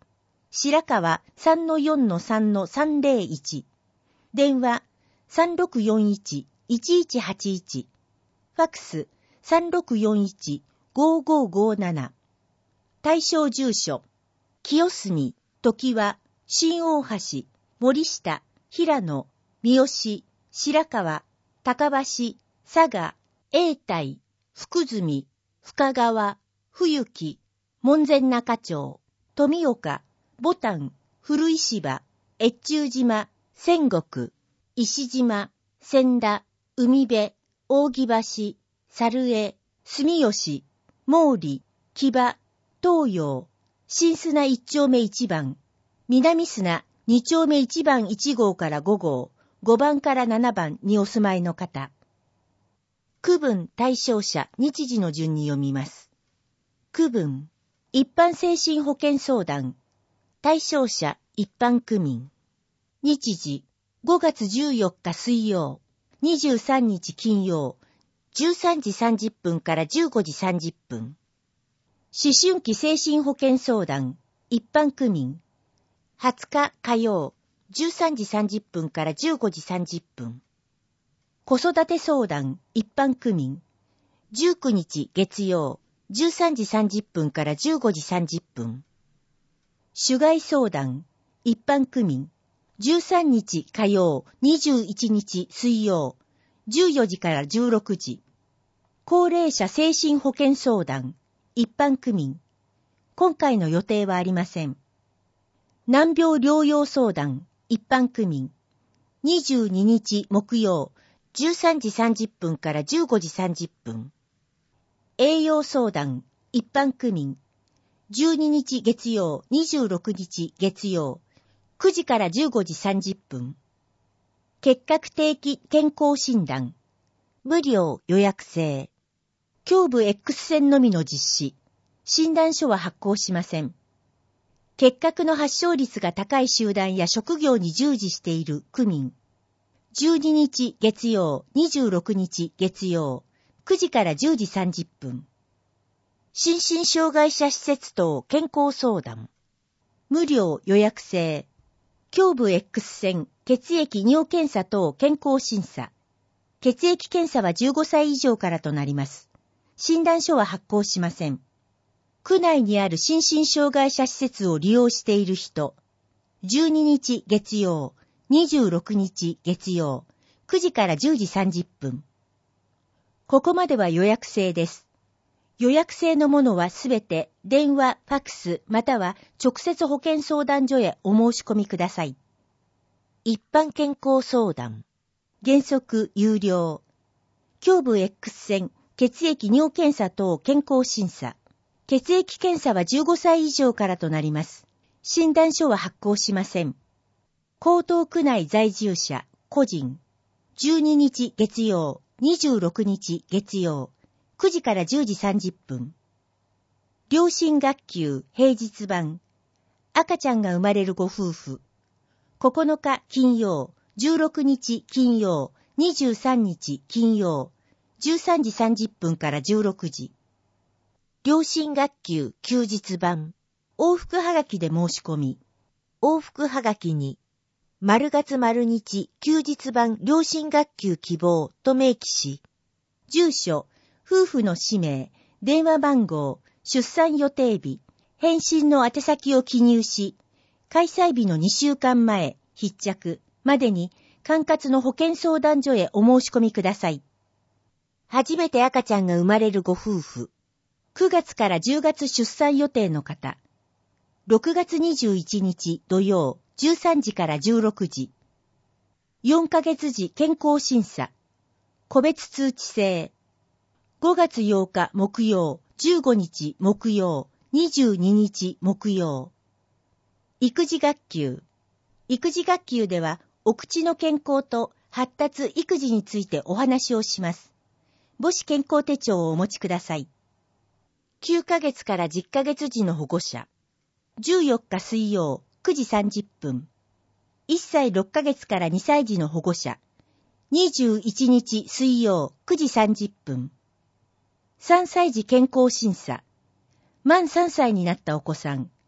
白川 さんのよんのさんのさんぜろいち、電話 さんろくよんいちいちいちはちいち、ファックス さんろくよんいちごごごなな、対象住所、清澄、常盤、新大橋、森下、平野、三好、白川、高橋、佐賀、永代、福住、深川、冬木、門前仲町、富岡、牡丹、古石場、越中島、仙石、石島、千田、海辺、扇橋、猿江、住吉、毛利、木場、東洋、新砂一丁目一番、南砂二丁目一番一号から五号、五番から七番にお住まいの方。区分対象者日時の順に読みます。区分、一般精神保健相談、対象者一般区民。日時、ごがつじゅうよっか水曜、にじゅうさんにち金曜、じゅうさんじさんじゅっぷんからじゅうごじさんじゅっぷん。思春期精神保健相談、一般区民。はつか火曜、じゅうさんじさんじゅっぷんからじゅうごじさんじゅっぷん。子育て相談、一般区民。じゅうくにち月曜、じゅうさんじさんじゅっぷんからじゅうごじさんじゅっぷん。主害相談、一般区民。じゅうさんにち火曜、にじゅういちにち水曜、じゅうよじからじゅうろくじ。高齢者精神保健相談、一般区民。今回の予定はありません。難病療養相談、一般区民。にじゅうににち木曜、じゅうさんじさんじゅっぷんからじゅうごじさんじゅっぷん。栄養相談、一般区民。じゅうににち月曜、にじゅうろくにち月曜、くじからじゅうごじさんじゅっぷん。結核定期健康診断。無料予約制。胸部 X 線のみの実施。診断書は発行しません。結核の発症率が高い集団や職業に従事している区民。じゅうににち月曜、にじゅうろくにち月曜、くじからじゅうじさんじゅっぷん。心身障害者施設等健康相談。無料予約制。胸部 X 線、血液尿検査等健康審査。血液検査はじゅうごさい以上からとなります。診断書は発行しません。区内にある心身障害者施設を利用している人。じゅうににち月曜、にじゅうろくにち月曜、くじからじゅうじさんじゅっぷん。ここまでは予約制です。予約制のものはすべて電話、ファックスまたは直接保健相談所へお申し込みください。一般健康相談。原則有料。胸部 X 線、血液尿検査等健康審査。血液検査はじゅうごさい以上からとなります。診断書は発行しません。江東区内在住者、個人。じゅうににち月曜、にじゅうろくにち月曜、くじからじゅうじさんじゅっぷん。両親学級平日版。赤ちゃんが生まれるご夫婦。ここのか金曜、じゅうろくにち金曜、にじゅうさんにち金曜、じゅうさんじさんじゅっぷんからじゅうろくじ。両親学級休日版。往復はがきで申し込み。往復はがきに、丸月丸日休日版両親学級希望と明記し、住所、夫婦の氏名、電話番号、出産予定日、返信の宛先を記入し、開催日のにしゅうかんまえ、必着までに管轄の保健相談所へお申し込みください。初めて赤ちゃんが生まれるご夫婦。くがつからじゅうがつ出産予定の方。ろくがつにじゅういちにち土曜じゅうさんじからじゅうろくじ。よんかげつ時健康審査。個別通知制。ごがつようか木曜、じゅうごにち木曜、にじゅうににち木曜。育児学級。育児学級では、お口の健康と発達育児についてお話をします。母子健康手帳をお持ちください。きゅうかげつからじゅっかげつ時の保護者。じゅうよっか水曜、くじさんじゅっぷん。いっさいろっかげつからにさい児の保護者。にじゅういちにち水曜、くじさんじゅっぷん。さんさい児健康審査。満さんさいになったお子さん。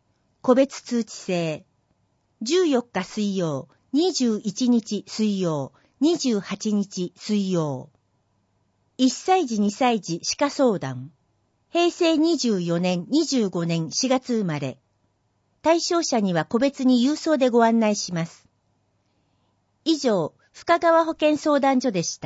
個別通知制。じゅうよっか水曜、にじゅういちにち水曜、にじゅうはちにち水曜。いっさいじにさいじ歯科相談。へいせいにじゅうよねん、にじゅうごねんしがつ生まれ。対象者には個別に郵送でご案内します。以上、深川保健相談所でした。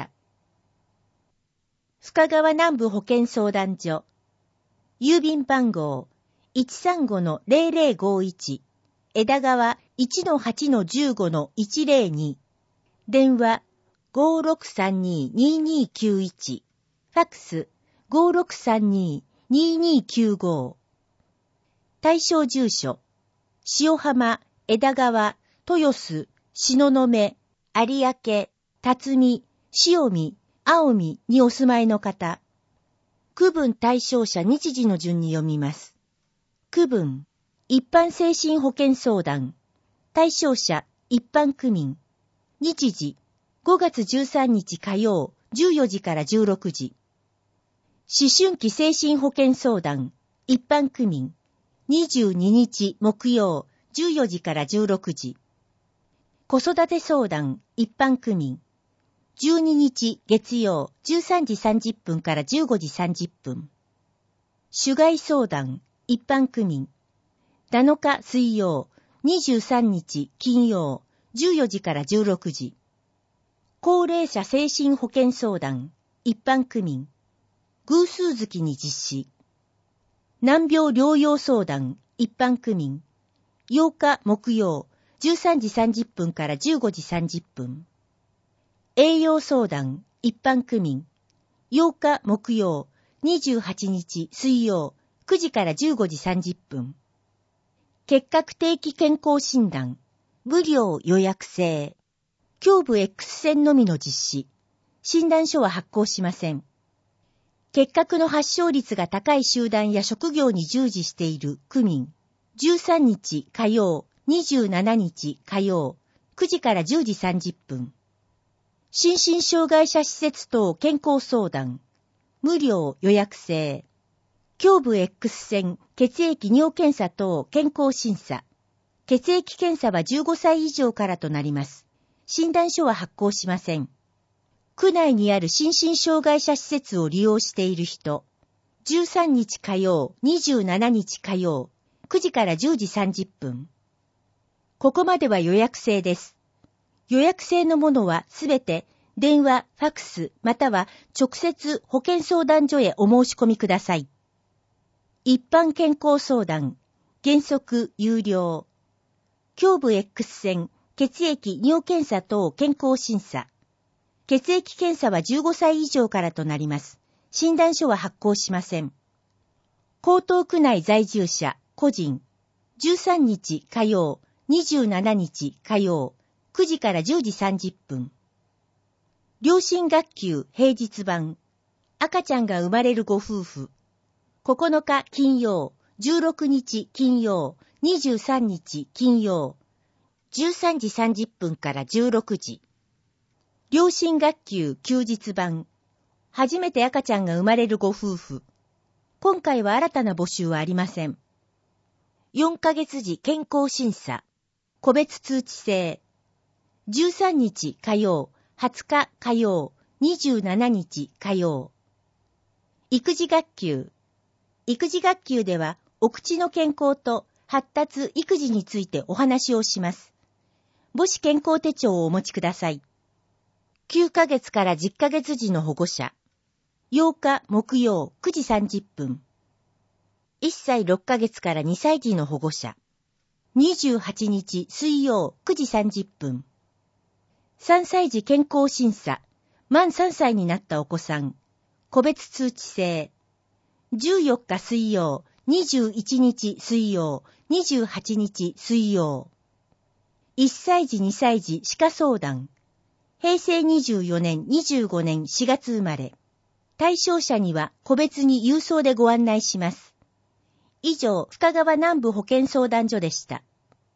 深川南部保健相談所。郵便番号 いちさんごのゼロゼロごいち、枝川 いちのはちのじゅうごのいちゼロに、電話 ごーろくさんにーにーにーきゅういち、ファックス ごーろくさんにーにーにーきゅうご。対象住所、塩浜、枝川、豊洲、東雲、有明、辰巳、塩見、青海にお住まいの方。区分対象者日時の順に読みます。区分、一般精神保健相談。対象者、一般区民。日時、ごがつじゅうさんにち火曜、じゅうよじからじゅうろくじ。思春期精神保健相談。一般区民。にじゅうににち木曜、じゅうよじからじゅうろくじ。子育て相談。一般区民。じゅうににち月曜、じゅうさんじさんじゅっぷんからじゅうごじさんじゅっぷん。主害相談。一般区民。なのか水曜、にじゅうさんにち金曜、じゅうよじからじゅうろくじ。高齢者精神保健相談。一般区民。偶数月に実施。難病療養相談。一般区民。ようか木曜、じゅうさんじさんじゅっぷんからじゅうごじさんじゅっぷん。栄養相談。一般区民。ようか木曜、にじゅうはちにち水曜、くじからじゅうごじさんじゅっぷん。結核定期健康診断。無料予約制。胸部 X 線のみの実施。診断書は発行しません。結核の発症率が高い集団や職業に従事している区民。じゅうさんにち火曜、にじゅうしちにち火曜、くじからじゅうじさんじゅっぷん。心身障害者施設等健康相談。無料予約制。胸部 X 線、血液尿検査等健康審査。血液検査はじゅうごさい以上からとなります。診断書は発行しません。区内にある心身障害者施設を利用している人。じゅうさんにち火曜、にじゅうしちにち火曜、くじからじゅうじさんじゅっぷん。ここまでは予約制です。予約制のものはすべて電話、ファックスまたは直接保健相談所へお申し込みください。一般健康相談、原則有料。胸部 X 線、血液尿検査等健康審査。血液検査はじゅうごさい以上からとなります。診断書は発行しません。江東区内在住者、個人。じゅうさんにち火曜、にじゅうしちにち火曜、くじからじゅうじさんじゅっぷん。両親学級平日版。赤ちゃんが生まれるご夫婦。ここのか金曜、じゅうろくにち金曜、にじゅうさんにち金曜、じゅうさんじさんじゅっぷんからじゅうろくじ。両親学級休日版。初めて赤ちゃんが生まれるご夫婦。今回は新たな募集はありません。よんかげつ時健康審査。個別通知制。じゅうさんにち火曜、はつか火曜、にじゅうしちにち火曜。育児学級。育児学級では、お口の健康と発達育児についてお話をします。母子健康手帳をお持ちください。きゅうかげつからじゅっかげつ時の保護者。ようか木曜くじさんじゅっぷん。いっさいろっかげつからにさい児の保護者。にじゅうはちにち水曜くじさんじゅっぷん。さんさい児健康審査。満さんさいになったお子さん。個別通知制。じゅうよっか水曜、にじゅういちにち水曜、にじゅうはちにち水曜。いっさい児にさい児歯科相談。へいせいにじゅうよねんにじゅうごねんしがつ生まれ。対象者には個別に郵送でご案内します。以上、深川南部保健相談所でした。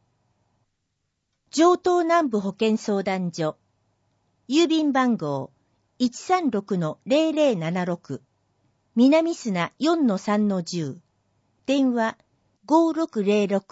城東南部保健相談所。郵便番号 いちさんろくのゼロゼロななろく。南砂 よんのさんのじゅう。電話 ごーろくゼロろく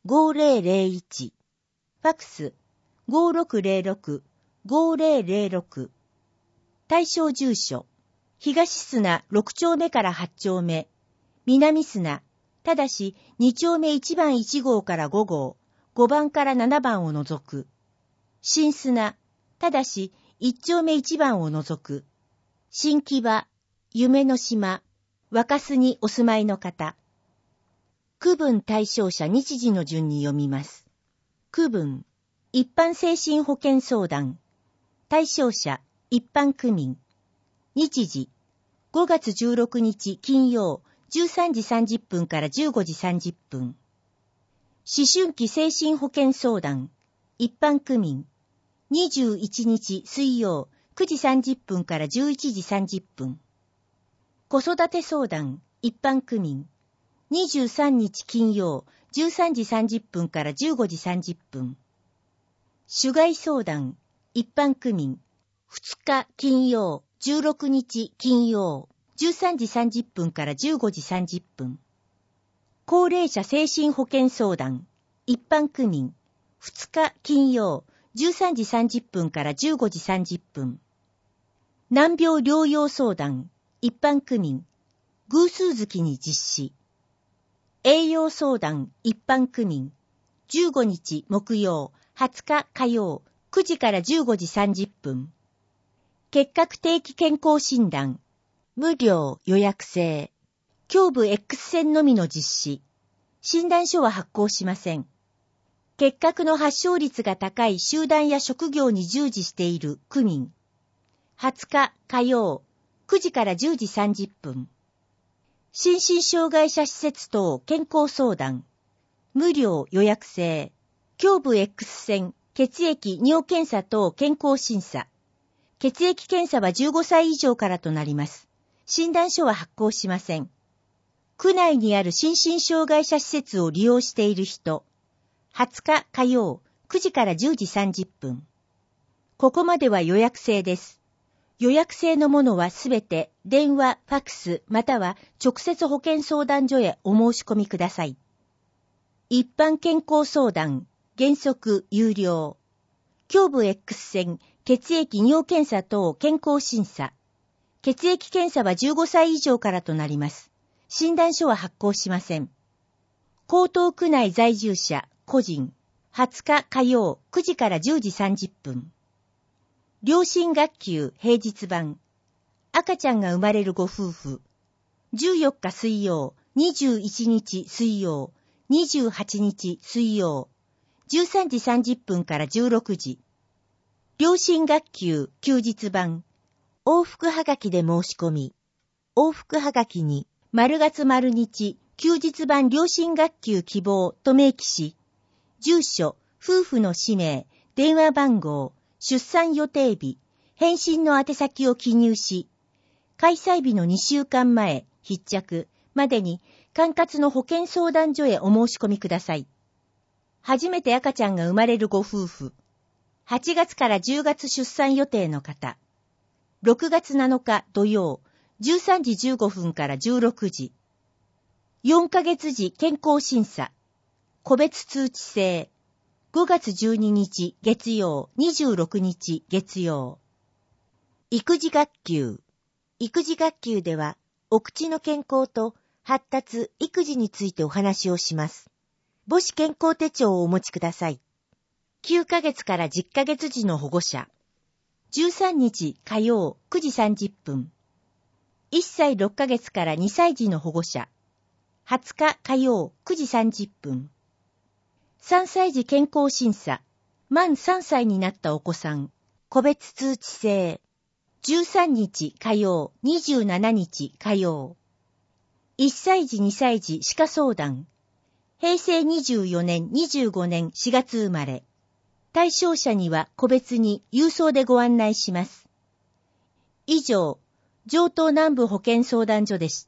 ごぜろぜろいち、ファクス ごろくぜろろくごぜろぜろろく、対象住所、東砂ろく丁目からはち丁目、南砂、ただしに丁目いち番いち号からご号、ご番からなな番を除く。新砂、ただしいち丁目いち番を除く。新木場、夢の島、若洲にお住まいの方。区分対象者日時の順に読みます。区分、一般精神保健相談。対象者、一般区民。日時、ごがつじゅうろくにち金曜、じゅうさんじさんじゅっぷんからじゅうごじさんじゅっぷん。思春期精神保健相談。一般区民。にじゅういちにち水曜、くじさんじゅっぷんからじゅういちじさんじゅっぷん。子育て相談、一般区民。にじゅうさんにち金曜、じゅうさんじさんじゅっぷんからじゅうごじさんじゅっぷん。種害相談、一般区民。ふつか金曜、じゅうろくにち金曜、じゅうさんじさんじゅっぷんからじゅうごじさんじゅっぷん。高齢者精神保健相談、一般区民。ふつか金曜、じゅうさんじさんじゅっぷんからじゅうごじさんじゅっぷん。難病療養相談、一般区民。偶数月に実施。栄養相談、一般区民。じゅうごにち木曜、はつか火曜、くじからじゅうごじさんじゅっぷん。結核定期健康診断。無料予約制。胸部 X 線のみの実施。診断書は発行しません。結核の発症率が高い集団や職業に従事している区民。はつか火曜、くじからじゅうじさんじゅっぷん。心身障害者施設等健康相談。無料予約制。胸部 X 線、血液尿検査等健康審査。血液検査はじゅうごさい以上からとなります。診断書は発行しません。区内にある心身障害者施設を利用している人。はつか火曜、くじからじゅうじさんじゅっぷん。ここまでは予約制です。予約制のものはすべて電話、ファクスまたは直接保健相談所へお申し込みください。一般健康相談、原則有料。胸部 X 線、血液尿検査等健康審査。血液検査はじゅうごさい以上からとなります。診断書は発行しません。江東区内在住者、個人。はつか火曜、くじからじゅうじさんじゅっぷん。両親学級平日版。赤ちゃんが生まれるご夫婦。じゅうよっか水曜、にじゅういちにち水曜、にじゅうはちにち水曜、じゅうさんじさんじゅっぷんからじゅうろくじ。両親学級休日版。往復はがきで申し込み。往復はがきに、丸月丸日、休日版両親学級希望と明記し、住所、夫婦の氏名、電話番号、出産予定日、返信の宛先を記入し、開催日のにしゅうかんまえ、必着までに管轄の保健相談所へお申し込みください。初めて赤ちゃんが生まれるご夫婦、はちがつからじゅうがつ出産予定の方、ろくがつなのか土曜、じゅうさんじじゅうごふんからじゅうろくじ、よんかげつじ健康審査、個別通知制、ごがつじゅうににち月曜、にじゅうろくにち月曜。育児学級。育児学級では、お口の健康と発達、育児についてお話をします。母子健康手帳をお持ちください。きゅうかげつからじゅっかげつじの保護者。じゅうさんにち火曜、くじさんじゅっぷん。いっさいろっかげつからにさいじの保護者。はつか火曜、くじさんじゅっぷん。さんさい児健康審査。満さんさいになったお子さん。個別通知制。じゅうさんにち火曜、にじゅうしちにち火曜。いっさい児にさい児歯科相談。平成にじゅうよねんにじゅうごねんしがつ生まれ。対象者には個別に郵送でご案内します。以上、城東南部保健相談所でした。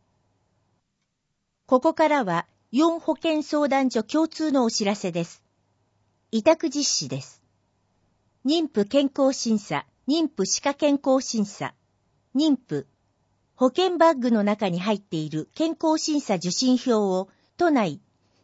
ここからはよん保健相談所共通のお知らせです。委託実施です。妊婦健康審査、妊婦歯科健康審査、妊婦、保健バッグの中に入っている健康審査受診票を都内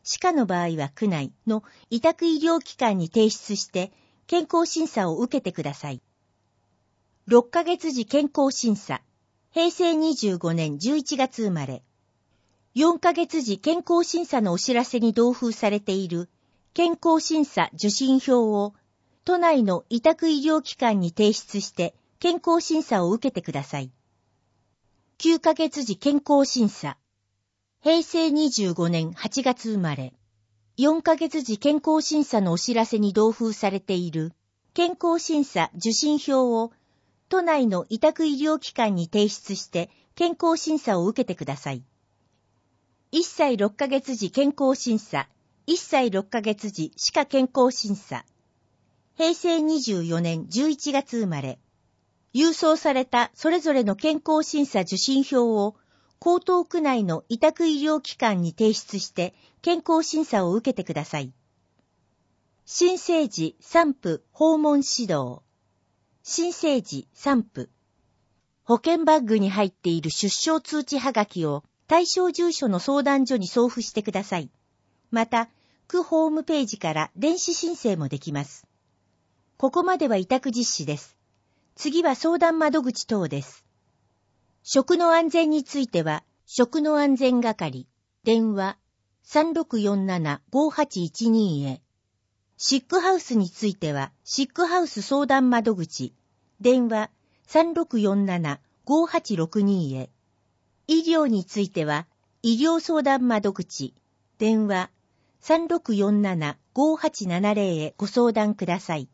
歯科の場合は区内の委託医療機関に提出して健康審査を受けてください。ろっかげつ時健康審査、へいせいにじゅうごねんじゅういちがつ生まれ。よんかげつ時健康審査のお知らせに同封されている健康審査受診票を都内の委託医療機関に提出して健康審査を受けてください。きゅうかげつ時健康審査、へいせいにじゅうごねんはちがつ生まれ。よんかげつ時健康審査のお知らせに同封されている健康審査受診票を都内の委託医療機関に提出して健康審査を受けてください。いっさいろっかげつ時健康審査、いっさいろっかげつ時歯科健康審査。へいせいにじゅうよねんじゅういちがつ生まれ。郵送されたそれぞれの健康審査受診票を江東区内の委託医療機関に提出して健康審査を受けてください。新生児産婦訪問指導。新生児産婦。保険バッグに入っている出生通知はがきを対象住所の相談所に送付してください。また、区ホームページから電子申請もできます。ここまでは委託実施です。次は相談窓口等です。食の安全については、食の安全係、電話 さんろくよんななごはちいちに へ。シックハウスについては、シックハウス相談窓口、電話 さんろくよんななごはちろくに へ。医療については、医療相談窓口、電話 さんろくよんななごはちななぜろ へご相談ください。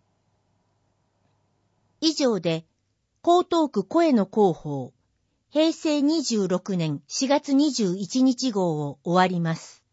以上で、江東区声の広報、へいせいにじゅうろくねんしがつにじゅういちにち号を終わります。